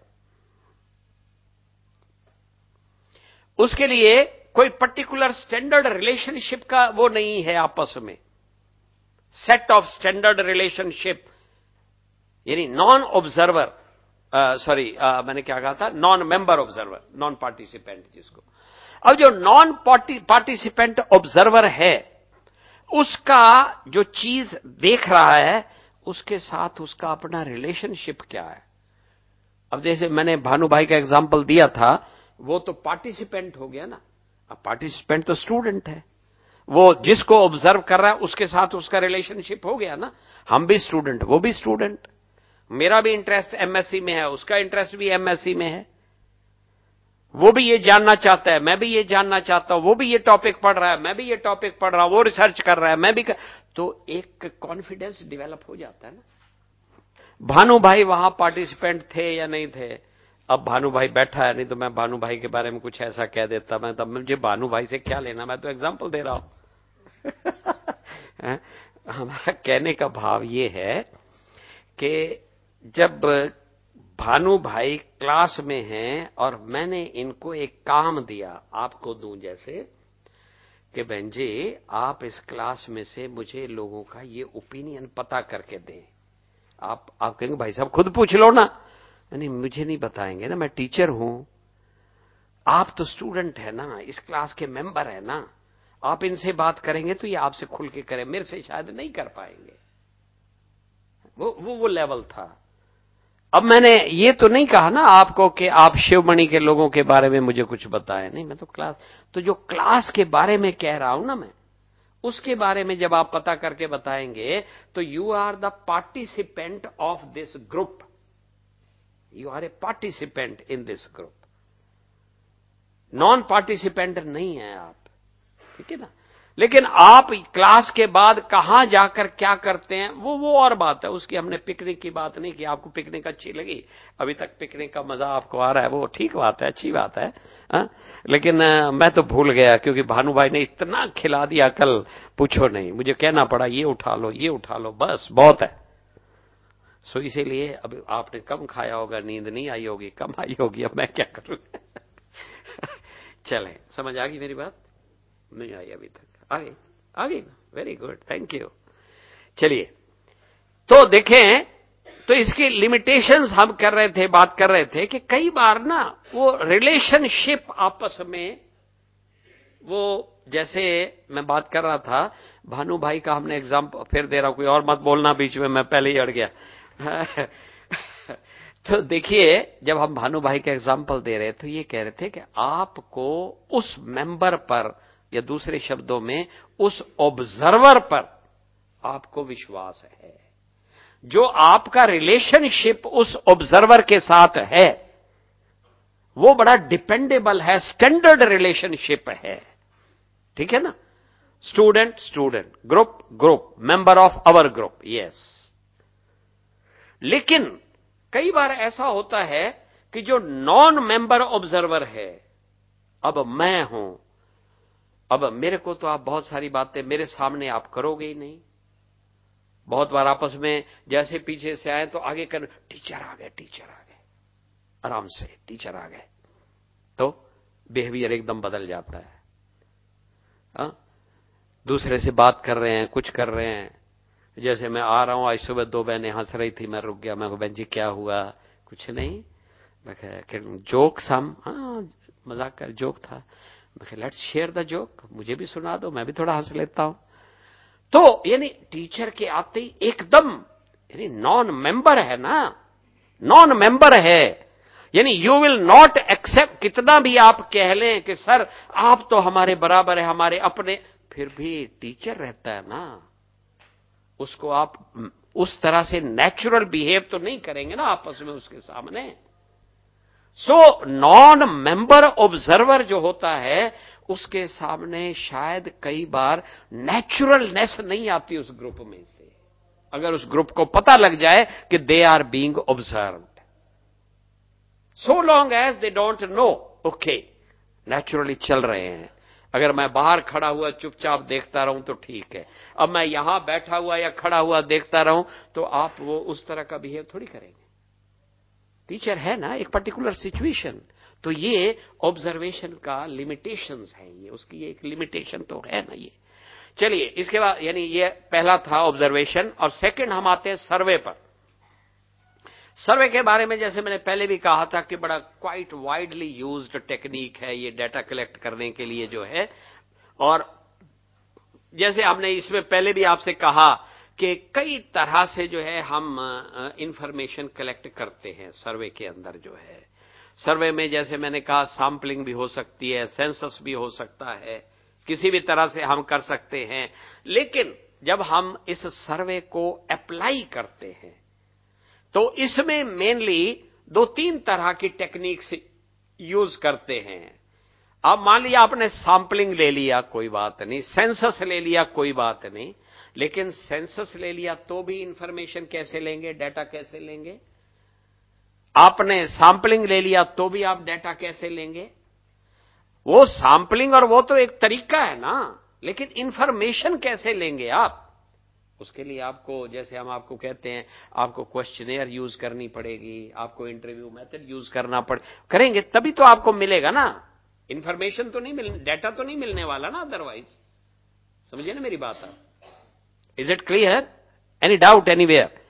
उसके लिए कोई पर्टिकुलर स्टैंडर्ड रिलेशनशिप का वो नहीं है आपस में, सेट ऑफ स्टैंडर्ड रिलेशनशिप। यानी नॉन ऑब्जर्वर, सॉरी मैंने क्या कहा था, non member observer, non participant जिसको। अब जो नॉन पार्टिसिपेंट ऑब्जर्वर है, उसका जो चीज देख रहा है उसके साथ उसका अपना रिलेशनशिप क्या है। अब जैसे मैंने भानु भाई का एग्जांपल दिया था, वो तो पार्टिसिपेंट हो गया ना। अब पार्टिसिपेंट तो स्टूडेंट है, वो जिसको ऑब्जर्व कर रहा है उसके साथ उसका रिलेशनशिप हो गया ना। हम भी स्टूडेंट, वो भी स्टूडेंट, मेरा भी इंटरेस्ट एमएससी में है, उसका इंटरेस्ट भी एमएससी में है, वो भी ये जानना चाहता है, मैं भी ये जानना चाहता हूं, वो भी ये टॉपिक पढ़ रहा है, मैं भी ये टॉपिक पढ़ रहा हूं, वो रिसर्च कर रहा है, मैं भी कर... तो एक कॉन्फिडेंस डेवलप हो जाता है ना। भानु भाई वहां पार्टिसिपेंट थे या नहीं थे, अब भानु भाई बैठा है, नहीं तो मैं भानु भाई के बारे में कुछ ऐसा कह देता, मैं तब मुझे भानु भाई से क्या लेना, मैं तो एग्जांपल दे रहा हूं। हमारा कहने का भाव ये है कि जब भानु भाई क्लास में हैं और मैंने इनको एक काम दिया, आपको दूं जैसे कि बहन जी आप इस क्लास में से मुझे लोगों का ये ओपिनियन पता करके दें, आप आप कहेंगे भाई साहब खुद पूछ लो ना, नहीं मुझे नहीं बताएंगे ना, मैं टीचर हूं, आप तो स्टूडेंट है ना, इस क्लास के मेंबर है ना, आप इनसे बात करेंगे तो ये आपसे खुल के करें, मेरे से शायद नहीं कर पाएंगे। वो वो वो लेवल था। अब मैंने ये तो नहीं कहा ना आपको कि आप शिवमणि के लोगों के बारे में मुझे कुछ बताएं, नहीं, मैं तो क्लास, तो जो क्लास के बारे में कह रहा हूं ना मैं, उसके बारे में जब आप पता करके बताएंगे तो you are the participant of this group, you are a participant in this group, non participant नहीं है आप, ठीक है ना। लेकिन आप क्लास के बाद कहां जाकर क्या करते हैं वो वो और बात है, उसकी हमने पिकनिक की बात नहीं की। आपको पिकनिक अच्छी लगी, अभी तक पिकनिक का मजा आपको आ रहा है, वो ठीक बात है, अच्छी बात है, हा? लेकिन आ, मैं तो भूल गया क्योंकि भानु भाई ने इतना खिला दिया कल, पूछो नहीं, मुझे कहना पड़ा ये उठा लो ये उठा लो, बस बहुत है। सो इसीलिए अब आपने कम खाया होगा, नींद नहीं आई होगी, कम आई होगी, अब मैं क्या करूं। चले, समझ आ गई मेरी बात? नहीं आई अभी तक, आ गई आ गई ना, वेरी गुड, थैंक यू। चलिए, तो देखें, तो इसकी लिमिटेशंस हम कर रहे थे, बात कर रहे थे कि कई बार ना वो रिलेशनशिप आपस में, वो जैसे मैं बात कर रहा था भानु भाई का, हमने एग्जाम्पल फिर दे रहा हूं, कोई और मत बोलना बीच में, मैं पहले ही अड़ गया। तो देखिए, जब हम भानु भाई का एग्जाम्पल दे रहे तो ये कह रहे थे कि आपको उस मेंबर पर, या दूसरे शब्दों में उस ऑब्जर्वर पर आपको विश्वास है, जो आपका रिलेशनशिप उस ऑब्जर्वर के साथ है वो बड़ा डिपेंडेबल है, स्टैंडर्ड रिलेशनशिप है, ठीक है ना। Student student, group group, member of our group, yes. लेकिन कई बार ऐसा होता है कि जो नॉन मेंबर ऑब्जर्वर है, अब मैं हूं, अब मेरे को तो आप बहुत सारी बातें मेरे सामने आप करोगे ही नहीं, बहुत बार आपस में जैसे पीछे से आए तो आगे कर, टीचर आ गए टीचर आ गए, आराम से टीचर आ गए, तो बिहेवियर एकदम बदल जाता है। हा? दूसरे से बात कर रहे हैं, कुछ कर रहे हैं, जैसे मैं आ रहा हूं, आज सुबह दो बहनें हंस रही थी, मैं रुक गया, मैं बहन जी क्या हुआ, कुछ नहीं, मैं जोक सम, हाँ मजाक कर, जोक था, मैं लेट्स शेयर द जोक, मुझे भी सुना दो, मैं भी थोड़ा हंस लेता हूं। तो यानी टीचर के आते ही एकदम, यानी नॉन मेंबर है ना, नॉन मेंबर है, यानी यू विल नॉट एक्सेप्ट, कितना भी आप कह लें कि सर आप तो हमारे बराबर है, हमारे अपने, फिर भी टीचर रहता है ना, उसको आप उस तरह से नेचुरल बिहेव तो नहीं करेंगे ना आपस में उसके सामने। सो नॉन मेंबर ऑब्जर्वर जो होता है उसके सामने शायद कई बार नेचुरलनेस नहीं आती उस ग्रुप में से, अगर उस ग्रुप को पता लग जाए कि they are being observed, so long as they don't know, okay naturally चल रहे हैं। अगर मैं बाहर खड़ा हुआ चुपचाप देखता रहूं तो ठीक है, अब मैं यहां बैठा हुआ या खड़ा हुआ देखता रहूं तो आप वो उस तरह का बिहेव थोड़ी करेंगे। टीचर है ना एक पर्टिकुलर सिचुएशन, तो ये ऑब्जर्वेशन का लिमिटेशंस है, ये उसकी एक लिमिटेशन तो है ना ये। चलिए, इसके बाद यानी ये पहला था ऑब्जर्वेशन, और सेकंड हम आते हैं सर्वे पर। सर्वे के बारे में जैसे मैंने पहले भी कहा था कि बड़ा क्वाइट वाइडली यूज्ड टेक्निक है ये डाटा कलेक्ट करने के लिए जो है, और जैसे हमने इसमें पहले भी आपसे कहा कि कई तरह से जो है हम इंफॉर्मेशन कलेक्ट करते हैं सर्वे के अंदर जो है। सर्वे में जैसे मैंने कहा सैंपलिंग भी हो सकती है, सेंसस भी हो सकता है, किसी भी तरह से हम कर सकते हैं। लेकिन जब हम इस सर्वे को अप्लाई करते हैं तो इसमें मेनली दो तीन तरह की टेक्निक्स यूज करते हैं। अब मान लिया आपने सैंपलिंग ले लिया, कोई बात नहीं, सेंसस ले लिया, कोई बात नहीं, लेकिन सेंसस ले लिया तो भी इंफॉर्मेशन कैसे लेंगे, डाटा कैसे लेंगे? आपने सैंपलिंग ले लिया तो भी आप डाटा कैसे लेंगे? वो सैंपलिंग और वो तो एक तरीका है ना, लेकिन इंफॉर्मेशन कैसे लेंगे आप? उसके लिए आपको, जैसे हम आपको कहते हैं, आपको क्वेश्चनेयर यूज करनी पड़ेगी, आपको इंटरव्यू मेथड यूज करना पड़े, करेंगे तभी तो आपको मिलेगा ना इंफॉर्मेशन। तो नहीं मिल, डाटा तो नहीं मिलने वाला ना अदरवाइज। समझिए ना मेरी बात आप? Is it clear? Any doubt anywhere?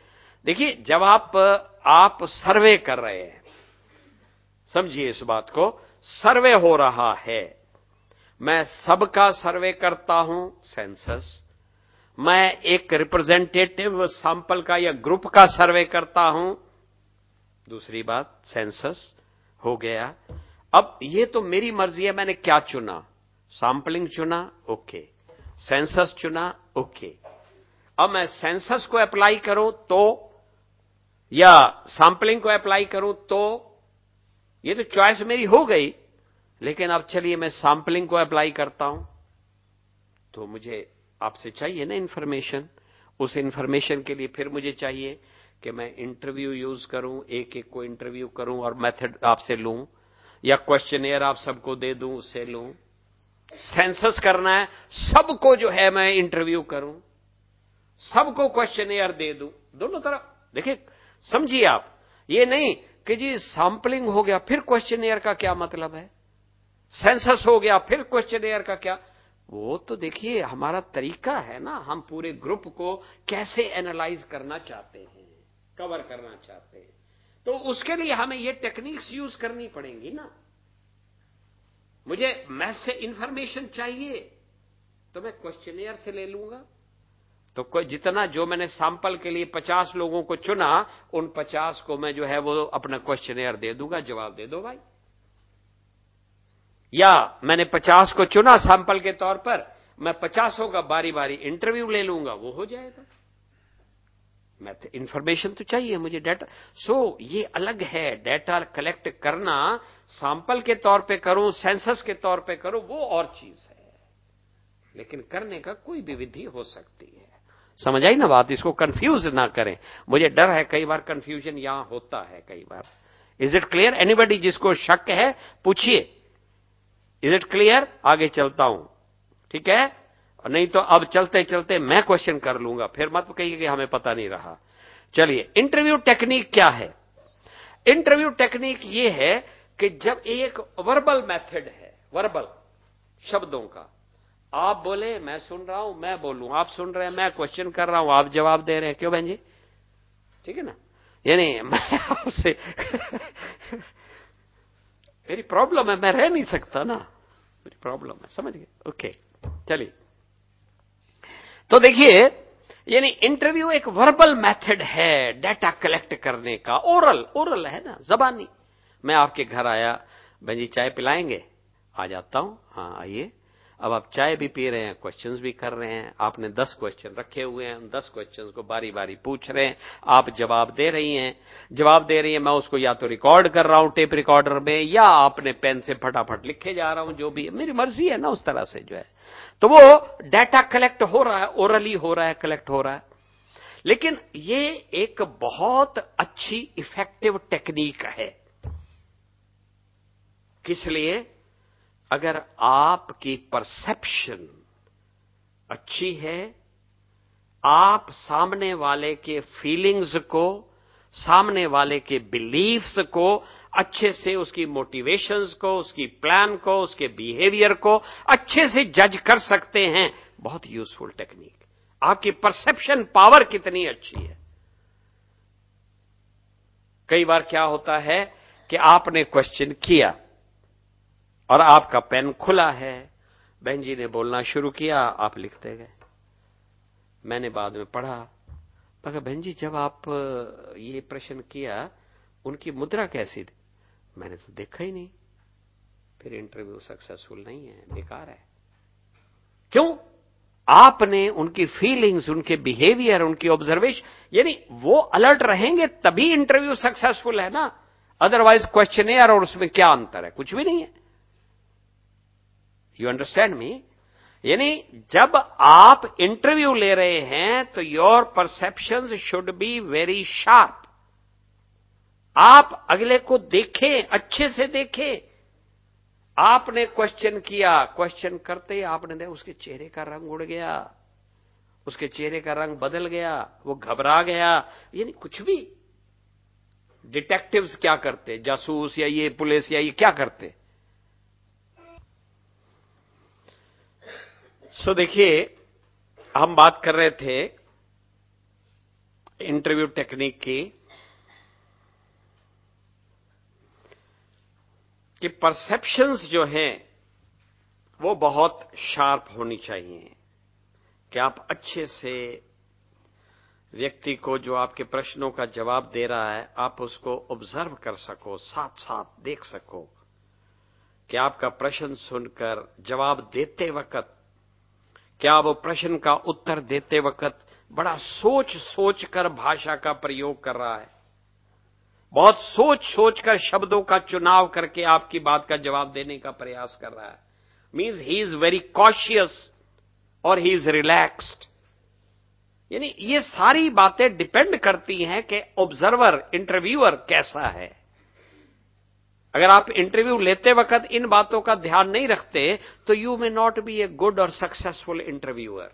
देखिए, जब आप आप सर्वे कर रहे हैं, समझिए इस बात को, सर्वे हो रहा है, मैं सबका सर्वे करता हूं, सेंसस, मैं एक रिप्रेजेंटेटिव सैंपल का या ग्रुप का सर्वे करता हूं, दूसरी बात सेंसस हो गया। अब ये तो मेरी मर्जी है, मैंने क्या चुना, सैंपलिंग चुना, ओके, सेंसस चुना, ओके। अब मैं सेंसस को अप्लाई करूं तो, या सैंपलिंग को अप्लाई करूं तो, ये तो चॉइस मेरी हो गई। लेकिन अब चलिए मैं सैंपलिंग को अप्लाई करता हूं, तो मुझे आपसे चाहिए ना इंफॉर्मेशन। उस इंफॉर्मेशन के लिए फिर मुझे चाहिए कि मैं इंटरव्यू यूज करूं, एक एक को इंटरव्यू करूं और मेथड आपसे लूं, या क्वेश्चनेयर आप सबको दे दूं, उससे लूं। सेंसस करना है, सबको जो है मैं इंटरव्यू करूं, सबको क्वेश्चनेयर दे दूं, दोनों तरफ। देखिए, समझिए आप, ये नहीं कि जी सैंपलिंग हो गया फिर क्वेश्चनेयर का क्या मतलब है, सेंसस हो गया फिर क्वेश्चनेयर का क्या। वो तो देखिए हमारा तरीका है ना, हम पूरे ग्रुप को कैसे एनालाइज करना चाहते हैं, कवर करना चाहते हैं, तो उसके लिए हमें ये टेक्निक्स यूज करनी पड़ेंगी ना। मुझे मैथ से इंफॉर्मेशन चाहिए तो मैं क्वेश्चनेयर से ले लूंगा। तो कोई जितना, जो मैंने सैंपल के लिए पचास लोगों को चुना, उन पचास को मैं जो है वो अपना क्वेश्चनेयर दे दूंगा, जवाब दे दो भाई। या मैंने पचास को चुना सैंपल के तौर पर, मैं पचासों का बारी बारी इंटरव्यू ले लूंगा, वो हो जाएगा। मैं तो इंफॉर्मेशन तो चाहिए मुझे, डाटा। सो ये अलग है, डाटा कलेक्ट करना, सैंपल के तौर पे करूं, सेंसस के तौर पे करूं, वो और चीज है। लेकिन करने का कोई भी विधि हो सकती है। समझ आई ना बात, इसको कंफ्यूज ना करें। मुझे डर है कई बार कंफ्यूजन यहां होता है कई बार। Is it clear? एनीबडी जिसको शक है पूछिए। Is it clear? आगे चलता हूं, ठीक है? नहीं तो अब चलते चलते मैं क्वेश्चन कर लूंगा, फिर मत कहिए कि हमें पता नहीं रहा। चलिए, इंटरव्यू टेक्निक क्या है? इंटरव्यू टेक्निक ये है कि जब एक वर्बल मेथड है, वर्बल शब्दों का, आप बोले मैं सुन रहा हूं, मैं बोलूं आप सुन रहे हैं, मैं क्वेश्चन कर रहा हूं आप जवाब दे रहे हैं, क्यों बहन जी? ठीक है ना? यानी मैं आपसे मेरी प्रॉब्लम है, मैं रह नहीं सकता ना, मेरी प्रॉब्लम है, समझ गए? ओके, चलिए। तो देखिए, यानी इंटरव्यू एक वर्बल मेथड है डाटा कलेक्ट करने का, ओरल, ओरल है ना, जबानी। मैं आपके घर आया, बहन जी चाय पिलाएंगे? आ जाता हूं, हाँ आइए। अब आप चाय भी पी रहे हैं, क्वेश्चंस भी कर रहे हैं, आपने दस क्वेश्चन रखे हुए हैं, उन दस क्वेश्चंस को बारी बारी पूछ रहे हैं, आप जवाब दे रही हैं, जवाब दे रही हैं, मैं उसको या तो रिकॉर्ड कर रहा हूं टेप रिकॉर्डर में, या आपने पेन से फटाफट लिखे जा रहा हूं, जो भी है, मेरी मर्जी है ना उस तरह से जो है। तो वो डाटा कलेक्ट हो रहा है, ओरली हो रहा है, कलेक्ट हो रहा है। लेकिन ये एक बहुत अच्छी इफेक्टिव टेक्निक है। किस लिए? अगर आपकी परसेप्शन अच्छी है, आप सामने वाले के फीलिंग्स को, सामने वाले के बिलीफ्स को अच्छे से, उसकी मोटिवेशंस को, उसकी प्लान को, उसके बिहेवियर को अच्छे से जज कर सकते हैं, बहुत यूजफुल टेक्निक। आपकी परसेप्शन पावर कितनी अच्छी है। कई बार क्या होता है कि आपने क्वेश्चन किया और आपका पेन खुला है, बहन जी ने बोलना शुरू किया, आप लिखते गए। मैंने बाद में पढ़ा, मगर बहन जी जब आप ये प्रश्न किया, उनकी मुद्रा कैसी थी? मैंने तो देखा ही नहीं। फिर इंटरव्यू सक्सेसफुल नहीं है, बेकार है। क्यों? आपने उनकी फीलिंग्स, उनके बिहेवियर, उनकी ऑब्जर्वेशन, यानी वो अलर्ट रहेंगे तभी इंटरव्यू सक्सेसफुल है ना। अदरवाइज क्वेश्चनेयर और उसमें क्या अंतर है? कुछ भी नहीं है। You understand me? यानी जब आप इंटरव्यू ले रहे हैं तो your perceptions should be very sharp. आप अगले को देखें, अच्छे से देखें। आपने क्वेश्चन किया, क्वेश्चन करते ही आपने देखा उसके चेहरे का रंग उड़ गया, उसके चेहरे का रंग बदल गया, वो घबरा गया, यानी कुछ भी। डिटेक्टिव्स क्या करते, जासूस या ये पुलिस या ये क्या करते? सो देखिए, हम बात कर रहे थे इंटरव्यू टेक्निक की कि परसेप्शंस जो हैं वो बहुत शार्प होनी चाहिए कि आप अच्छे से व्यक्ति को जो आपके प्रश्नों का जवाब दे रहा है आप उसको ऑब्जर्व कर सको, साथ साथ देख सको कि आपका प्रश्न सुनकर जवाब देते वक्त क्या वो प्रश्न का उत्तर देते वक्त बड़ा सोच सोच कर भाषा का प्रयोग कर रहा है, बहुत सोच सोच कर शब्दों का चुनाव करके आपकी बात का जवाब देने का प्रयास कर रहा है। Means he is very cautious और ही इज रिलैक्स्ड। यानी ये सारी बातें डिपेंड करती हैं कि ऑब्जर्वर, इंटरव्यूअर कैसा है। अगर आप इंटरव्यू लेते वक्त इन बातों का ध्यान नहीं रखते तो you may not be a good और सक्सेसफुल इंटरव्यूअर।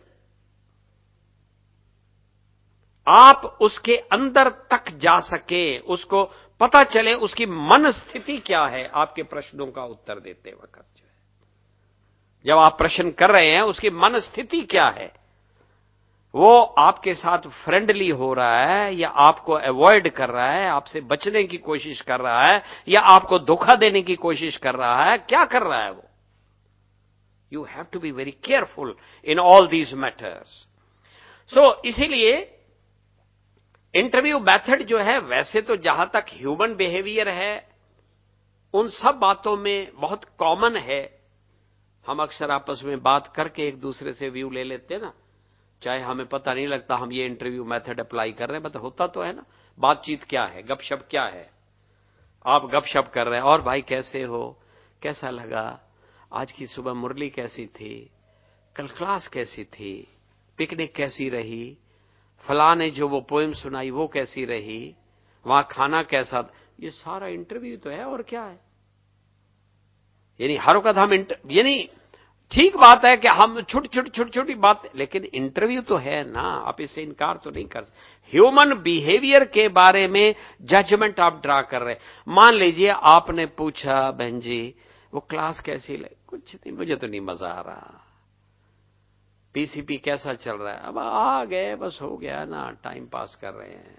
आप उसके अंदर तक जा सके, उसको पता चले उसकी मन स्थिति क्या है आपके प्रश्नों का उत्तर देते वक्त जो है, जब आप प्रश्न कर रहे हैं उसकी मन स्थिति क्या है, वो आपके साथ फ्रेंडली हो रहा है या आपको अवॉइड कर रहा है, आपसे बचने की कोशिश कर रहा है या आपको धोखा देने की कोशिश कर रहा है, क्या कर रहा है वो। You have to be very careful in all these matters. So इसीलिए इंटरव्यू मेथड जो है वैसे तो जहां तक ह्यूमन बिहेवियर है उन सब बातों में बहुत कॉमन है। हम अक्सर आपस में बात करके एक दूसरे से व्यू ले लेते हैं ना, चाहे हमें पता नहीं लगता हम ये इंटरव्यू मेथड अप्लाई कर रहे हैं, मतलब होता तो है ना। बातचीत क्या है, गपशप क्या है, आप गपशप कर रहे हैं और भाई कैसे हो, कैसा लगा, आज की सुबह मुरली कैसी थी, कल क्लास कैसी थी, पिकनिक कैसी रही, फलां ने जो वो पोएम सुनाई वो कैसी रही, वहां खाना कैसा। ये सारा इंटरव्यू तो है और क्या है। यानी हर वक्त हम यानी ठीक बात है कि हम छोटी छोटी छोटी छोटी बात, लेकिन इंटरव्यू तो है ना, आप इससे इनकार तो नहीं कर सकते। ह्यूमन बिहेवियर के बारे में जजमेंट आप ड्रा कर रहे हैं। मान लीजिए आपने पूछा बहन जी वो क्लास कैसी लगी, कुछ नहीं, मुझे तो नहीं मजा आ रहा, पीसीपी कैसा चल रहा है, अब आ गए बस हो गया ना, टाइम पास कर रहे हैं।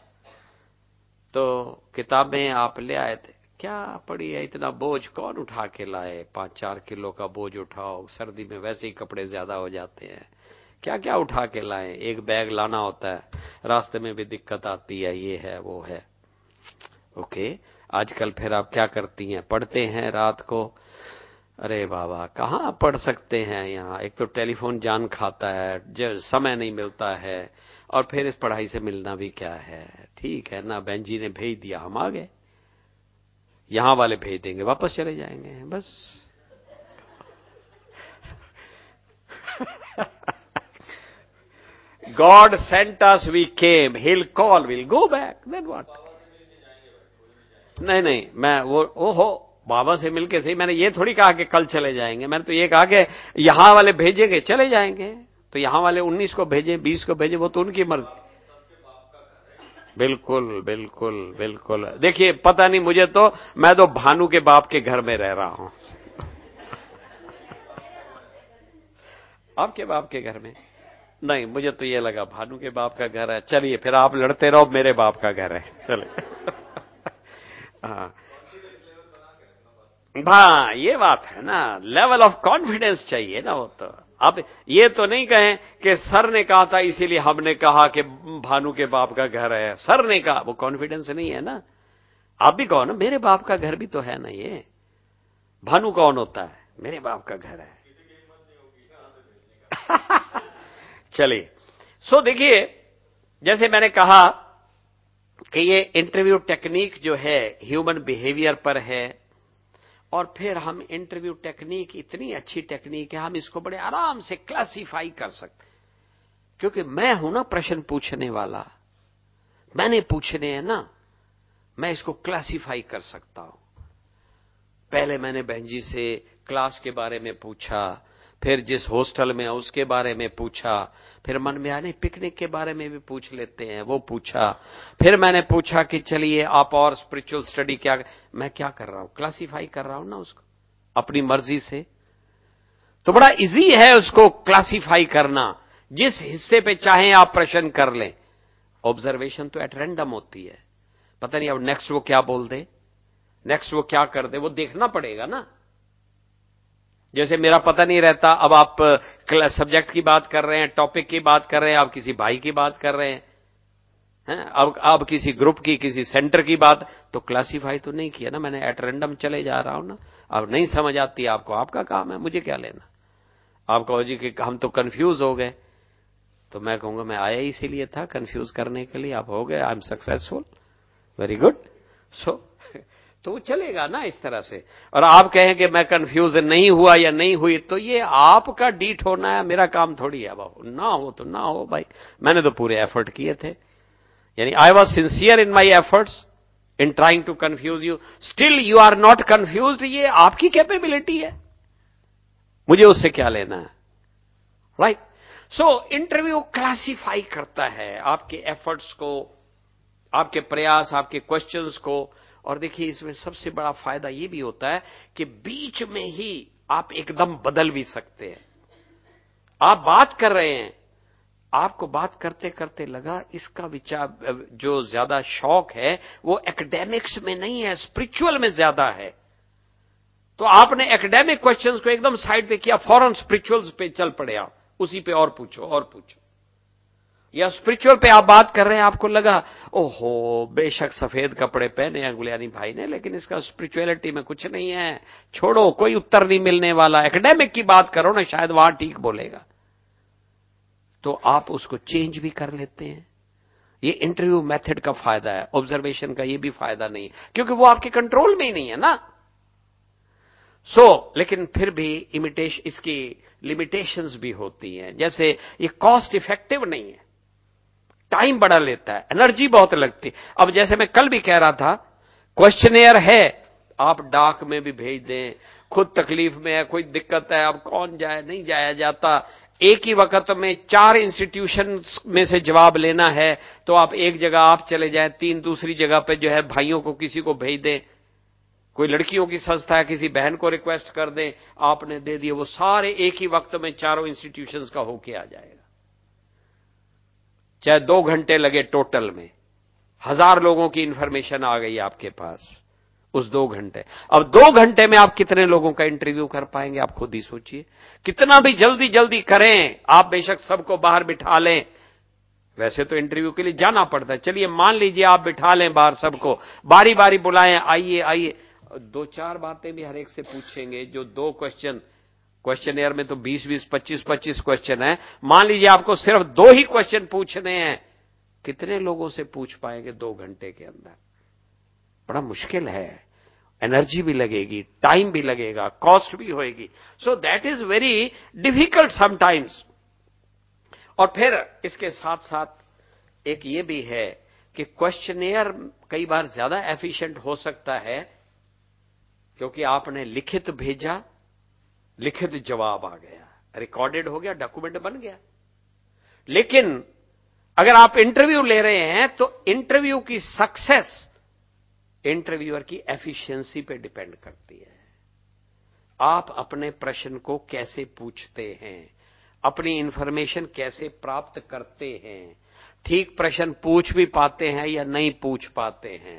तो किताबें आप ले आए थे, क्या पड़ी है, इतना बोझ कौन उठा के लाए, पांच चार किलो का बोझ उठाओ, सर्दी में वैसे ही कपड़े ज्यादा हो जाते हैं, क्या क्या उठा के लाए, एक बैग लाना होता है, रास्ते में भी दिक्कत आती है, ये है वो है। ओके, आजकल फिर आप क्या करती हैं, पढ़ते हैं रात को। अरे बाबा कहां पढ़ सकते हैं यहां, एक तो टेलीफोन जान खाता है, जो समय नहीं मिलता है, और फिर इस पढ़ाई से मिलना भी क्या है। ठीक है ना, बहन जी ने भेज दिया, हम आ गए, यहां वाले भेज देंगे, वापस चले जाएंगे बस। God sent us, we came, he'll call, will go back, then what. नहीं नहीं, मैं वो ओहो बाबा से मिलके सही, मैंने ये थोड़ी कहा कि कल चले जाएंगे, मैंने तो ये कहा कि यहां वाले भेजेंगे चले जाएंगे, तो यहां वाले उन्नीस को भेजें, बीस को भेजें, वो तो उनकी मर्जी। बिल्कुल बिल्कुल बिल्कुल। देखिए पता नहीं, मुझे तो, मैं तो भानु के बाप के घर में रह रहा हूं। आपके बाप के घर में नहीं, मुझे तो ये लगा भानु के बाप का घर है। चलिए फिर आप लड़ते रहो, मेरे बाप का घर है, चले। हाँ हाँ, ये बात है ना, लेवल ऑफ कॉन्फिडेंस चाहिए ना। वो तो अब ये तो नहीं कहें कि सर ने कहा था इसीलिए हमने कहा कि भानु के बाप का घर है, सर ने कहा, वो कॉन्फिडेंस नहीं है ना। आप भी कहो ना मेरे बाप का घर भी तो है ना, ये भानु कौन होता है, मेरे बाप का घर है। चलिए, सो देखिए जैसे मैंने कहा कि ये इंटरव्यू टेक्निक जो है ह्यूमन बिहेवियर पर है, और फिर हम इंटरव्यू टेक्निक इतनी अच्छी टेक्निक है, हम इसको बड़े आराम से क्लासिफाई कर सकते, क्योंकि मैं हूं ना प्रश्न पूछने वाला, मैंने पूछने हैं ना, मैं इसको क्लासिफाई कर सकता हूं। पहले मैंने बहन जी से क्लास के बारे में पूछा, फिर जिस हॉस्टल में उसके बारे में पूछा, फिर मन में आने पिकनिक के बारे में भी पूछ लेते हैं, वो पूछा, फिर मैंने पूछा कि चलिए आप और स्पिरिचुअल स्टडी क्या, मैं क्या कर रहा हूं, क्लासिफाई कर रहा हूं ना उसको अपनी मर्जी से। तो बड़ा इजी है उसको क्लासिफाई करना, जिस हिस्से पे चाहें आप प्रश्न कर लें, ऑब्जर्वेशन तो एट रैंडम होती है, पता नहीं अब नेक्स्ट वो क्या बोल दे, नेक्स्ट वो क्या कर दे, वो देखना पड़ेगा ना। जैसे मेरा पता नहीं रहता, अब आप सब्जेक्ट की बात कर रहे हैं, टॉपिक की बात कर रहे हैं, आप किसी भाई की बात कर रहे हैं, हैं अब अब किसी ग्रुप की, किसी सेंटर की बात, तो क्लासिफाई तो नहीं किया ना मैंने, एट रैंडम चले जा रहा हूं ना। अब नहीं समझ आती आपको, आपका काम है, मुझे क्या लेना। आप कहो जी कि हम तो कंफ्यूज हो गए, तो मैं कहूंगा मैं आया इसीलिए था, कंफ्यूज करने के लिए। आप हो गए, I am successful, very good. So तो वो चलेगा ना इस तरह से। और आप कहें कि मैं कंफ्यूज नहीं हुआ या नहीं हुई, तो ये आपका डीठ होना है, मेरा काम थोड़ी है। बाबू ना हो तो ना हो भाई, मैंने तो पूरे एफर्ट किए थे, यानी I was sincere in my efforts in trying to confuse you, still you are not confused, ये आपकी कैपेबिलिटी है, मुझे उससे क्या लेना है, राइट। सो इंटरव्यू क्लासिफाई करता है आपके एफर्ट्स को, आपके प्रयास, आपके क्वेश्चंस को। और देखिए इसमें सबसे बड़ा फायदा यह भी होता है कि बीच में ही आप एकदम बदल भी सकते हैं। आप बात कर रहे हैं, आपको बात करते करते लगा इसका विचार जो ज्यादा शौक है वो एकेडमिक्स में नहीं है, स्पिरिचुअल में ज्यादा है, तो आपने एकेडमिक क्वेश्चंस को एकदम साइड पे किया, फौरन स्पिरिचुअल्स पे चल पड़े आप, उसी पे और पूछो और पूछो। या स्पिरिचुअल पे आप बात कर रहे हैं, आपको लगा ओहो बेशक सफेद कपड़े पहने हैं गुलियानी भाई ने, लेकिन इसका स्पिरिचुअलिटी में कुछ नहीं है, छोड़ो, कोई उत्तर नहीं मिलने वाला, एकेडमिक की बात करो ना, शायद वहां ठीक बोलेगा, तो आप उसको चेंज भी कर लेते हैं। ये इंटरव्यू मेथड का फायदा है, ऑब्जर्वेशन का ये भी फायदा नहीं, क्योंकि वो आपके कंट्रोल में ही नहीं है ना। सो so, लेकिन फिर भी इमिटेशन, इसकी लिमिटेशंस भी होती हैं, जैसे ये कॉस्ट इफेक्टिव नहीं है, टाइम बड़ा लेता है, एनर्जी बहुत लगती है। अब जैसे मैं कल भी कह रहा था, क्वेश्चनेयर है, आप डाक में भी भेज दें, खुद तकलीफ में है, कोई दिक्कत है, अब कौन जाए, नहीं जाया जाता, एक ही वक्त में चार इंस्टीट्यूशन में से जवाब लेना है, तो आप एक जगह आप चले जाएं, तीन दूसरी जगह पे जो है भाइयों को किसी को भेज दें, कोई लड़कियों की संस्था है, किसी बहन को रिक्वेस्ट कर दें, आपने दे दिए, वो सारे एक ही वक्त में चारों इंस्टीट्यूशंस का होके आ जाएगा। चाहे दो घंटे लगे, टोटल में हजार लोगों की इंफॉर्मेशन आ गई आपके पास उस दो घंटे। अब दो घंटे में आप कितने लोगों का इंटरव्यू कर पाएंगे, आप खुद ही सोचिए। कितना भी जल्दी जल्दी करें, आप बेशक सबको बाहर बिठा लें, वैसे तो इंटरव्यू के लिए जाना पड़ता है, चलिए मान लीजिए आप बिठा लें बाहर सबको, बारी बारी बुलाएं, आइए आइए, दो चार बातें भी हर एक से पूछेंगे, जो दो क्वेश्चन, क्वेश्चनेयर में तो बीस बीस पच्चीस पच्चीस क्वेश्चन है, मान लीजिए आपको सिर्फ दो ही क्वेश्चन पूछने हैं, कितने लोगों से पूछ पाएंगे दो घंटे के अंदर? बड़ा मुश्किल है, एनर्जी भी लगेगी, टाइम भी लगेगा, कॉस्ट भी होएगी। So that is very difficult sometimes. और फिर इसके साथ साथ एक ये भी है कि क्वेश्चनेयर कई बार ज्यादा एफिशिएंट हो सकता है, क्योंकि आपने लिखित भेजा, लिखित जवाब आ गया, रिकॉर्डेड हो गया, डॉक्यूमेंट बन गया। लेकिन अगर आप इंटरव्यू ले रहे हैं तो इंटरव्यू की सक्सेस इंटरव्यूअर की एफिशिएंसी पे डिपेंड करती है। आप अपने प्रश्न को कैसे पूछते हैं, अपनी इंफॉर्मेशन कैसे प्राप्त करते हैं, ठीक प्रश्न पूछ भी पाते हैं या नहीं पूछ पाते हैं।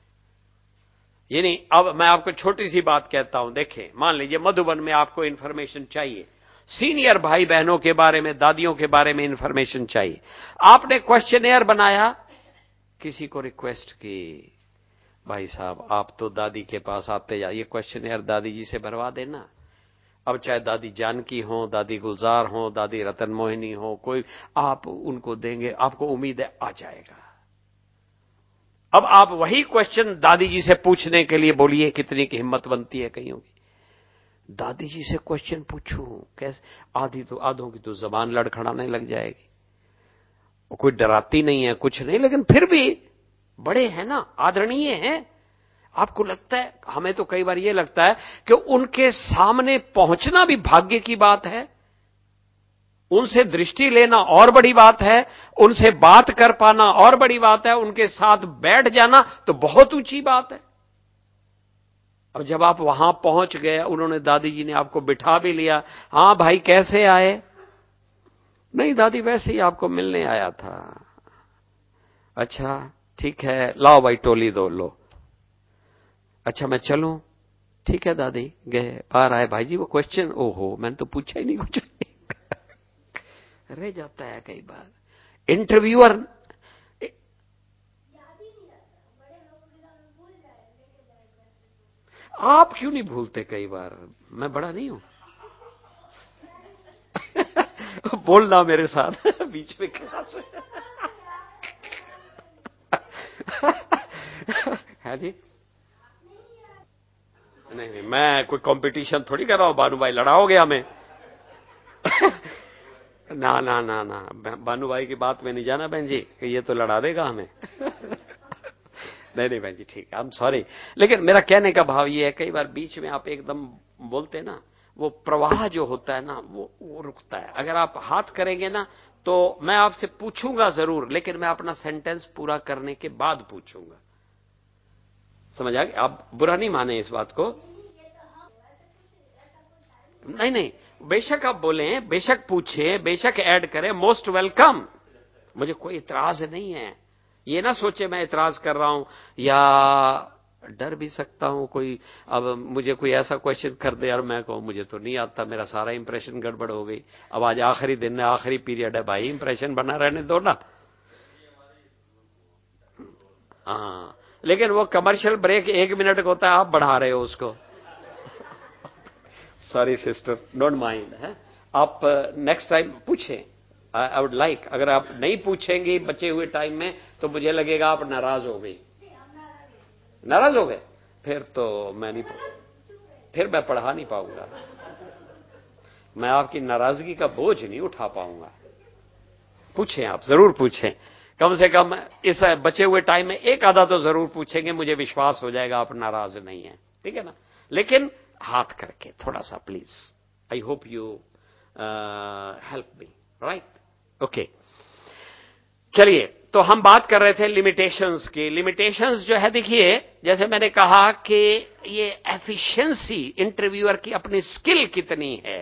यानी अब मैं आपको छोटी सी बात कहता हूं, देखें, मान लीजिए मधुबन में आपको इंफॉर्मेशन चाहिए, सीनियर भाई बहनों के बारे में, दादियों के बारे में इंफॉर्मेशन चाहिए, आपने क्वेश्चनेयर बनाया, किसी को रिक्वेस्ट की, भाई साहब आप तो दादी के पास आते जाइए, क्वेश्चनेयर दादी जी से भरवा देना। अब चाहे दादी जानकी हो, दादी गुलजार हो, दादी रतन मोहिनी हो, कोई आप उनको देंगे, आपको उम्मीद है आ जाएगा। अब आप वही क्वेश्चन दादी जी से पूछने के लिए बोलिए, कितनी की हिम्मत बनती है कईयों की, दादी जी से क्वेश्चन पूछूं कैसे, आधी तो आधों की तो जबान लड़खड़ाने लग जाएगी, वो कोई डराती नहीं है, कुछ नहीं, लेकिन फिर भी बड़े हैं ना, आदरणीय हैं, आपको लगता है, हमें तो कई बार ये लगता है कि उनके सामने पहुंचना भी भाग्य की बात है, उनसे दृष्टि लेना और बड़ी बात है, उनसे बात कर पाना और बड़ी बात है, उनके साथ बैठ जाना तो बहुत ऊंची बात है। अब जब आप वहां पहुंच गए, उन्होंने, दादी जी ने आपको बिठा भी लिया, हां भाई कैसे आए, नहीं दादी वैसे ही आपको मिलने आया था, अच्छा ठीक है, लाओ भाई टोली दो लो। अच्छा मैं चलूं? ठीक है दादी। गए, बाहर आए, भाई जी वो क्वेश्चन, ओहो मैंने तो पूछा ही नहीं कुछ। रह जाता है कई बार इंटरव्यूअर। आप क्यों नहीं भूलते कई बार? मैं बड़ा नहीं हूं। बोलना मेरे साथ बीच में क्लास में। है जी? नहीं नहीं, मैं कोई कंपटीशन थोड़ी कर रहा हूं, भानु भाई लड़ाओगे हमें। ना ना ना ना, भानु भाई की बात में नहीं जाना बहन जी, कि ये तो लड़ा देगा हमें। नहीं नहीं बहन जी ठीक है, आई एम सॉरी। लेकिन मेरा कहने का भाव ये है, कई बार बीच में आप एकदम बोलते ना, वो प्रवाह जो होता है ना वो वो रुकता है। अगर आप हाथ करेंगे ना तो मैं आपसे पूछूंगा जरूर, लेकिन मैं अपना सेंटेंस पूरा करने के बाद पूछूंगा। समझ आ गया? आप बुरा नहीं माने इस बात को। नहीं नहीं, बेशक आप बोलें, बेशक पूछें, बेशक ऐड करें, मोस्ट वेलकम। मुझे कोई इतराज नहीं है। ये ना सोचे मैं इतराज कर रहा हूं, या डर भी सकता हूं कोई अब मुझे कोई ऐसा क्वेश्चन कर दे और मैं कहूं मुझे तो नहीं आता, मेरा सारा इंप्रेशन गड़बड़ हो गई। अब आज आखिरी दिन है, आखिरी पीरियड है भाई, इंप्रेशन बना रहने दो ना। हाँ, लेकिन वो कमर्शियल ब्रेक एक मिनट का होता है, आप बढ़ा रहे हो उसको। सॉरी सिस्टर, डोंट माइंड है। आप नेक्स्ट टाइम पूछें, आई वुड लाइक। अगर आप नहीं पूछेंगे बचे हुए टाइम में तो मुझे लगेगा आप नाराज हो गई। नाराज हो गए? फिर तो मैं नहीं, फिर मैं पढ़ा नहीं पाऊंगा, मैं आपकी नाराजगी का बोझ नहीं उठा पाऊंगा। पूछें, आप जरूर पूछें, कम से कम इस बचे हुए टाइम में एक आधा तो जरूर पूछेंगे, मुझे विश्वास हो जाएगा आप नाराज नहीं है। ठीक है ना? लेकिन हाथ करके थोड़ा सा please, I hope you help me, right? Okay, चलिए, तो हम बात कर रहे थे लिमिटेशंस की। लिमिटेशंस जो है, देखिए जैसे मैंने कहा कि ये एफिशिएंसी इंटरव्यूअर की अपनी स्किल कितनी है,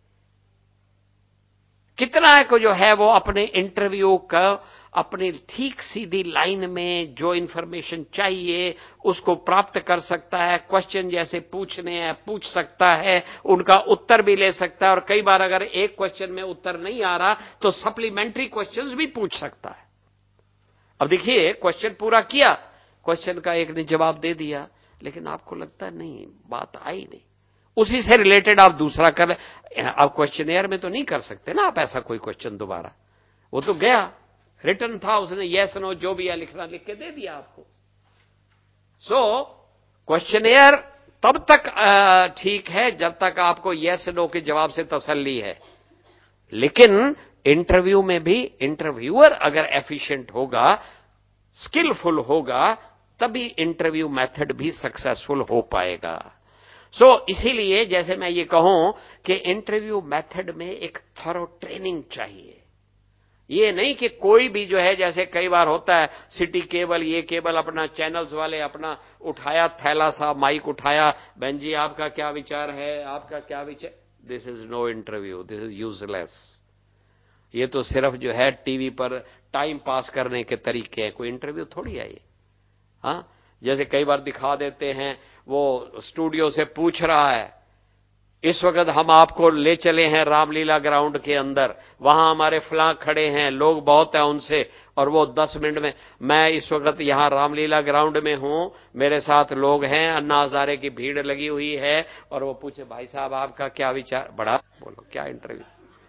कितना को जो है वो अपने इंटरव्यू का अपनी ठीक सीधी लाइन में जो इंफॉर्मेशन चाहिए उसको प्राप्त कर सकता है। क्वेश्चन जैसे पूछने हैं पूछ सकता है, उनका उत्तर भी ले सकता है, और कई बार अगर एक क्वेश्चन में उत्तर नहीं आ रहा तो सप्लीमेंट्री क्वेश्चंस भी पूछ सकता है। अब देखिए, क्वेश्चन पूरा किया, क्वेश्चन का एक ने जवाब दे दिया, लेकिन आपको लगता है नहीं बात आई नहीं, उसी से रिलेटेड आप दूसरा कर, आप क्वेश्चनेयर में तो नहीं कर सकते ना आप ऐसा कोई क्वेश्चन दोबारा, वो तो गया, रिटर्न था, उसने यस नो जो भी है लिखना लिख के दे दिया आपको। सो क्वेश्चनेयर तब तक ठीक है जब तक आपको यस नो के जवाब से तसल्ली है, लेकिन इंटरव्यू में भी इंटरव्यूअर अगर एफिशिएंट होगा, स्किलफुल होगा, तभी इंटरव्यू मेथड भी सक्सेसफुल हो पाएगा। सो so, इसीलिए जैसे मैं ये कहूं कि इंटरव्यू मेथड में एक थॉरो ट्रेनिंग चाहिए। ये नहीं कि कोई भी जो है, जैसे कई बार होता है सिटी केबल, ये केबल, अपना चैनल्स वाले अपना उठाया थैला सा माइक उठाया, बहन जी आपका क्या विचार है, आपका क्या विचार। This is no interview, this is useless. ये तो सिर्फ जो है टीवी पर टाइम पास करने के तरीके हैं, कोई इंटरव्यू थोड़ी है ये। हाँ, जैसे कई बार दिखा देते हैं, वो स्टूडियो से पूछ रहा है इस वक्त हम आपको ले चले हैं रामलीला ग्राउंड के अंदर, वहां हमारे फलां खड़े हैं, लोग बहुत हैं उनसे, और वो दस मिनट में, मैं इस वक्त यहां रामलीला ग्राउंड में हूं, मेरे साथ लोग हैं, अन्ना हजारे की भीड़ लगी हुई है, और वो पूछे भाई साहब आपका क्या विचार। बड़ा बोलो क्या इंटरव्यू,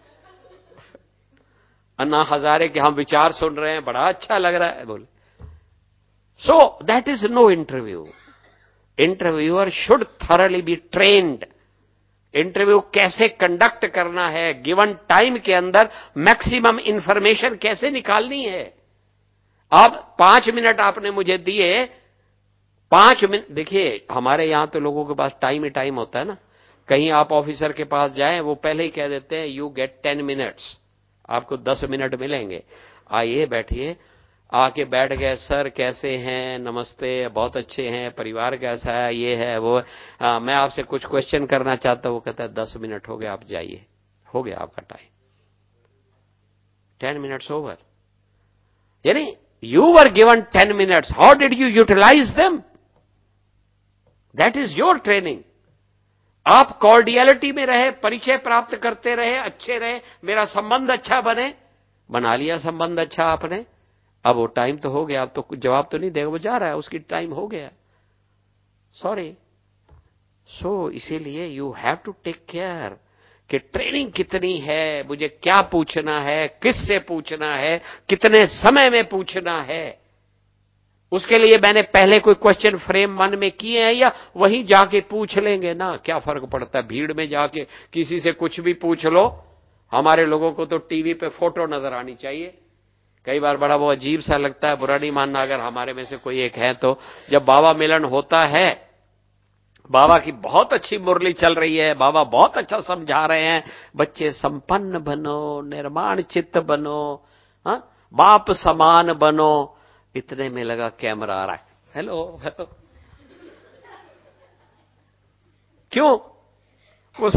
अन्ना हजारे के हम विचार सुन रहे हैं, बड़ा अच्छा लग रहा है, बोले। So that is no interview. Interviewer should thoroughly be trained. Interview कैसे कंडक्ट करना है, गिवन टाइम के अंदर मैक्सिमम इंफॉर्मेशन कैसे निकालनी है। अब पांच मिनट आपने मुझे दिए, पांच मिनट, देखिए हमारे यहां तो लोगों के पास टाइम ही टाइम होता है ना। कहीं आप ऑफिसर के पास जाएं, वो पहले ही कह देते हैं यू गेट टेन मिनट्स, आपको दस मिनट मिलेंगे, आइए बैठिए। आके बैठ गए, सर कैसे हैं, नमस्ते, बहुत अच्छे हैं, परिवार कैसा है, ये है वो, आ, मैं आपसे कुछ क्वेश्चन करना चाहता हूं। वो कहता है दस मिनट हो गए, आप जाइए, हो गया आपका टाइम, टेन मिनट्स ओवर। यानी You were given ten minutes. How did you utilize them? That is your training. आप कॉर्डियलिटी में रहे, परिचय प्राप्त करते रहे, अच्छे रहे, मेरा संबंध अच्छा बने, बना लिया संबंध अच्छा आपने। अब वो टाइम तो हो गया, अब तो कुछ जवाब तो नहीं देगा, वो जा रहा है, उसकी टाइम हो गया, सॉरी। सो इसीलिए you have to take care कि ट्रेनिंग कितनी है, मुझे क्या पूछना है, किससे पूछना है, कितने समय में पूछना है। उसके लिए मैंने पहले कोई क्वेश्चन फ्रेम मन में किए हैं या वहीं जाके पूछ लेंगे ना, क्या फर्क पड़ता है। भीड़ में जाके किसी से कुछ भी पूछ लो। हमारे लोगों को तो टीवी पे फोटो नजर आनी चाहिए। कई बार बड़ा वो अजीब सा लगता है, बुरा नहीं मानना अगर हमारे में से कोई एक है तो। जब बाबा मिलन होता है, बाबा की बहुत अच्छी मुरली चल रही है, बाबा बहुत अच्छा समझा रहे हैं, बच्चे संपन्न बनो, निर्माण चित्त बनो, हा? बाप समान बनो, इतने में लगा कैमरा आ रहा है, हेलो हेलो। क्यों? उस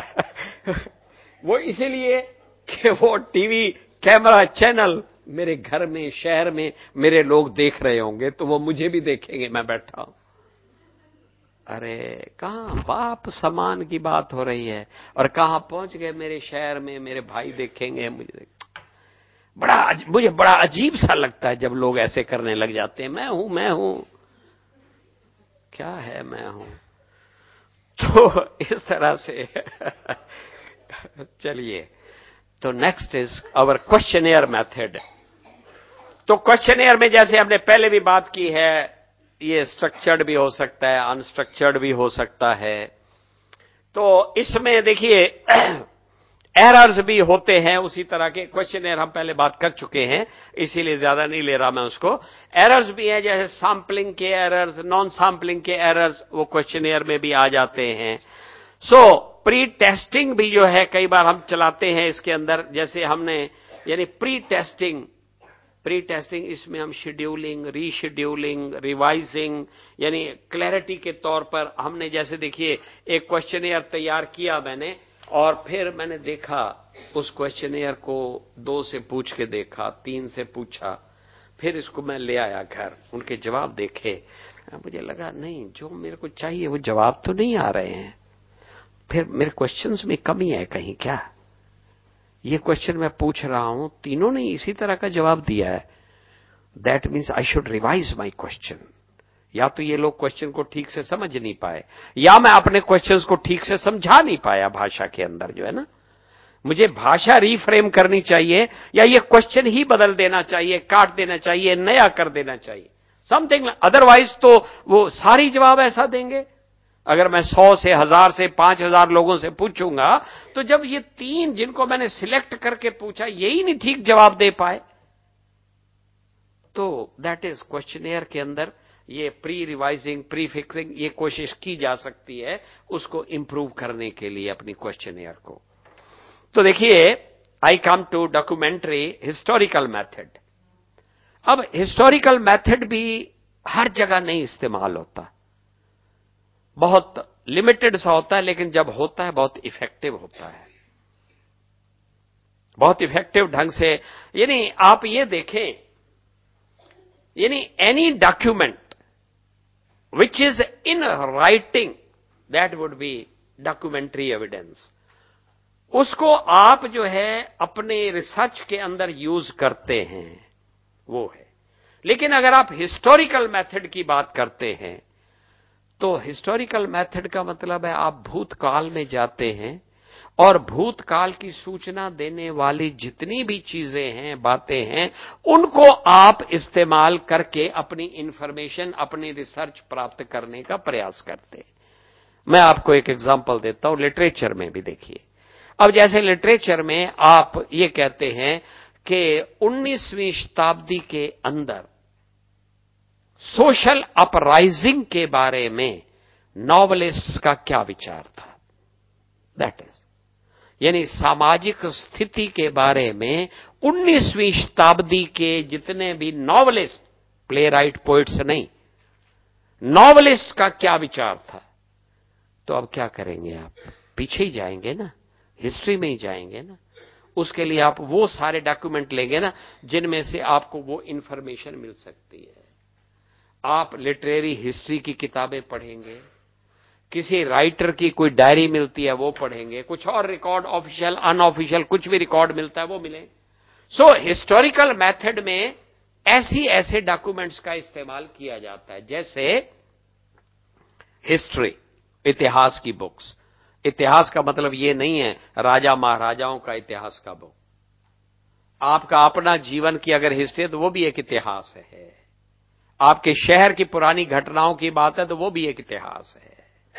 वो इसीलिए कि वो टीवी कैमरा चैनल मेरे घर में, शहर में मेरे लोग देख रहे होंगे, तो वो मुझे भी देखेंगे, मैं बैठा हूं। अरे कहां बाप समान की बात हो रही है, और कहां पहुंच गए मेरे शहर में, मेरे भाई देखेंगे मुझे। बड़ा मुझे बड़ा अजीब सा लगता है जब लोग ऐसे करने लग जाते हैं। मैं हूं मैं हूं क्या है, मैं हूं। तो इस तरह से चलिए, तो next is our questionnaire method. तो क्वेश्चनेयर में जैसे हमने पहले भी बात की है, ये स्ट्रक्चर्ड भी हो सकता है, अनस्ट्रक्चर्ड भी हो सकता है। तो इसमें देखिए एरर्स भी होते हैं, उसी तरह के क्वेश्चनेयर हम पहले बात कर चुके हैं, इसीलिए ज्यादा नहीं ले रहा मैं उसको। एरर्स भी हैं, जैसे सैंपलिंग के एरर्स, नॉन सैंपलिंग के एरर्स, वो क्वेश्चनेयर में भी आ जाते हैं। सो प्री टेस्टिंग भी जो है कई बार हम चलाते हैं इसके अंदर, जैसे हमने यानी प्री टेस्टिंग प्री टेस्टिंग इसमें हम शेड्यूलिंग, रीशेड्यूलिंग, रिवाइजिंग, यानी क्लैरिटी के तौर पर हमने जैसे देखिए एक क्वेश्चनेयर तैयार किया मैंने, और फिर मैंने देखा उस क्वेश्चनेयर को, दो से पूछ के देखा, तीन से पूछा, फिर इसको मैं ले आया घर, उनके जवाब देखे, मुझे लगा नहीं जो मेरे को चाहिए वो जवाब तो नहीं आ रहे हैं। फिर मेरे क्वेश्चंस में कमी है कहीं क्या? ये क्वेश्चन मैं पूछ रहा हूं, तीनों ने इसी तरह का जवाब दिया है, that means I should revise my question. या तो ये लोग क्वेश्चन को ठीक से समझ नहीं पाए, या मैं अपने क्वेश्चंस को ठीक से समझा नहीं पाया भाषा के अंदर, जो है ना, मुझे भाषा रीफ्रेम करनी चाहिए, या ये क्वेश्चन ही बदल देना चाहिए, काट देना चाहिए, नया कर देना चाहिए, समथिंग। अदरवाइज तो वो सारी जवाब ऐसा देंगे। अगर मैं सौ से, हजार से, पांच हजार लोगों से पूछूंगा, तो जब ये तीन जिनको मैंने सिलेक्ट करके पूछा यही नहीं ठीक जवाब दे पाए, तो दैट इज क्वेश्चनेयर के अंदर ये प्री रिवाइजिंग, प्री फिक्सिंग, ये कोशिश की जा सकती है उसको इंप्रूव करने के लिए अपनी क्वेश्चनेयर को। तो देखिए, I come to documentary historical method. अब हिस्टोरिकल मेथड भी हर जगह नहीं इस्तेमाल होता, बहुत लिमिटेड सा होता है, लेकिन जब होता है बहुत इफेक्टिव होता है, बहुत इफेक्टिव ढंग से। यानी आप ये देखें, यानी any document which is in writing, that would be documentary evidence. उसको आप जो है अपने रिसर्च के अंदर यूज करते हैं, वो है। लेकिन अगर आप हिस्टोरिकल मेथड की बात करते हैं, तो हिस्टोरिकल मेथड का मतलब है आप भूतकाल में जाते हैं और भूतकाल की सूचना देने वाली जितनी भी चीजें हैं, बातें हैं, उनको आप इस्तेमाल करके अपनी इंफॉर्मेशन, अपनी रिसर्च प्राप्त करने का प्रयास करते हैं। मैं आपको एक एग्जांपल देता हूं, लिटरेचर में भी देखिए। अब जैसे लिटरेचर में आप ये कहते हैं कि उन्नीसवीं शताब्दी के अंदर सोशल अपराइजिंग के बारे में नॉवलिस्ट्स का क्या विचार था, दैट इज, यानी सामाजिक स्थिति के बारे में उन्नीसवीं शताब्दी के जितने भी नॉवलिस्ट, प्ले राइट, पोइट्स नहीं, नॉवलिस्ट का क्या विचार था। तो अब क्या करेंगे आप? पीछे ही जाएंगे ना, हिस्ट्री में ही जाएंगे ना। उसके लिए आप वो सारे डॉक्यूमेंट लेंगे ना जिनमें से आपको वो इंफॉर्मेशन मिल सकती है। आप लिटरेरी हिस्ट्री की किताबें पढ़ेंगे, किसी राइटर की कोई डायरी मिलती है वो पढ़ेंगे, कुछ और रिकॉर्ड ऑफिशियल अनऑफिशियल कुछ भी रिकॉर्ड मिलता है वो मिले। सो हिस्टोरिकल मेथड में ऐसी ऐसे डॉक्यूमेंट्स का इस्तेमाल किया जाता है, जैसे हिस्ट्री, इतिहास की बुक्स। इतिहास का मतलब ये नहीं है राजा महाराजाओं का इतिहास का बुक। आपका अपना जीवन की अगर हिस्ट्री है तो वो भी एक इतिहास है। आपके शहर की पुरानी घटनाओं की बात है तो वो भी एक इतिहास है।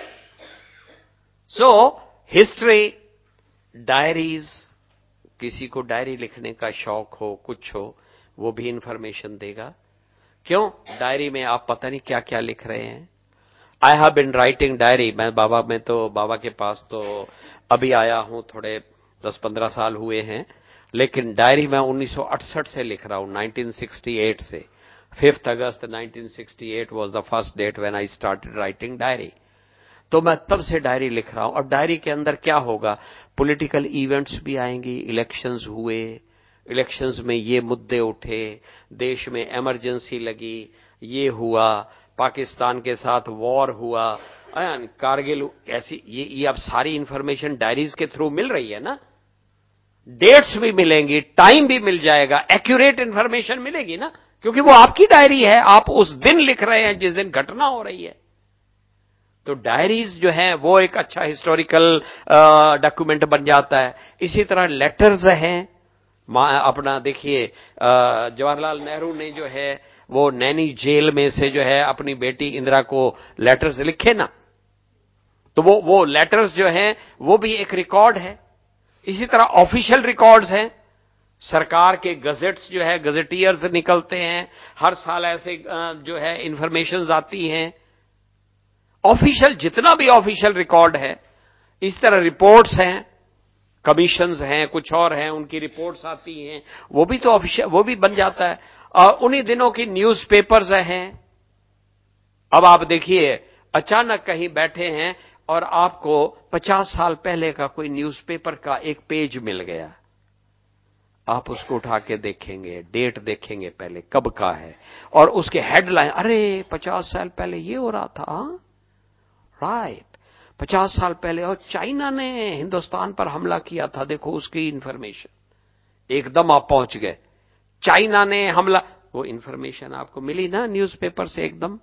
सो हिस्ट्री, डायरीज, किसी को डायरी लिखने का शौक हो, कुछ हो, वो भी इंफॉर्मेशन देगा। क्यों? डायरी में आप पता नहीं क्या क्या लिख रहे हैं। I have been writing diary. मैं बाबा में तो बाबा के पास तो अभी आया हूं, थोड़े दस पंद्रह साल हुए हैं, लेकिन डायरी मैं उन्नीस सौ अड़सठ से लिख रहा हूं, उन्नीस सौ अड़सठ से। फिफ्थ अगस्त उन्नीस सौ अड़सठ was the first date when I started writing diary. तो मैं तब से डायरी लिख रहा हूं। और डायरी के अंदर क्या होगा, पॉलिटिकल इवेंट्स भी आएंगी। इलेक्शंस हुए, इलेक्शंस में ये मुद्दे उठे, देश में इमरजेंसी लगी, ये हुआ, पाकिस्तान के साथ वॉर हुआ, कारगिल, ऐसी ये ये अब सारी इंफॉर्मेशन डायरीज के थ्रू मिल रही है ना। डेट्स भी मिलेंगी, टाइम भी मिल जाएगा, एक्यूरेट इंफॉर्मेशन मिलेगी ना, क्योंकि वो आपकी डायरी है, आप उस दिन लिख रहे हैं जिस दिन घटना हो रही है। तो डायरीज जो है वो एक अच्छा हिस्टोरिकल डॉक्यूमेंट बन जाता है। इसी तरह लेटर्स हैं, अपना देखिए जवाहरलाल नेहरू ने जो है वो नैनी जेल में से जो है अपनी बेटी इंदिरा को लेटर्स लिखे ना, तो वो वो लेटर्स जो हैं वो भी एक रिकॉर्ड है। इसी तरह ऑफिशियल रिकॉर्ड्स हैं, सरकार के गजेट्स जो है, गजेटियर्स निकलते हैं, हर साल ऐसे जो है इंफॉर्मेशंस आती हैं। ऑफिशियल जितना भी ऑफिशियल रिकॉर्ड है, इस तरह रिपोर्ट्स हैं, कमीशंस हैं, कुछ और हैं, उनकी रिपोर्ट्स आती हैं, वो भी तो ऑफिशियल, वो भी बन जाता है। और उन्हीं दिनों की न्यूज़पेपर्स हैं। अब आप देखिए, अचानक कहीं बैठे हैं और आपको पचास साल पहले का कोई न्यूज़पेपर का एक पेज मिल गया, आप उसको उठा के देखेंगे, डेट देखेंगे पहले कब का है, और उसके हेडलाइन, अरे पचास साल पहले ये हो रहा था, राइट, पचास साल पहले और चाइना ने हिंदुस्तान पर हमला किया था, देखो उसकी इंफॉर्मेशन। एकदम आप पहुंच गए, चाइना ने हमला, वो इंफॉर्मेशन आपको मिली ना न्यूज़पेपर से एकदम।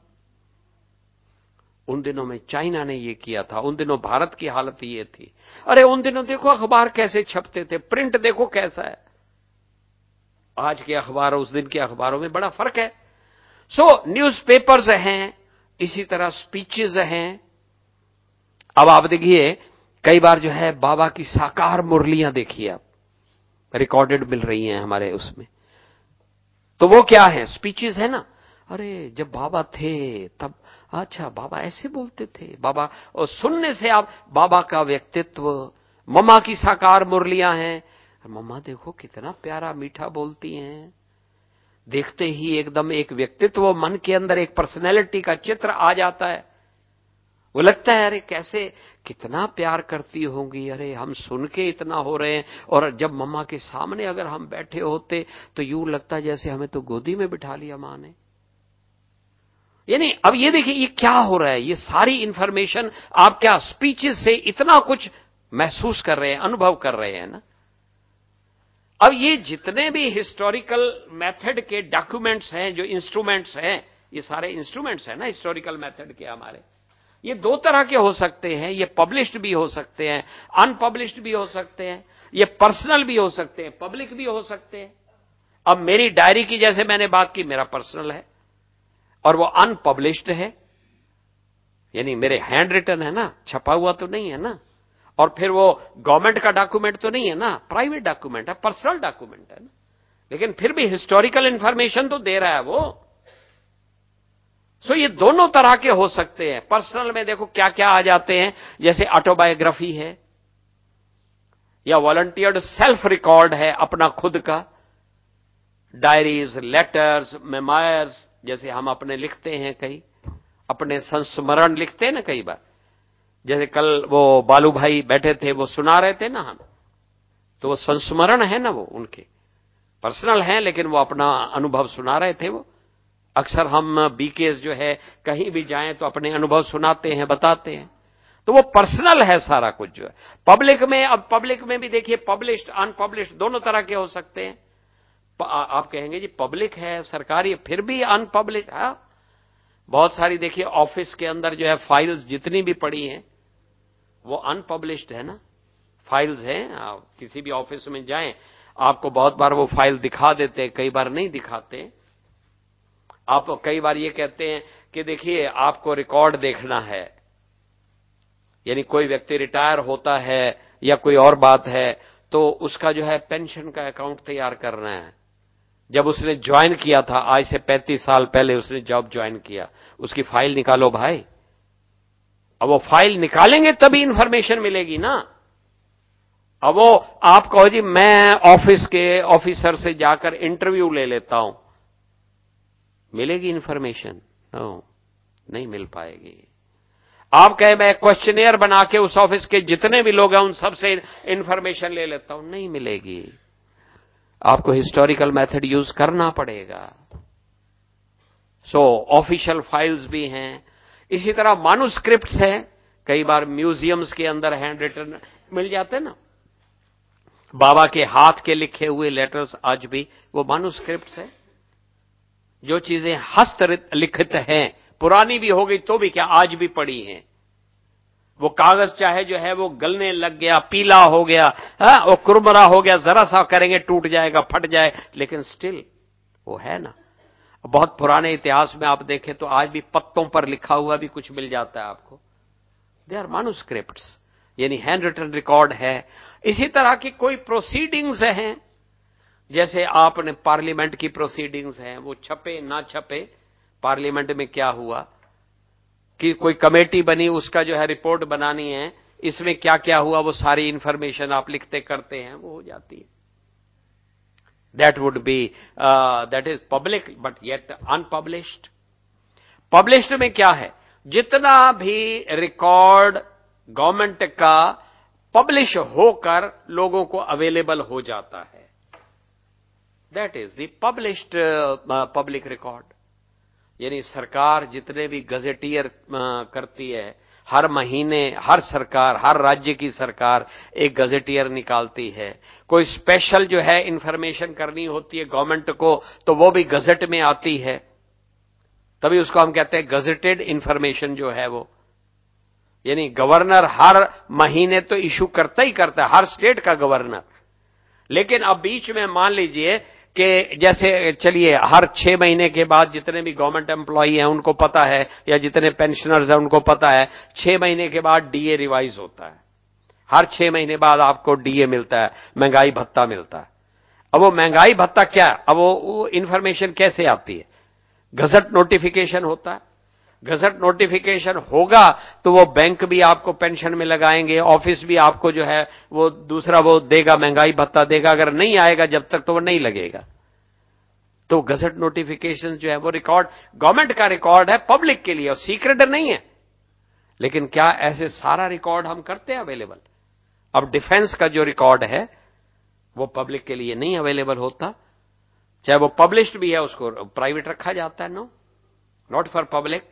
उन दिनों में चाइना ने ये किया था, उन दिनों भारत की हालत ये थी। अरे उन दिनों देखो अखबार कैसे छपते थे, प्रिंट देखो कैसा है। आज के अखबार उस दिन के अखबारों में बड़ा फर्क है। सो न्यूज़पेपर्स हैं, इसी तरह स्पीचेस हैं। अब आप देखिए, कई बार जो है बाबा की साकार मुरलियां देखिए आप, रिकॉर्डेड मिल रही हैं हमारे उसमें, तो वो क्या है, स्पीचेस है ना। अरे जब बाबा थे तब, अच्छा बाबा ऐसे बोलते थे बाबा, और सुनने से आप बाबा का व्यक्तित्व। मम्मा की साकार मुरलियां हैं, मम्मा देखो कितना प्यारा मीठा बोलती हैं, देखते ही एकदम एक व्यक्तित्व, मन के अंदर एक पर्सनैलिटी का चित्र आ जाता है। वो लगता है अरे कैसे, कितना प्यार करती होंगी, अरे हम सुन के इतना हो रहे हैं, और जब मम्मा के सामने अगर हम बैठे होते तो यूं लगता जैसे हमें तो गोदी में बिठा लिया मां ने। यानी अब ये देखिए ये क्या हो रहा है, ये सारी इंफॉर्मेशन आप क्या स्पीचेस से इतना कुछ महसूस कर रहे हैं, अनुभव कर रहे हैं ना। अब ये जितने भी हिस्टोरिकल मेथड के डॉक्यूमेंट्स हैं, जो इंस्ट्रूमेंट्स हैं, ये सारे इंस्ट्रूमेंट्स हैं ना हिस्टोरिकल मेथड के हमारे, ये दो तरह के हो सकते हैं। ये पब्लिश्ड भी हो सकते हैं, अनपब्लिश्ड भी हो सकते हैं, ये पर्सनल भी हो सकते हैं, पब्लिक भी हो सकते हैं। अब मेरी डायरी की जैसे मैंने बात की, मेरा पर्सनल है और वो अनपब्लिश्ड है, यानी मेरे हैंड रिटन है ना, छपा हुआ तो नहीं है ना, और फिर वो गवर्नमेंट का डॉक्यूमेंट तो नहीं है ना, प्राइवेट डॉक्यूमेंट है, पर्सनल डॉक्यूमेंट है ना, लेकिन फिर भी हिस्टोरिकल इंफॉर्मेशन तो दे रहा है वो। सो so, ये दोनों तरह के हो सकते हैं। पर्सनल में देखो क्या क्या आ जाते हैं, जैसे ऑटोबायोग्राफी है, या वॉलंटियर्ड सेल्फ रिकॉर्ड है अपना खुद का, डायरीज, लेटर्स, मेमोयर्स, जैसे हम अपने लिखते हैं, कई अपने संस्मरण लिखते हैं ना कई बार, जैसे कल वो बालू भाई बैठे थे, वो सुना रहे थे ना हम, तो वो संस्मरण है ना, वो उनके पर्सनल है, लेकिन वो अपना अनुभव सुना रहे थे। वो अक्सर हम बीकेएस जो है कहीं भी जाएं तो अपने अनुभव सुनाते हैं, बताते हैं, तो वो पर्सनल है सारा कुछ जो है। पब्लिक में, अब पब्लिक में भी देखिए पब्लिश्ड अनपब्लिश्ड दोनों तरह के हो सकते हैं। आप कहेंगे जी पब्लिक है सरकारी, फिर भी अनपब्लिश्ड है। बहुत सारी देखिए ऑफिस के अंदर जो है फाइल्स जितनी भी पड़ी हैं वो अनपब्लिश्ड है ना, फाइल्स हैं। आप किसी भी ऑफिस में जाएं, आपको बहुत बार वो फाइल दिखा देते हैं, कई बार नहीं दिखाते। आप कई बार ये कहते हैं कि देखिए आपको रिकॉर्ड देखना है, यानी कोई व्यक्ति रिटायर होता है या कोई और बात है तो उसका जो है पेंशन का अकाउंट तैयार करना है। जब उसने ज्वाइन किया था, आज से पैंतीस साल पहले उसने जॉब ज्वाइन किया, उसकी फाइल निकालो भाई। अब वो फाइल निकालेंगे तभी इंफॉर्मेशन मिलेगी ना। अब वो आप कहो जी मैं ऑफिस के ऑफिसर से जाकर इंटरव्यू ले लेता हूं, मिलेगी इंफॉर्मेशन? नो, नहीं मिल पाएगी। आप कहे मैं क्वेश्चनियर बना के उस ऑफिस के जितने भी लोग हैं उन सबसे इंफॉर्मेशन ले लेता हूं, नहीं मिलेगी। आपको हिस्टोरिकल मेथड यूज करना पड़ेगा। सो ऑफिशियल फाइल्स भी हैं, इसी तरह मानुस्क्रिप्ट्स हैं। कई बार म्यूजियम्स के अंदर हैंड रिटन मिल जाते हैं ना, बाबा के हाथ के लिखे हुए लेटर्स, आज भी वो मानुस्क्रिप्ट्स हैं। जो चीजें हस्तलिखित हैं, पुरानी भी हो गई तो भी क्या, आज भी पड़ी हैं। वो कागज चाहे जो है वो गलने लग गया, पीला हो गया, हा? वो कुरमुरा हो गया, जरा सा करेंगे टूट जाएगा, फट जाए, लेकिन स्टिल वो है ना। बहुत पुराने इतिहास में आप देखें तो आज भी पत्तों पर लिखा हुआ भी कुछ मिल जाता है आपको। दे आर मैन्युस्क्रिप्ट्स, यानी हैंड रिटन रिकॉर्ड है। इसी तरह की कोई प्रोसीडिंग्स हैं, जैसे आपने पार्लियामेंट की प्रोसीडिंग्स हैं, वो छपे ना छपे, पार्लियामेंट में क्या हुआ, कि कोई कमेटी बनी उसका जो है रिपोर्ट बनानी है, इसमें क्या क्या हुआ, वो सारी इंफॉर्मेशन आप लिखते करते हैं, वो हो जाती है। That would be that is public but yet unpublished. Published में क्या है, जितना भी रिकॉर्ड गवर्नमेंट का पब्लिश होकर लोगों को अवेलेबल हो जाता है, that is the published public record. यानी सरकार जितने भी गजेटियर करती है, हर महीने हर सरकार, हर राज्य की सरकार एक गजेटियर निकालती है। कोई स्पेशल जो है इंफॉर्मेशन करनी होती है गवर्नमेंट को, तो वो भी गजेट में आती है, तभी उसको हम कहते हैं गजेटेड इंफॉर्मेशन जो है वो। यानी गवर्नर हर महीने तो इशू करता ही करता है, हर स्टेट का गवर्नर। लेकिन अब बीच में मान लीजिए कि जैसे चलिए हर छह महीने के बाद जितने भी गवर्नमेंट एम्प्लॉई हैं उनको पता है, या जितने पेंशनर्स हैं उनको पता है, छह महीने के बाद डीए रिवाइज होता है। हर छह महीने बाद आपको डीए मिलता है, महंगाई भत्ता मिलता है। अब वो महंगाई भत्ता क्या, अब वो इंफॉर्मेशन कैसे आती है, गजट नोटिफिकेशन होता है। गजट नोटिफिकेशन होगा तो वो बैंक भी आपको पेंशन में लगाएंगे, ऑफिस भी आपको जो है वो दूसरा वो देगा, महंगाई भत्ता देगा। अगर नहीं आएगा जब तक तो वो नहीं लगेगा। तो गजट नोटिफिकेशन जो है वो रिकॉर्ड गवर्नमेंट का रिकॉर्ड है, पब्लिक के लिए, और सीक्रेट नहीं है। लेकिन क्या ऐसे सारा रिकॉर्ड हम करते हैं अवेलेबल? अब डिफेंस का जो रिकॉर्ड है वो पब्लिक के लिए नहीं अवेलेबल होता, चाहे वो पब्लिश्ड भी है, उसको प्राइवेट रखा जाता है। No, not for public.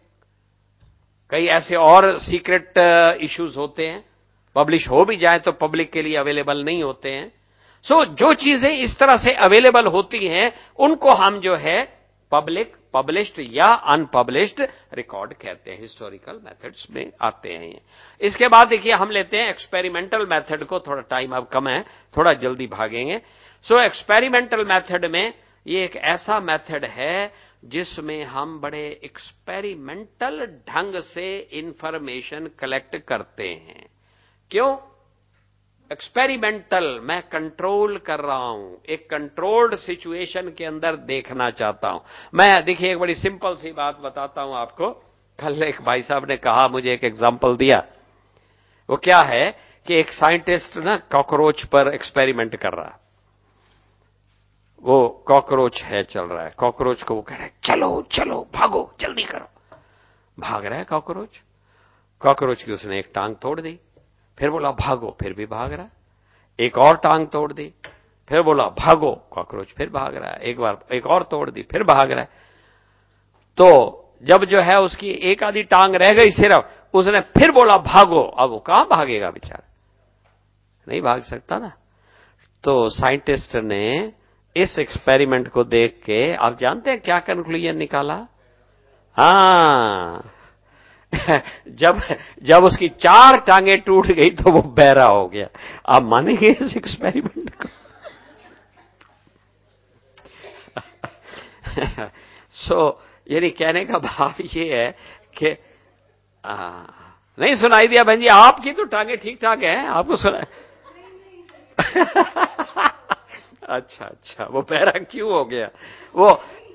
कई ऐसे और सीक्रेट इश्यूज होते हैं, पब्लिश हो भी जाए तो पब्लिक के लिए अवेलेबल नहीं होते हैं। सो so, जो चीजें इस तरह से अवेलेबल होती हैं उनको हम जो है पब्लिक, पब्लिश्ड या अनपब्लिश्ड रिकॉर्ड कहते हैं, हिस्टोरिकल मेथड्स में आते हैं। इसके बाद देखिए हम लेते हैं एक्सपेरिमेंटल मेथड को, थोड़ा टाइम अब कम है, थोड़ा जल्दी भागेंगे। सो एक्सपेरिमेंटल मेथड में ये एक ऐसा मेथड है जिसमें हम बड़े एक्सपेरिमेंटल ढंग से इंफॉर्मेशन कलेक्ट करते हैं। क्यों एक्सपेरिमेंटल? मैं कंट्रोल कर रहा हूं, एक कंट्रोल्ड सिचुएशन के अंदर देखना चाहता हूं। मैं देखिए एक बड़ी सिंपल सी बात बताता हूं आपको। कल एक भाई साहब ने कहा, मुझे एक एग्जांपल दिया। वो क्या है कि एक साइंटिस्ट ना कॉकरोच पर एक्सपेरिमेंट कर रहा है। वो कॉकरोच है चल रहा है, कॉकरोच को वो कह रहा है चलो चलो भागो जल्दी करो। भाग रहा है कॉकरोच, कॉकरोच की उसने एक टांग तोड़ दी, फिर बोला भागो, फिर भी भाग रहा। एक और टांग तोड़ दी, फिर बोला भागो, कॉकरोच फिर भाग रहा है, एक बार एक और तोड़ दी, फिर भाग रहा है। तो जब जो है उसकी एक आधी टांग रह गई सिर्फ, उसने फिर बोला भागो। अब वो कहां भागेगा बेचारा, नहीं भाग सकता ना। तो साइंटिस्ट ने इस एक्सपेरिमेंट को देख के, आप जानते हैं क्या कंक्लूजन निकाला? हाँ जब जब उसकी चार टांगे टूट गई तो वो बहरा हो गया। आप मानेंगे इस एक्सपेरिमेंट को? सो so, यानी कहने का भाव ये है कि आ, नहीं सुनाई दिया बहन जी? आपकी तो टांगे ठीक ठाक हैं, आपको सुना? अच्छा अच्छा, वो बहरा क्यों हो गया? वो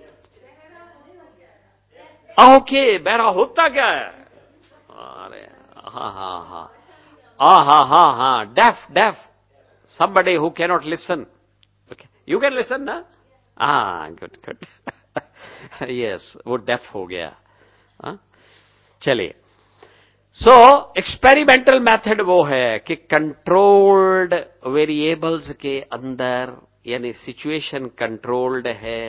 ओके, बहरा होता क्या है? अरे हाँ हाँ हाँ हाँ हाँ हाँ हाँ, deaf deaf, somebody who cannot listen. Okay, you can listen ना? हाँ, गुड गुड, यस, वो डेफ हो गया। हाँ, चलिए। सो एक्सपेरिमेंटल मेथड वो है कि कंट्रोल्ड वेरिएबल्स के अंदर, यानी सिचुएशन कंट्रोल्ड है,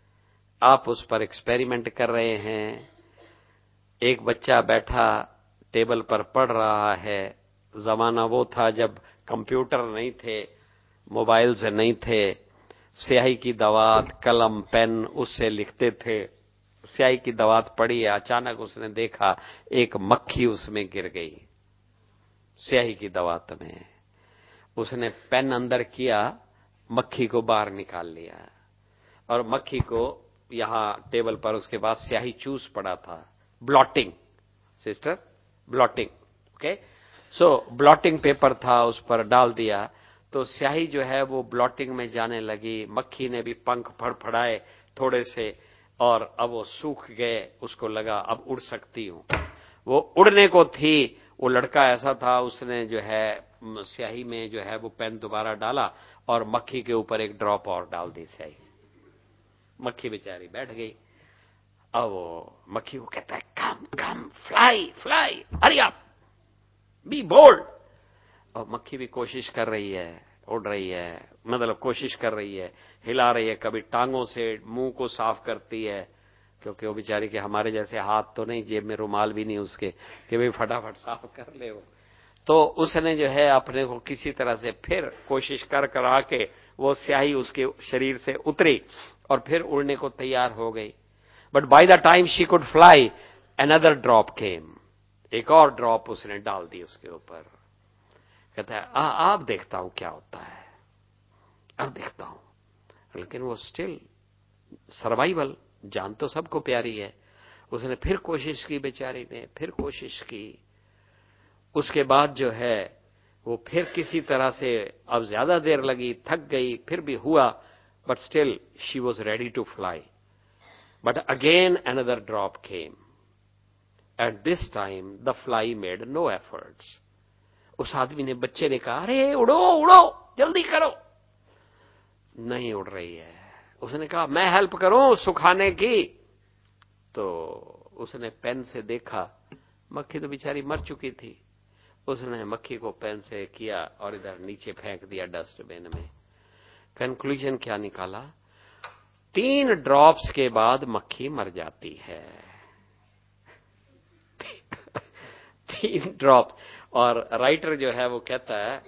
आप उस पर एक्सपेरिमेंट कर रहे हैं। एक बच्चा बैठा टेबल पर पढ़ रहा है। जमाना वो था जब कंप्यूटर नहीं थे, मोबाइल्स नहीं थे, स्याही की दवात, कलम, पेन, उससे लिखते थे। स्याही की दवात पड़ी, अचानक उसने देखा एक मक्खी उसमें गिर गई, स्याही की दवात में। उसने पेन अंदर किया, मक्खी को बाहर निकाल लिया, और मक्खी को यहां टेबल पर उसके बाद स्याही चूस पड़ा था। Blotting sister, blotting, okay. So blotting paper था, उस पर डाल दिया, तो स्याही जो है वो ब्लॉटिंग में जाने लगी। मक्खी ने भी पंख फड़फड़ाए थोड़े से, और अब वो सूख गए। उसको लगा अब उड़ सकती हूं। वो उड़ने को थी, वो लड़का ऐसा था, उसने जो है स्याही में जो है वो पेन दोबारा डाला और मक्खी के ऊपर एक ड्रॉप और डाल दी स्याही। मक्खी बेचारी बैठ गई। अब वो मक्खी को कहता है come come, fly fly, hurry up, be bold. और मक्खी भी कोशिश कर रही है, उड़ रही है, मतलब कोशिश कर रही है, हिला रही है, कभी टांगों से मुंह को साफ करती है, क्योंकि वो बेचारी के हमारे जैसे हाथ तो नहीं, जेब में रुमाल भी नहीं उसके कि भाई फटाफट साफ कर ले वो। तो उसने जो है अपने को किसी तरह से फिर कोशिश कर करा के वो स्याही उसके शरीर से उतरी और फिर उड़ने को तैयार हो गई। But by the time she could fly, another drop came, एक और ड्रॉप उसने डाल दी उसके ऊपर। कहता है आ, अब देखता हूं क्या होता है, अब देखता हूं। लेकिन वो स्टिल सर्वाइवल, जान तो सबको प्यारी है। उसने फिर कोशिश की, बेचारी ने फिर कोशिश की। उसके बाद जो है वो फिर किसी तरह से, अब ज्यादा देर लगी, थक गई, फिर भी हुआ, but still she was ready to fly. But again another drop came. At this time the fly made no efforts. उस आदमी ने, बच्चे ने कहा अरे उड़ो उड़ो, जल्दी करो। नहीं उड़ रही है। उसने कहा मैं हेल्प करूं सुखाने की। तो उसने पेन से देखा, मक्खी तो बेचारी मर चुकी थी। उसने मक्खी को पेन से किया और इधर नीचे फेंक दिया डस्टबिन में। कंक्लूजन क्या निकाला? तीन ड्रॉप्स के बाद मक्खी मर जाती है। तीन ड्रॉप्स। और राइटर जो है वो कहता है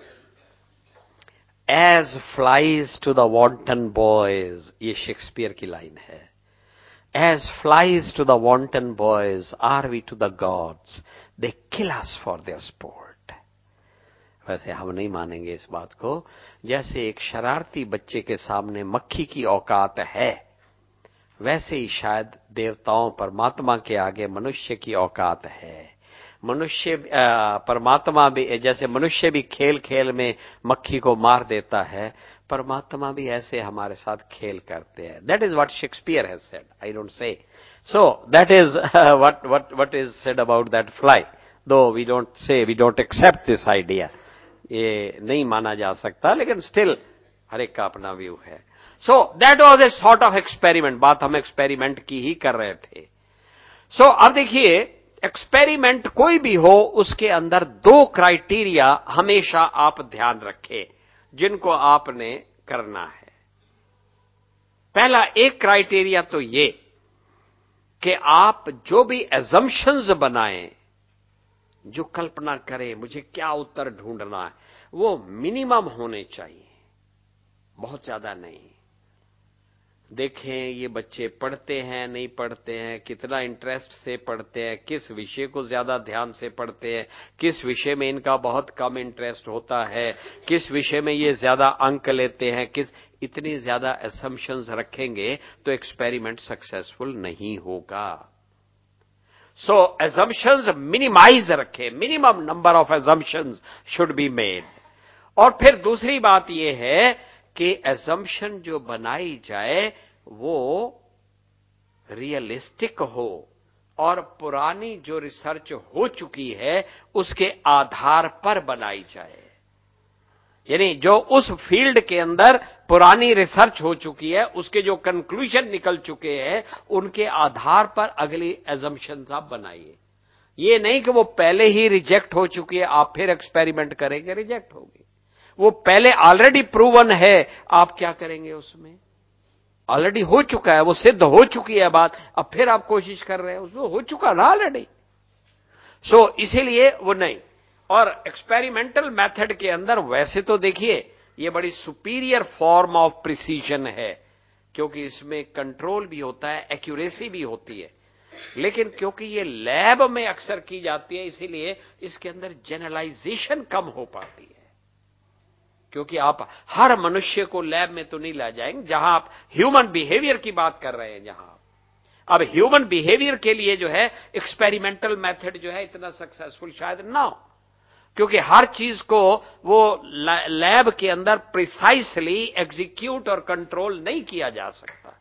as flies to the wanton boys, ये शेक्सपियर की लाइन है। As flies to the wanton boys are we to the gods, they kill us for their sport. वैसे हम नहीं मानेंगे इस बात को। जैसे एक शरारती बच्चे के सामने मक्खी की औकात है, वैसे ही शायद देवताओं परमात्मा के आगे मनुष्य की औकात है। मनुष्य परमात्मा भी, जैसे मनुष्य भी खेल खेल में मक्खी को मार देता है, परमात्मा भी ऐसे हमारे साथ खेल करते हैं। That is what Shakespeare has said, I don't say. So that is what what what is said about that fly, though we don't say, we don't accept this idea. ये नहीं माना जा सकता, लेकिन स्टिल हर एक का अपना व्यू है। So that was a sort of experiment. बात हम एक्सपेरिमेंट की ही कर रहे थे। सो so, अब देखिए, एक्सपेरिमेंट कोई भी हो, उसके अंदर दो क्राइटेरिया हमेशा आप ध्यान रखें। जिनको आपने करना है। पहला एक क्राइटेरिया तो ये कि आप जो भी एजम्पशंस बनाएं, जो कल्पना करें मुझे क्या उत्तर ढूंढना है, वो मिनिमम होने चाहिए, बहुत ज्यादा नहीं। देखें ये बच्चे पढ़ते हैं नहीं पढ़ते हैं, कितना इंटरेस्ट से पढ़ते हैं, किस विषय को ज्यादा ध्यान से पढ़ते हैं, किस विषय में इनका बहुत कम इंटरेस्ट होता है, किस विषय में ये ज्यादा अंक लेते हैं, किस इतनी ज्यादा असम्पशंस रखेंगे तो एक्सपेरिमेंट सक्सेसफुल नहीं होगा। सो assumptions मिनिमाइज रखें, minimum number of assumptions should be made. और फिर दूसरी बात यह है कि assumption जो बनाई जाए वो रियलिस्टिक हो और पुरानी जो रिसर्च हो चुकी है उसके आधार पर बनाई जाए। यानी जो उस फील्ड के अंदर पुरानी रिसर्च हो चुकी है, उसके जो कंक्लूजन निकल चुके हैं, उनके आधार पर अगली एजम्पशंस आप बनाइए। ये नहीं कि वो पहले ही रिजेक्ट हो चुकी है, आप फिर एक्सपेरिमेंट करेंगे, रिजेक्ट होगी। वो पहले ऑलरेडी प्रूवन है, आप क्या करेंगे उसमें? ऑलरेडी हो चुका है, वो सिद्ध हो चुकी है बात, अब फिर आप कोशिश कर रहे हैं, उसमें हो चुका ना ऑलरेडी। सो इसीलिए वो नहीं। और एक्सपेरिमेंटल मेथड के अंदर वैसे तो देखिए ये बड़ी सुपीरियर फॉर्म ऑफ प्रिसीजन है, क्योंकि इसमें कंट्रोल भी होता है, एक्यूरेसी भी होती है। लेकिन क्योंकि ये लैब में अक्सर की जाती है, इसीलिए इसके अंदर जनरलाइजेशन कम हो पाती है। क्योंकि आप हर मनुष्य को लैब में तो नहीं ला जाएंगे, जहां आप ह्यूमन बिहेवियर की बात कर रहे हैं, जहां अब ह्यूमन बिहेवियर के लिए जो है एक्सपेरिमेंटल मेथड जो है इतना सक्सेसफुल शायद ना हो, क्योंकि हर चीज को वो लैब के अंदर प्रिसाइसली एग्जीक्यूट और कंट्रोल नहीं किया जा सकता।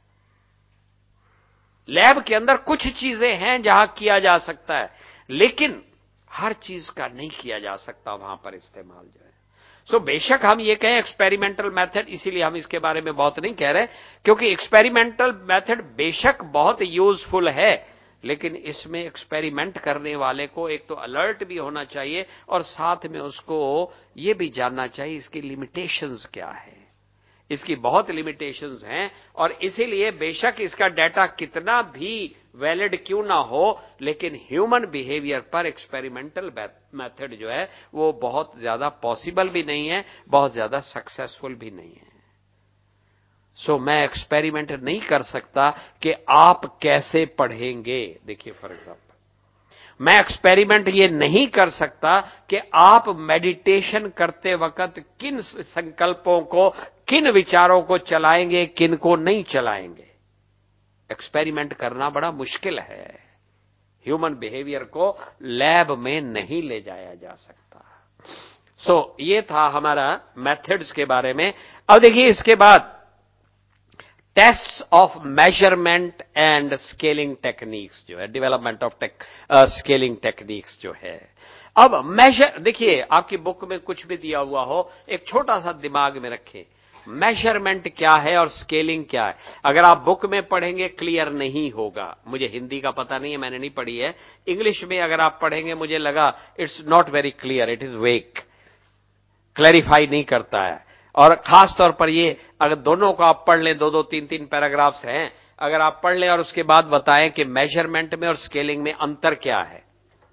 लैब के अंदर कुछ चीजें हैं जहां किया जा सकता है, लेकिन हर चीज का नहीं किया जा सकता वहां पर इस्तेमाल जो है। सो so, बेशक हम ये कहें एक्सपेरिमेंटल मेथड, इसीलिए हम इसके बारे में बहुत नहीं कह रहे, क्योंकि एक्सपेरिमेंटल मेथड बेशक बहुत यूजफुल है, लेकिन इसमें एक्सपेरिमेंट करने वाले को एक तो अलर्ट भी होना चाहिए और साथ में उसको ये भी जानना चाहिए इसकी लिमिटेशंस क्या है। इसकी बहुत लिमिटेशंस हैं और इसीलिए बेशक इसका डाटा कितना भी वैलिड क्यों ना हो, लेकिन ह्यूमन बिहेवियर पर एक्सपेरिमेंटल मेथड जो है वो बहुत ज्यादा पॉसिबल भी नहीं है, बहुत ज्यादा सक्सेसफुल भी नहीं है। सो so, मैं एक्सपेरिमेंट नहीं कर सकता कि आप कैसे पढ़ेंगे। देखिए फॉर एग्जाम्पल मैं एक्सपेरिमेंट ये नहीं कर सकता कि आप मेडिटेशन करते वक्त किन संकल्पों को, किन विचारों को चलाएंगे, किन को नहीं चलाएंगे। एक्सपेरिमेंट करना बड़ा मुश्किल है। ह्यूमन बिहेवियर को लैब में नहीं ले जाया जा सकता। सो so, ये था हमारा मेथड्स के बारे में। अब देखिए इसके बाद tests of measurement and scaling techniques जो है, development of tech scaling techniques जो है। अब मेजर देखिए आपकी बुक में कुछ भी दिया हुआ हो, एक छोटा सा दिमाग में रखें, मेजरमेंट क्या है और स्केलिंग क्या है। अगर आप बुक में पढ़ेंगे क्लियर नहीं होगा। मुझे हिंदी का पता नहीं है, मैंने नहीं पढ़ी है। इंग्लिश में अगर आप पढ़ेंगे मुझे लगा it's not very clear, it is vague, clarify नहीं करता है। और खास तौर पर ये अगर दोनों को आप पढ़ लें, दो दो तीन तीन पैराग्राफ्स हैं, अगर आप पढ़ लें और उसके बाद बताएं कि मेजरमेंट में और स्केलिंग में अंतर क्या है,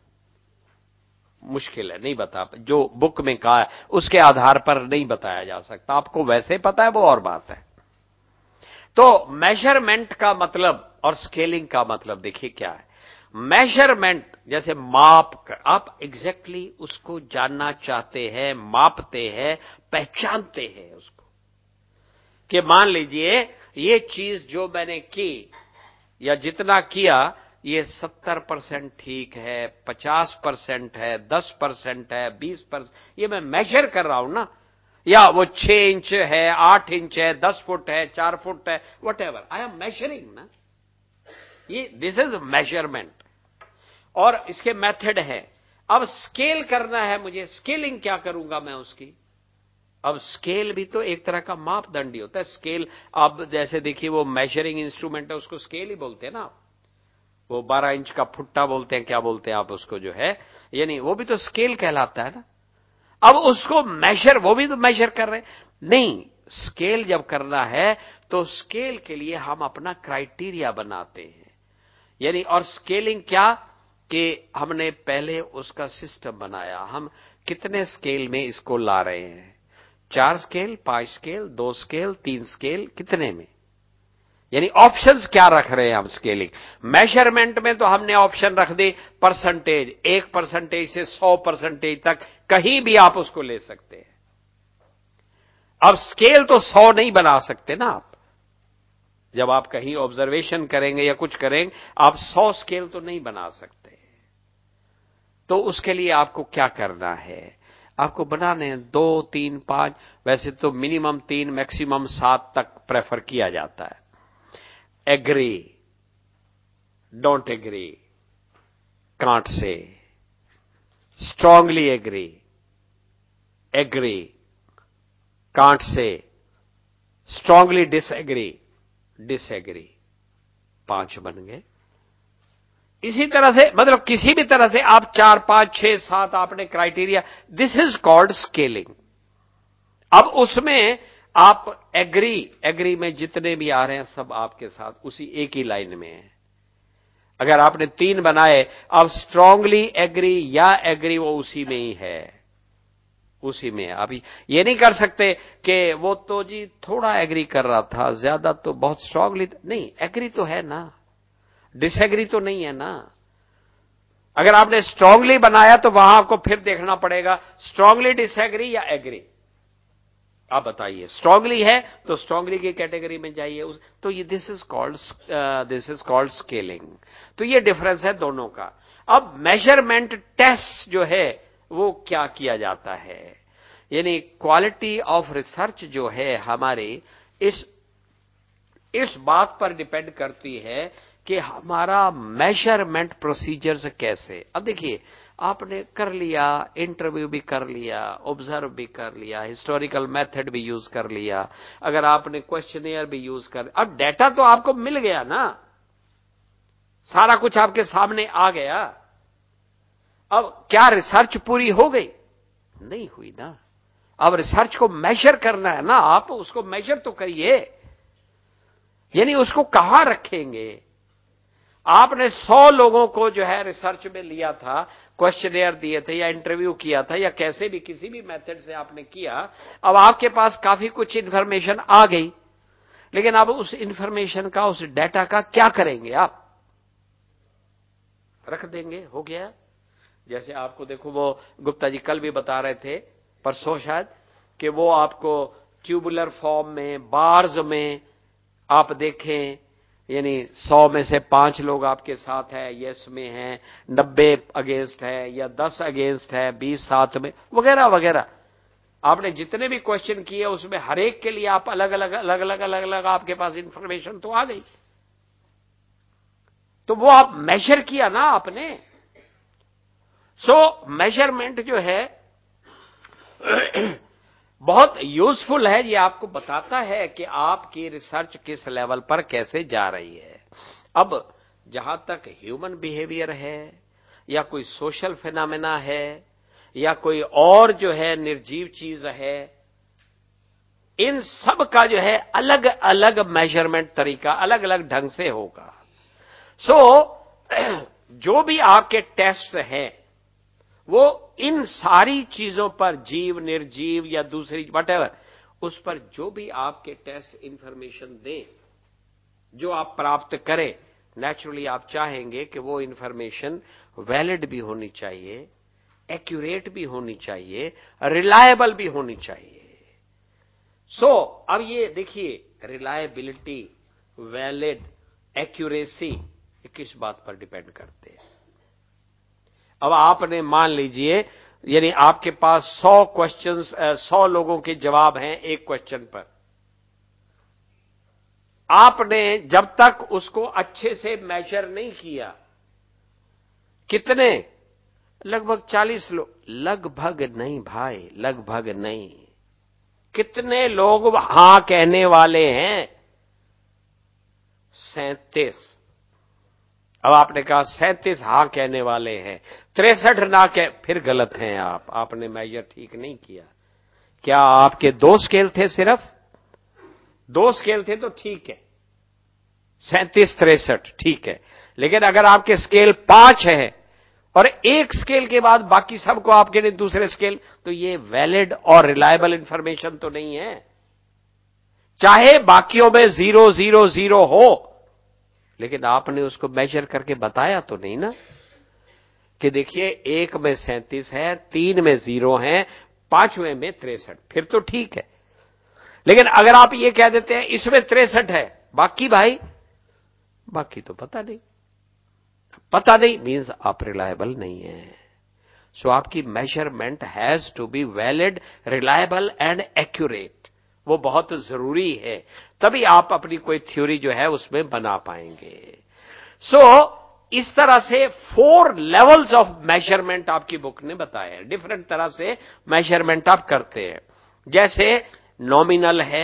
मुश्किल है, नहीं बता। जो बुक में कहा है उसके आधार पर नहीं बताया जा सकता। आपको वैसे पता है वो और बात है। तो मेजरमेंट का मतलब और स्केलिंग का मतलब देखिए क्या है। मेजरमेंट जैसे माप कर, आप एग्जैक्टली exactly उसको जानना चाहते हैं, मापते हैं, पहचानते हैं उसको, कि मान लीजिए ये चीज जो मैंने की या जितना किया ये सत्तर परसेंट ठीक है, पचास परसेंट है, दस परसेंट है, बीस परसेंट, ये मैं मेजर कर रहा हूं ना। या वो छह इंच है, आठ इंच है, दस फुट है, चार फुट है, whatever, I am measuring ना। ये दिस इज मेजरमेंट और इसके मेथड है। अब स्केल करना है मुझे, स्केलिंग क्या करूंगा मैं उसकी। अब स्केल भी तो एक तरह का मापदंड ही होता है। स्केल अब जैसे देखिए वो मेजरिंग इंस्ट्रूमेंट है, उसको स्केल ही बोलते हैं ना। वो बारह इंच का फुट्टा बोलते हैं, क्या बोलते हैं आप उसको जो है, यानी वो भी तो स्केल कहलाता है ना। अब उसको मेजर, वो भी तो मेजर कर रहे हैं। नहीं, स्केल जब करना है तो स्केल के लिए हम अपना क्राइटेरिया बनाते हैं। यानी और स्केलिंग क्या कि हमने पहले उसका सिस्टम बनाया, हम कितने स्केल में इसको ला रहे हैं, चार स्केल, पांच स्केल, दो स्केल, तीन स्केल, कितने में, यानी ऑप्शंस क्या रख रहे हैं हम स्केलिंग। मेजरमेंट में तो हमने ऑप्शन रख दे परसेंटेज, एक परसेंटेज से सौ परसेंटेज तक कहीं भी आप उसको ले सकते हैं। अब स्केल तो सौ नहीं बना सकते ना आप, जब आप कहीं ऑब्जर्वेशन करेंगे या कुछ करेंगे, आप सौ स्केल तो नहीं बना सकते। तो उसके लिए आपको क्या करना है, आपको बनाने हैं दो, तीन, पांच, वैसे तो मिनिमम तीन, मैक्सिमम सात तक प्रेफर किया जाता है। Agree, don't agree, can't say, strongly agree, agree, can't say, strongly disagree, disagree, पांच बन गए। इसी तरह से मतलब किसी भी तरह से आप चार, पांच, छह, सात आपने criteria, this is called scaling. अब उसमें आप एग्री, एग्री में जितने भी आ रहे हैं सब आपके साथ उसी एक ही लाइन में है। अगर आपने तीन बनाए, अब स्ट्रांगली एग्री या एग्री वो उसी में ही है, उसी में। अभी ये नहीं कर सकते कि वो तो जी थोड़ा एग्री कर रहा था, ज्यादा तो बहुत स्ट्रांगली नहीं, एग्री तो है ना, डिसएग्री तो नहीं है ना। अगर आपने स्ट्रांगली बनाया तो वहां आपको फिर देखना पड़ेगा स्ट्रांगली डिसएग्री या एग्री। आप बताइए, स्ट्रांगली है तो स्ट्रांगली की कैटेगरी में जाइए उस, तो ये this is called this is called scaling. तो ये डिफरेंस है दोनों का। अब मेजरमेंट टेस्ट जो है वो क्या किया जाता है, यानी क्वालिटी ऑफ रिसर्च जो है हमारे इस इस बात पर डिपेंड करती है कि हमारा मेजरमेंट प्रोसीजर्स कैसे। अब देखिए, आपने कर लिया, इंटरव्यू भी कर लिया, ऑब्जर्व भी कर लिया, हिस्टोरिकल मेथड भी यूज कर लिया, अगर आपने क्वेश्चनियर भी यूज कर, अब डेटा तो आपको मिल गया ना, सारा कुछ आपके सामने आ गया। अब क्या रिसर्च पूरी हो गई? नहीं हुई ना। अब रिसर्च को मेजर करना है ना, आप उसको मेजर तो करिए, यानी उसको कहां रखेंगे। आपने सौ लोगों को जो है रिसर्च में लिया था, क्वेश्चनियर दिए थे या इंटरव्यू किया था या कैसे भी किसी भी मेथड से आपने किया, अब आपके पास काफी कुछ इंफॉर्मेशन आ गई, लेकिन अब उस इंफॉर्मेशन का, उस डेटा का क्या करेंगे? आप रख देंगे, हो गया। जैसे आपको देखो, वो गुप्ता जी कल भी बता रहे थे, परसों शायद, कि वो आपको ट्यूबुलर फॉर्म में, बार्स में आप देखें, यानी सौ में से पांच लोग आपके साथ है, यस में है, नब्बे अगेंस्ट है, या दस अगेंस्ट है, बीस साथ में, वगैरह वगैरह। आपने जितने भी क्वेश्चन किए उसमें हर एक के लिए आप अलग अलग अलग अलग अलग अलग आपके पास इंफॉर्मेशन तो आ गई, तो वो आप मेजर किया ना आपने। सो मेजरमेंट जो है बहुत यूजफुल है, ये आपको बताता है कि आपकी रिसर्च किस लेवल पर कैसे जा रही है। अब जहां तक ह्यूमन बिहेवियर है या कोई सोशल फिनोमेना है या कोई और जो है निर्जीव चीज है, इन सब का जो है अलग अलग मेजरमेंट तरीका अलग अलग ढंग से होगा। सो so, जो भी आपके टेस्ट हैं वो इन सारी चीजों पर, जीव, निर्जीव या दूसरी वटेवर, उस पर जो भी आपके टेस्ट इंफॉर्मेशन दें, जो आप प्राप्त करें, नेचुरली आप चाहेंगे कि वो इंफॉर्मेशन वैलिड भी होनी चाहिए, एक्यूरेट भी होनी चाहिए, रिलायबल भी होनी चाहिए। सो so, अब ये देखिए, रिलायबिलिटी, वैलिड, एक्यूरेसी, किस बात पर डिपेंड करते हैं। अब आपने मान लीजिए, यानी आपके पास सौ क्वेश्चंस, सौ लोगों के जवाब हैं एक क्वेश्चन पर, आपने जब तक उसको अच्छे से मेजर नहीं किया, कितने, लगभग चालीस लोग, लगभग नहीं भाई, लगभग नहीं, कितने लोग हां कहने वाले हैं? सैंतीस। अब आपने कहा सैंतीस हां कहने वाले हैं, तिरसठ ना कह, फिर गलत हैं आप, आपने मेजर ठीक नहीं किया। क्या आपके दो स्केल थे? सिर्फ दो स्केल थे तो ठीक है, सैंतीस तिरसठ ठीक है। लेकिन अगर आपके स्केल पांच है और एक स्केल के बाद बाकी सबको आपके लिए दूसरे स्केल, तो ये वैलिड और रिलायबल इंफॉर्मेशन तो नहीं है। चाहे बाकियों में जीरो जीरो जीरो हो, लेकिन आपने उसको मेजर करके बताया तो नहीं ना कि देखिए एक में सैंतीस है, तीन में जीरो है, पांचवें में तिरसठ, फिर तो ठीक है। लेकिन अगर आप ये कह देते हैं इसमें तिरसठ है, बाकी भाई बाकी तो पता नहीं, पता नहीं मीन्स आप रिलायबल नहीं है। सो आपकी measurement has to be valid, reliable and accurate. वो बहुत जरूरी है, तभी आप अपनी कोई थ्योरी जो है उसमें बना पाएंगे। सो so, इस तरह से फोर लेवल्स ऑफ मेजरमेंट आपकी बुक ने बताया है। डिफरेंट तरह से मेजरमेंट आप करते हैं। जैसे नॉमिनल है,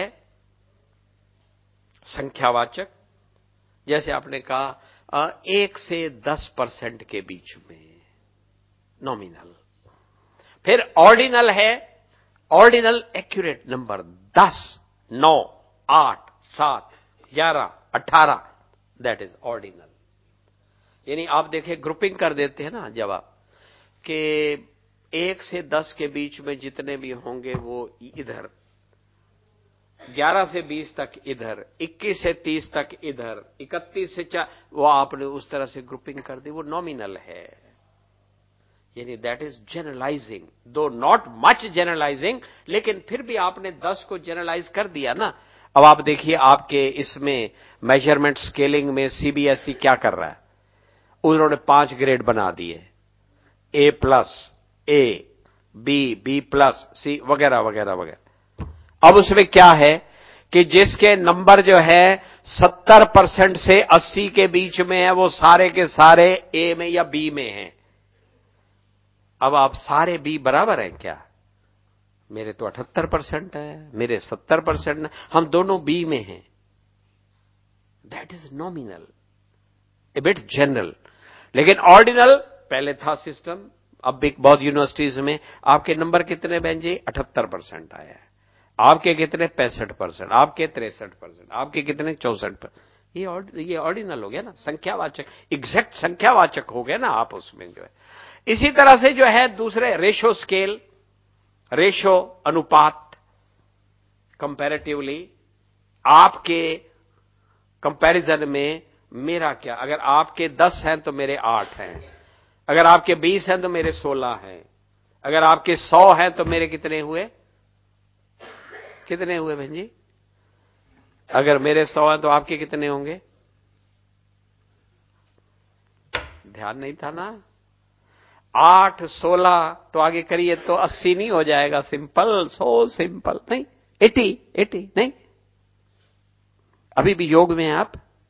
संख्यावाचक, जैसे आपने कहा एक से दस परसेंट के बीच में नॉमिनल। फिर ऑर्डिनल है, ऑर्डिनल एक्यूरेट नंबर, दस, नौ, आठ, सात, ग्यारह, अठारह, दैट इज ऑर्डिनल। यानी आप देखें ग्रुपिंग कर देते हैं ना जब आप कि एक से दस के बीच में जितने भी होंगे वो इधर, ग्यारह से बीस तक इधर, इक्कीस से तीस तक इधर, इकतीस से चार, वो आपने उस तरह से ग्रुपिंग कर दी, वो नॉमिनल है। यानी that is generalising, though not much generalising, लेकिन फिर भी आपने दस को जनरलाइज कर दिया ना। अब आप देखिए आपके इसमें मेजरमेंट स्केलिंग में सीबीएसई क्या कर रहा है, उन्होंने पांच ग्रेड बना दिए, A plus, A, B, B plus, C, वगैरह वगैरह वगैरह। अब उसमें क्या है कि जिसके नंबर जो है सत्तर परसेंट से अस्सी के बीच में है, वो सारे के सारे ए में या बी में हैं। अब आप सारे बी बराबर हैं क्या? मेरे तो अठहत्तर परसेंट है, मेरे सत्तर परसेंट, हम दोनों बी में हैं। That is nominal, a bit general. लेकिन ऑर्डिनल पहले था सिस्टम, अब भी बहुत यूनिवर्सिटीज में आपके नंबर कितने बहन जी? अठहत्तर परसेंट आया है, आपके कितने? पैंसठ परसेंट, आपके तिरसठ परसेंट, आपके कितने? चौसठ परसेंट। ये ये ऑर्डिनल हो गया ना, संख्यावाचक, एग्जैक्ट संख्यावाचक हो गया ना आप उसमें जो है। इसी तरह से जो है दूसरे रेशो स्केल, रेशो अनुपात, कंपैरेटिवली आपके कंपैरिजन में मेरा क्या, अगर आपके दस हैं तो मेरे आठ हैं, अगर आपके बीस हैं तो मेरे सोलह हैं, अगर आपके सौ हैं तो मेरे कितने हुए? कितने हुए बहन जी? अगर मेरे सौ हैं तो आपके कितने होंगे? ध्यान नहीं था ना? आठ, सोलह, तो आगे करिए तो अस्सी नहीं हो जाएगा? Simple, so simple. नहीं, एटी, एटी नहीं। अभी भी योग में हैं आप?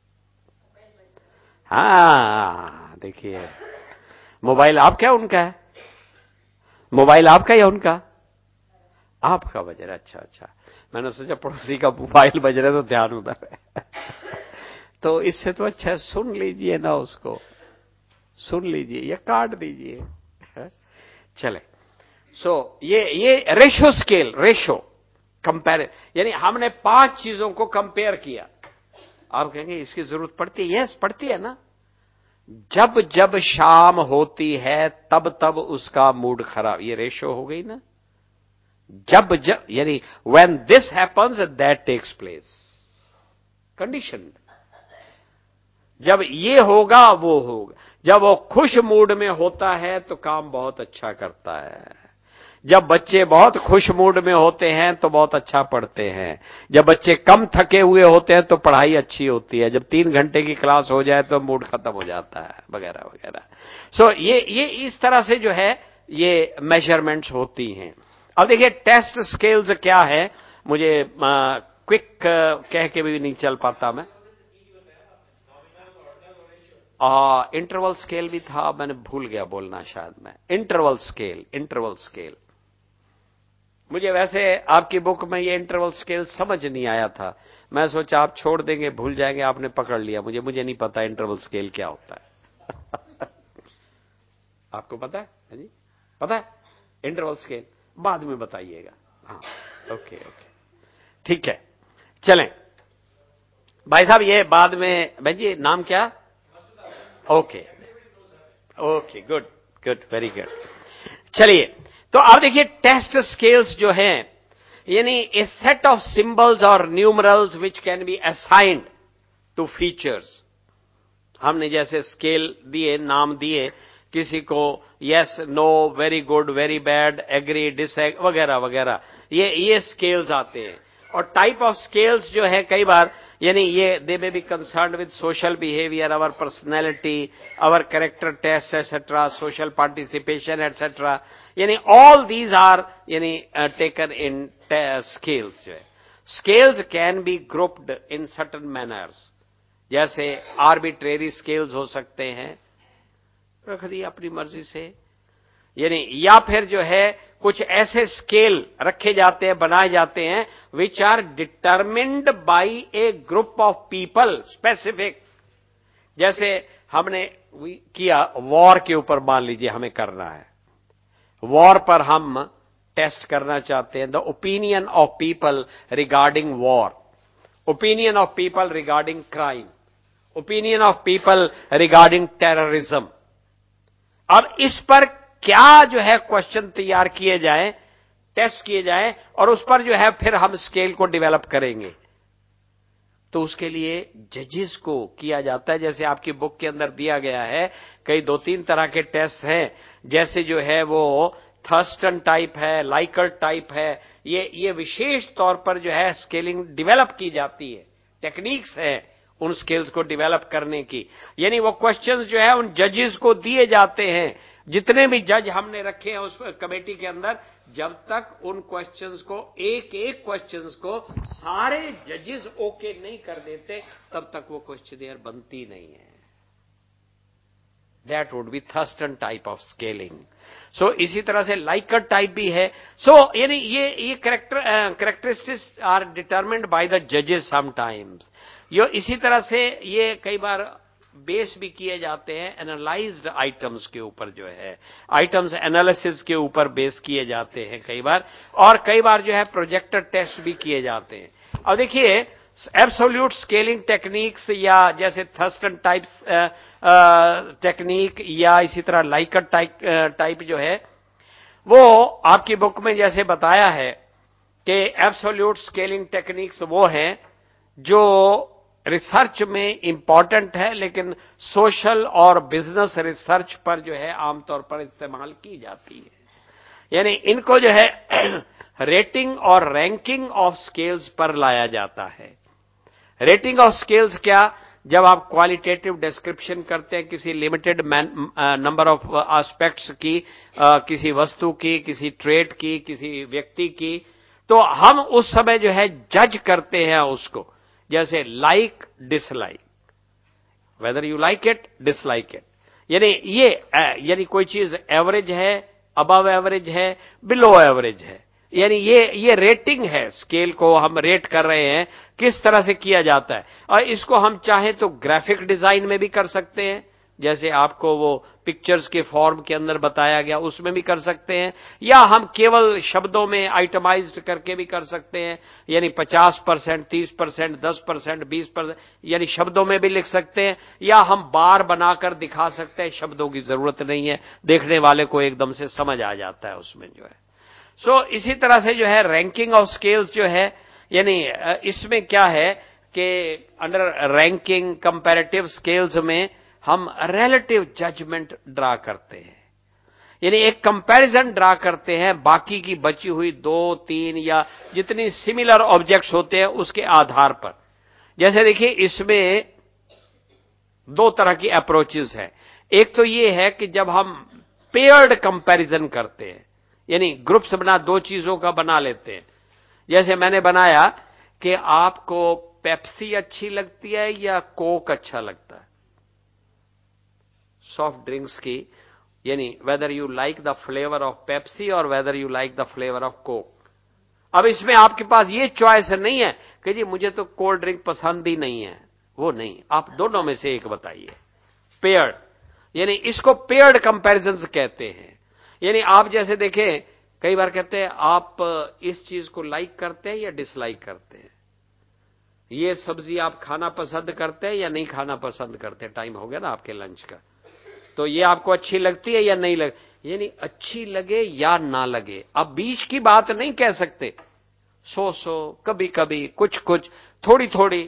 हाँ, देखिए मोबाइल आपका है उनका है? मोबाइल आपका या उनका? आपका बज रहा है। अच्छा अच्छा, मैंने सोचा पड़ोसी का मोबाइल बज रहा है तो ध्यान उधर है। तो इससे तो अच्छा सुन लीजिए ना, उसको सुन लीजिए या काट दीजिए। चले, सो so, ये ये रेशो स्केल, रेशो कंपेयर, यानी हमने पांच चीजों को कंपेयर किया। आप कहेंगे इसकी जरूरत पड़ती है? यस, पड़ती है ना। जब जब शाम होती है तब तब उसका मूड खराब, ये रेशो हो गई ना। जब जब यानी when this happens that takes place, condition. जब ये होगा वो होगा। जब वो खुश मूड में होता है तो काम बहुत अच्छा करता है। जब बच्चे बहुत खुश मूड में होते हैं तो बहुत अच्छा पढ़ते हैं। जब बच्चे कम थके हुए होते हैं तो पढ़ाई अच्छी होती है। जब तीन घंटे की क्लास हो जाए तो मूड खत्म हो जाता है, वगैरह वगैरह। सो so, ये ये इस तरह से जो है ये मेजरमेंट्स होती हैं। अब देखिए टेस्ट स्केल्स क्या है, मुझे क्विक कह के भी नहीं चल पाता मैं। आ, इंटरवल स्केल भी था, मैंने भूल गया बोलना शायद मैं। इंटरवल स्केल, इंटरवल स्केल मुझे वैसे आपकी बुक में ये इंटरवल स्केल समझ नहीं आया था। मैं सोचा आप छोड़ देंगे, भूल जाएंगे, आपने पकड़ लिया। मुझे मुझे नहीं पता इंटरवल स्केल क्या होता है। आपको पता है जी? पता है इंटरवल स्केल? बाद में बताइएगा, हाँ, ओके ओके, ठीक है, चलें भाई साहब। ये बाद में, भाई जी नाम क्या? Okay okay, good good, very good. चलिए, तो अब देखिए टेस्ट स्केल्स जो हैं, यानी ए सेट ऑफ सिंबल्स और numerals which can be assigned to features. हमने जैसे स्केल दिए, नाम दिए किसी को, yes, no, very good, very bad, agree, disagree वगैरह वगैरह, ये ये स्केल्स आते हैं। और टाइप ऑफ स्केल्स जो है कई बार, यानी ये they may be concern with social behaviour, our personality, our character test etcetera, social participation etcetera, यानी ऑल दीज आर यानी टेकन इन स्केल्स। जो है scales can be grouped in certain manners, जैसे आर्बिट्रेरी स्केल्स हो सकते हैं, रख दिया अपनी मर्जी से, यानी या फिर जो है कुछ ऐसे स्केल रखे जाते हैं, बनाए जाते हैं, which are determined by a group of people specific. जैसे हमने किया वॉर के ऊपर, मान लीजिए हमें करना है, वॉर पर हम टेस्ट करना चाहते हैं, the opinion of people regarding war, opinion of people regarding crime, opinion of people regarding terrorism. अब इस पर क्या जो है क्वेश्चन तैयार किए जाए, टेस्ट किए जाए, और उस पर जो है फिर हम स्केल को डेवलप करेंगे। तो उसके लिए जजेस को किया जाता है, जैसे आपकी बुक के अंदर दिया गया है, कई दो तीन तरह के टेस्ट हैं, जैसे जो है वो थर्स्टन टाइप है, लाइकर्ट टाइप है, ये ये विशेष तौर पर जो है स्केलिंग डेवलप की जाती है, टेक्निक्स है उन स्किल्स को डेवलप करने की। यानी वो क्वेश्चंस जो है उन जजेस को दिए जाते हैं, जितने भी जज हमने रखे हैं उस कमेटी के अंदर, जब तक उन क्वेश्चंस को, एक एक क्वेश्चंस को सारे जजेस ओके नहीं कर देते, तब तक वो क्वेश्चनियर बनती नहीं है। That would be Thurstone type of scaling. So इसी तरह से लाइकर्ट टाइप भी है। सो so, यानी ये ये character characteristics are determined by the जजेस समटाइम्स। यो इसी तरह से ये कई बार बेस भी किए जाते हैं एनालाइज्ड आइटम्स के ऊपर, जो है आइटम्स एनालिसिस के ऊपर बेस किए जाते हैं कई बार, और कई बार जो है प्रोजेक्टर टेस्ट भी किए जाते हैं। अब देखिए एब्सोल्यूट स्केलिंग टेक्निक्स, या जैसे थर्स्टन टाइप्स टेक्निक, या इसी तरह लाइकर्ट टाइप टाइप जो है, वो आपकी बुक में जैसे बताया है कि एब्सोल्यूट स्केलिंग टेक्निक्स वो हैं जो रिसर्च में इंपॉर्टेंट है, लेकिन सोशल और बिजनेस रिसर्च पर जो है आमतौर पर इस्तेमाल की जाती है। यानी इनको जो है रेटिंग और रैंकिंग ऑफ स्केल्स पर लाया जाता है। रेटिंग ऑफ स्केल्स क्या, जब आप क्वालिटेटिव डिस्क्रिप्शन करते हैं किसी लिमिटेड नंबर ऑफ एस्पेक्ट्स की, आ, किसी वस्तु की, किसी ट्रेट की, किसी व्यक्ति की, तो हम उस समय जो है जज करते हैं उसको, जैसे like dislike, whether you like it, dislike it. यानी ये यानी कोई चीज एवरेज है, अबव एवरेज है, बिलो एवरेज है, यानी ये ये रेटिंग है, स्केल को हम रेट कर रहे हैं, किस तरह से किया जाता है। और इसको हम चाहें तो ग्राफिक डिजाइन में भी कर सकते हैं, जैसे आपको वो पिक्चर्स के फॉर्म के अंदर बताया गया उसमें भी कर सकते हैं, या हम केवल शब्दों में आइटमाइज्ड करके भी कर सकते हैं, यानी पचास परसेंट, तीस परसेंट, दस परसेंट, बीस परसेंट, यानी शब्दों में भी लिख सकते हैं, या हम बार बनाकर दिखा सकते हैं, शब्दों की जरूरत नहीं है, देखने वाले को एकदम से समझ आ जाता है उसमें जो है। सो so, इसी तरह से जो है रैंकिंग ऑफ स्केल्स जो है, यानी इसमें क्या है कि अंडर रैंकिंग कंपैरेटिव स्केल्स में हम रिलेटिव जजमेंट ड्रा करते हैं, यानी एक कंपैरिजन ड्रा करते हैं बाकी की बची हुई दो तीन या जितनी सिमिलर ऑब्जेक्ट्स होते हैं उसके आधार पर। जैसे देखिए इसमें दो तरह की अप्रोचेस हैं। एक तो ये है कि जब हम पेयर्ड कंपैरिजन करते हैं, यानी ग्रुप्स बना, दो चीजों का बना लेते हैं, जैसे मैंने बनाया कि आपको पेप्सी अच्छी लगती है या कोक अच्छा लगता है, सॉफ्ट ड्रिंक्स की, यानी whether you like the flavour of Pepsi और whether you like the flavour of Coke. अब इसमें आपके पास ये चॉइस नहीं है कि जी मुझे तो कोल्ड ड्रिंक पसंद ही नहीं है, वो नहीं, आप दोनों में से एक बताइए। पेयर्ड, यानी इसको पेयर्ड कंपैरिजन कहते हैं। यानी आप जैसे देखें कई बार कहते हैं आप इस चीज को लाइक करते हैं या डिसलाइक करते हैं, ये सब्जी आप खाना पसंद करते हैं या नहीं खाना पसंद करते। टाइम हो गया ना आपके लंच का, तो ये आपको अच्छी लगती है या नहीं लग, यानी अच्छी लगे या ना लगे, आप बीच की बात नहीं कह सकते। सो सो, कभी कभी, कुछ कुछ, थोड़ी थोड़ी,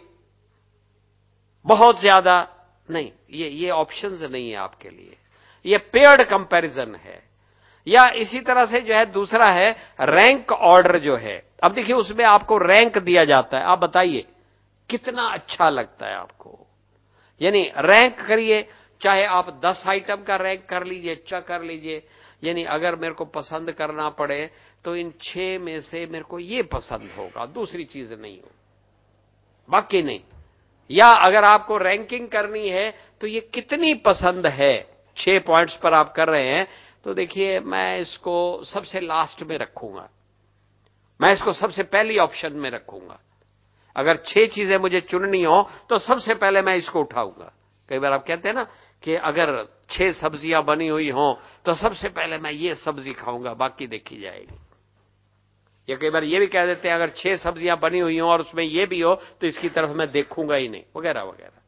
बहुत ज्यादा नहीं, ये ये ऑप्शंस नहीं है आपके लिए, ये पेयर्ड कंपैरिजन है। या इसी तरह से जो है दूसरा है रैंक ऑर्डर जो है। अब देखिए उसमें आपको रैंक दिया जाता है, आप बताइए कितना अच्छा लगता है आपको, यानी रैंक करिए, चाहे आप दस आइटम का रैंक कर लीजिए, अच्छा कर लीजिए, यानी अगर मेरे को पसंद करना पड़े तो इन छह में से मेरे को ये पसंद होगा, दूसरी चीज नहीं हो, बाकी नहीं। या अगर आपको रैंकिंग करनी है तो ये कितनी पसंद है, छह पॉइंट्स पर आप कर रहे हैं, तो देखिए मैं इसको सबसे लास्ट में रखूंगा, मैं इसको सबसे पहली ऑप्शन में रखूंगा। अगर छह चीजें मुझे चुननी हो तो सबसे पहले मैं इसको उठाऊंगा। कई बार आप कहते हैं ना कि अगर छह सब्जियां बनी हुई हों तो सबसे पहले मैं ये सब्जी खाऊंगा, बाकी देखी जाएगी। या कई बार ये भी कह देते हैं अगर छह सब्जियां बनी हुई हों और उसमें ये भी हो तो इसकी तरफ मैं देखूंगा ही नहीं, वगैरह वगैरह,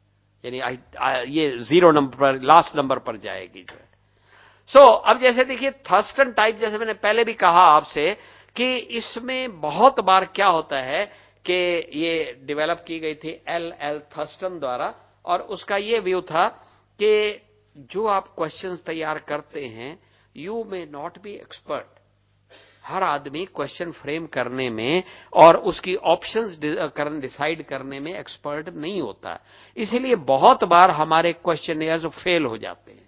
यानी ये जीरो नंबर पर, लास्ट नंबर पर जाएगी जो है। सो so, अब जैसे देखिए थर्स्टन टाइप, जैसे मैंने पहले भी कहा आपसे कि इसमें बहुत बार क्या होता है कि ये डेवलप की गई थी एल एल थर्स्टन द्वारा, और उसका ये व्यू था कि जो आप क्वेश्चंस तैयार करते हैं, you may not be expert. हर आदमी क्वेश्चन फ्रेम करने में और उसकी ऑप्शंस डिसाइड करने में एक्सपर्ट नहीं होता, इसलिए बहुत बार हमारे क्वेश्चनियर्स फेल हो जाते हैं।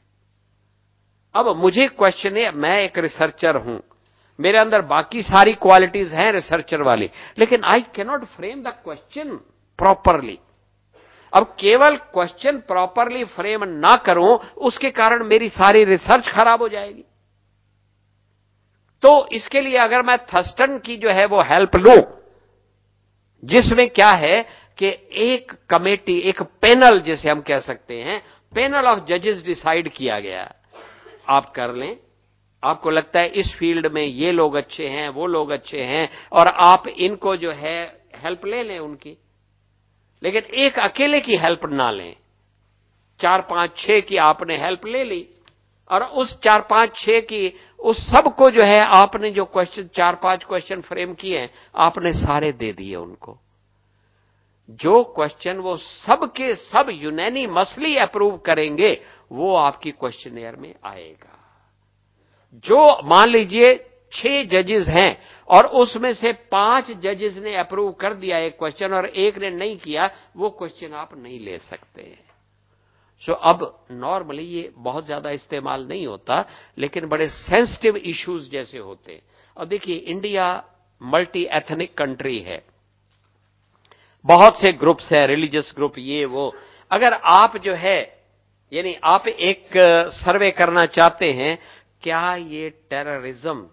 अब मुझे क्वेश्चन, मैं एक रिसर्चर हूं, मेरे अंदर बाकी सारी क्वालिटीज हैं रिसर्चर वाली, लेकिन I can not frame the question properly. अब केवल क्वेश्चन प्रॉपरली फ्रेम ना करूं, उसके कारण मेरी सारी रिसर्च खराब हो जाएगी। तो इसके लिए अगर मैं थर्स्टन की जो है वो हेल्प लूं, जिसमें क्या है कि एक कमेटी, एक पैनल जिसे हम कह सकते हैं, पैनल ऑफ जजेस डिसाइड किया गया, आप कर लें, आपको लगता है इस फील्ड में ये लोग अच्छे हैं, वो लोग अच्छे हैं, और आप इनको जो है हेल्प ले लें उनकी, लेकिन एक अकेले की हेल्प ना लें। चार पांच छह की आपने हेल्प ले ली, और उस चार पांच छह की उस सब को जो है आपने जो क्वेश्चन, चार पांच क्वेश्चन फ्रेम किए हैं, आपने सारे दे दिए उनको। जो क्वेश्चन वो सब के सब यूनैनिमसली अप्रूव करेंगे वो आपकी क्वेश्चनियर में आएगा। जो मान लीजिए छह जजेस हैं और उसमें से पांच जजेस ने अप्रूव कर दिया एक क्वेश्चन और एक ने नहीं किया, वो क्वेश्चन आप नहीं ले सकते। सो so, अब नॉर्मली ये बहुत ज्यादा इस्तेमाल नहीं होता, लेकिन बड़े सेंसिटिव इश्यूज जैसे होते हैं। और देखिए इंडिया मल्टी एथनिक कंट्री है, बहुत से ग्रुप्स है, रिलीजियस ग्रुप, ये वो। अगर आप जो है यानी आप एक सर्वे करना चाहते हैं, क्या ये टेररिज्म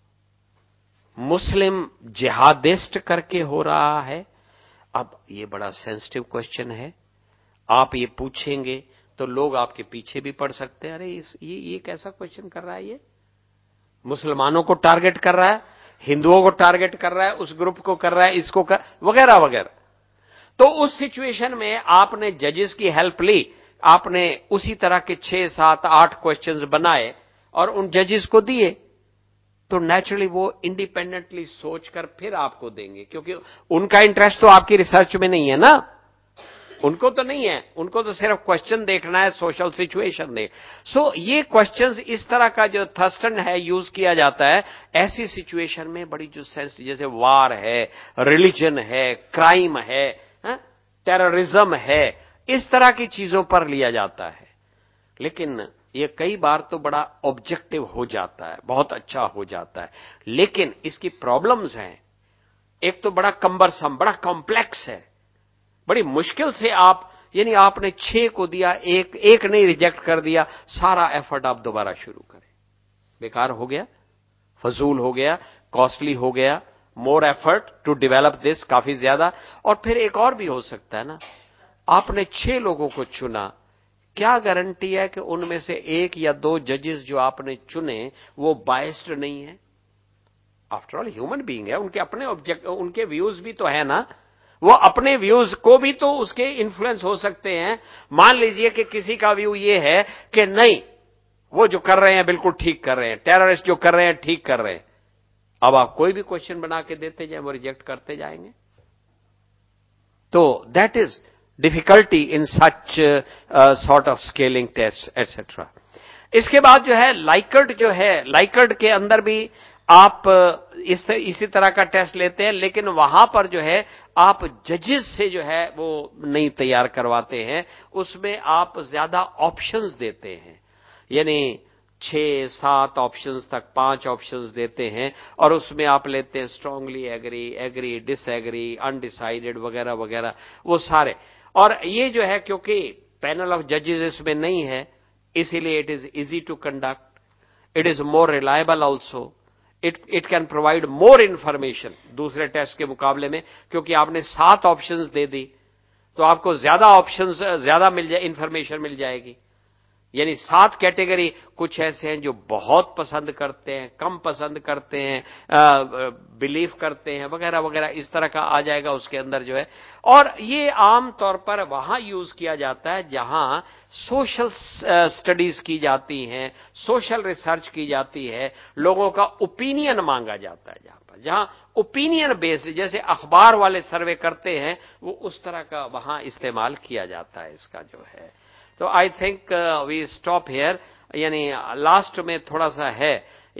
मुस्लिम जिहादिस्ट करके हो रहा है? अब ये बड़ा सेंसिटिव क्वेश्चन है, आप ये पूछेंगे तो लोग आपके पीछे भी पड़ सकते हैं। अरे इस ये ये कैसा क्वेश्चन कर रहा है, ये मुसलमानों को टारगेट कर रहा है, हिंदुओं को टारगेट कर रहा है, उस ग्रुप को कर रहा है, इसको कर, वगैरह वगैरह। तो उस सिचुएशन में आपने जजेस की हेल्प ली, आपने उसी तरह के छह सात आठ क्वेश्चंस बनाए और उन जजेस को दिए, तो नेचुरली वो इंडिपेंडेंटली सोचकर फिर आपको देंगे, क्योंकि उनका इंटरेस्ट तो आपकी रिसर्च में नहीं है ना, उनको तो नहीं है, उनको तो सिर्फ क्वेश्चन देखना है, सोशल सिचुएशन देख। सो so, ये क्वेश्चंस इस तरह का जो थर्स्टन है यूज किया जाता है ऐसी सिचुएशन में, बड़ी जो सेंसिटिव, जैसे वार है, रिलीजन है, क्राइम है, टेररिज्म है, इस तरह की चीजों पर लिया जाता है। लेकिन ये कई बार तो बड़ा ऑब्जेक्टिव हो जाता है, बहुत अच्छा हो जाता है, लेकिन इसकी प्रॉब्लम्स हैं। एक तो बड़ा कम्बरसम, बड़ा कॉम्प्लेक्स है, बड़ी मुश्किल से आप, यानी आपने छह को दिया, एक एक नहीं रिजेक्ट कर दिया, सारा एफर्ट आप दोबारा शुरू करें, बेकार हो गया, फजूल हो गया, कॉस्टली हो गया, more effort to develop this, काफी ज्यादा। और फिर एक और भी हो सकता है ना, आपने छह लोगों को चुना, क्या गारंटी है कि उनमें से एक या दो जजेस जो आपने चुने वो बायस्ड नहीं है? आफ्टर ऑल ह्यूमन बीइंग है, उनके अपने ऑब्जेक्ट, उनके व्यूज भी तो है ना, वो अपने व्यूज को भी तो उसके इन्फ्लुएंस हो सकते हैं। मान लीजिए कि किसी का व्यू ये है कि नहीं, वो जो कर रहे हैं बिल्कुल ठीक कर रहे हैं, टेररिस्ट जो कर रहे हैं ठीक कर रहे हैं, अब आप कोई भी क्वेश्चन बना के देते जाए वो रिजेक्ट करते जाएंगे। तो that is difficulty in such sort of scaling test etcetera. इसके बाद जो है लाइकर्ट जो है, लाइकर्ट के अंदर भी आप इस इसी तरह का टेस्ट लेते हैं, लेकिन वहां पर जो है आप जजेस से जो है वो नहीं तैयार करवाते हैं, उसमें आप ज्यादा ऑप्शंस देते हैं, यानी छह सात ऑप्शंस तक, पांच ऑप्शंस देते हैं और उसमें आप लेते हैं strongly agree, agree, disagree, undecided वगैरह वगैरह वो सारे। और ये जो है क्योंकि पैनल ऑफ जजेस इसमें नहीं है, इसीलिए it is easy to conduct, it is more reliable also, it it can provide more information दूसरे टेस्ट के मुकाबले में, क्योंकि आपने सात ऑप्शंस दे दी तो आपको ज्यादा ऑप्शंस, ज्यादा मिल जाए, इंफॉर्मेशन मिल जाएगी। यानी सात कैटेगरी, कुछ ऐसे हैं जो बहुत पसंद करते हैं, कम पसंद करते हैं, बिलीव करते हैं वगैरह वगैरह, इस तरह का आ जाएगा उसके अंदर जो है। और ये आम तौर पर वहां यूज किया जाता है जहां सोशल स्टडीज की जाती हैं, सोशल रिसर्च की जाती है, लोगों का ओपिनियन मांगा जाता है, जहां पर जहां ओपिनियन बेस्ड, जैसे अखबार वाले सर्वे करते हैं, वो उस तरह का वहां इस्तेमाल किया जाता है इसका जो है। तो I think we stop here, यानी लास्ट में थोड़ा सा है,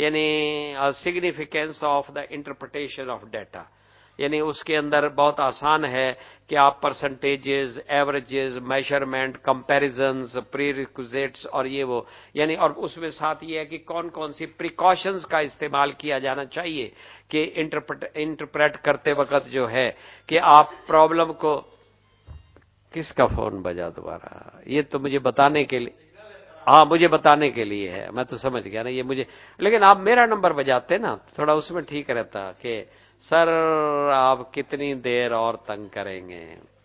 यानी significance of the interpretation of data, यानी उसके अंदर बहुत आसान है कि आप percentages, averages, measurement, comparisons, prerequisites और ये वो, यानी और उसमें साथ ये है कि कौन कौन सी प्रिकॉशंस का इस्तेमाल किया जाना चाहिए कि इंटरप्रेट इंटरप्रेट करते वक्त जो है कि आप प्रॉब्लम को। किसका फोन बजा दोबारा? ये तो मुझे बताने के लिए, हाँ मुझे बताने के लिए है, मैं तो समझ गया ना ये मुझे, लेकिन आप मेरा नंबर बजाते ना थोड़ा उसमें ठीक रहता कि सर आप कितनी देर और तंग करेंगे।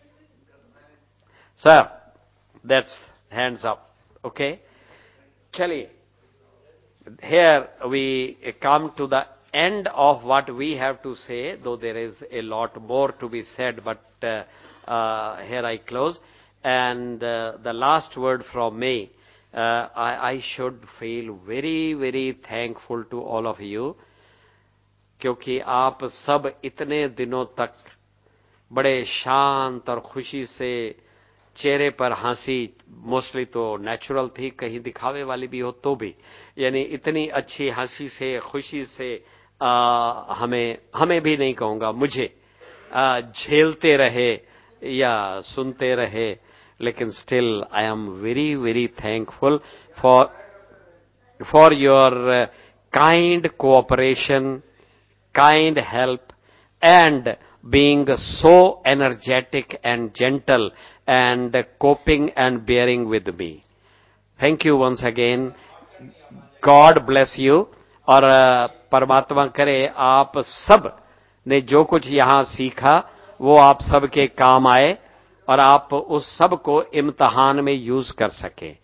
Sir that's hands up, okay. चलिए, here we come to the end of what we have to say, though there is a lot more to be said, but uh, uh, here I close. And uh, the last word from me, uh, I, I should feel very, very thankful to all of you, क्योंकि आप सब इतने दिनों तक बड़े शांत और खुशी से, चेहरे पर हंसी मोस्टली तो नेचुरल थी, कहीं दिखावे वाली भी हो तो भी, यानी इतनी अच्छी हंसी से, खुशी से आ, हमें हमें भी नहीं कहूंगा, मुझे आ, झेलते रहे या सुनते रहे, लेकिन still I am very very thankful for for your kind cooperation, kind help, and being so energetic and gentle and coping and bearing with me. Thank you once again. God bless you. और परमात्मा करे आप सब ने जो कुछ यहां सीखा वो आप सब के काम आए और आप उस सब को इम्तिहान में यूज कर सके।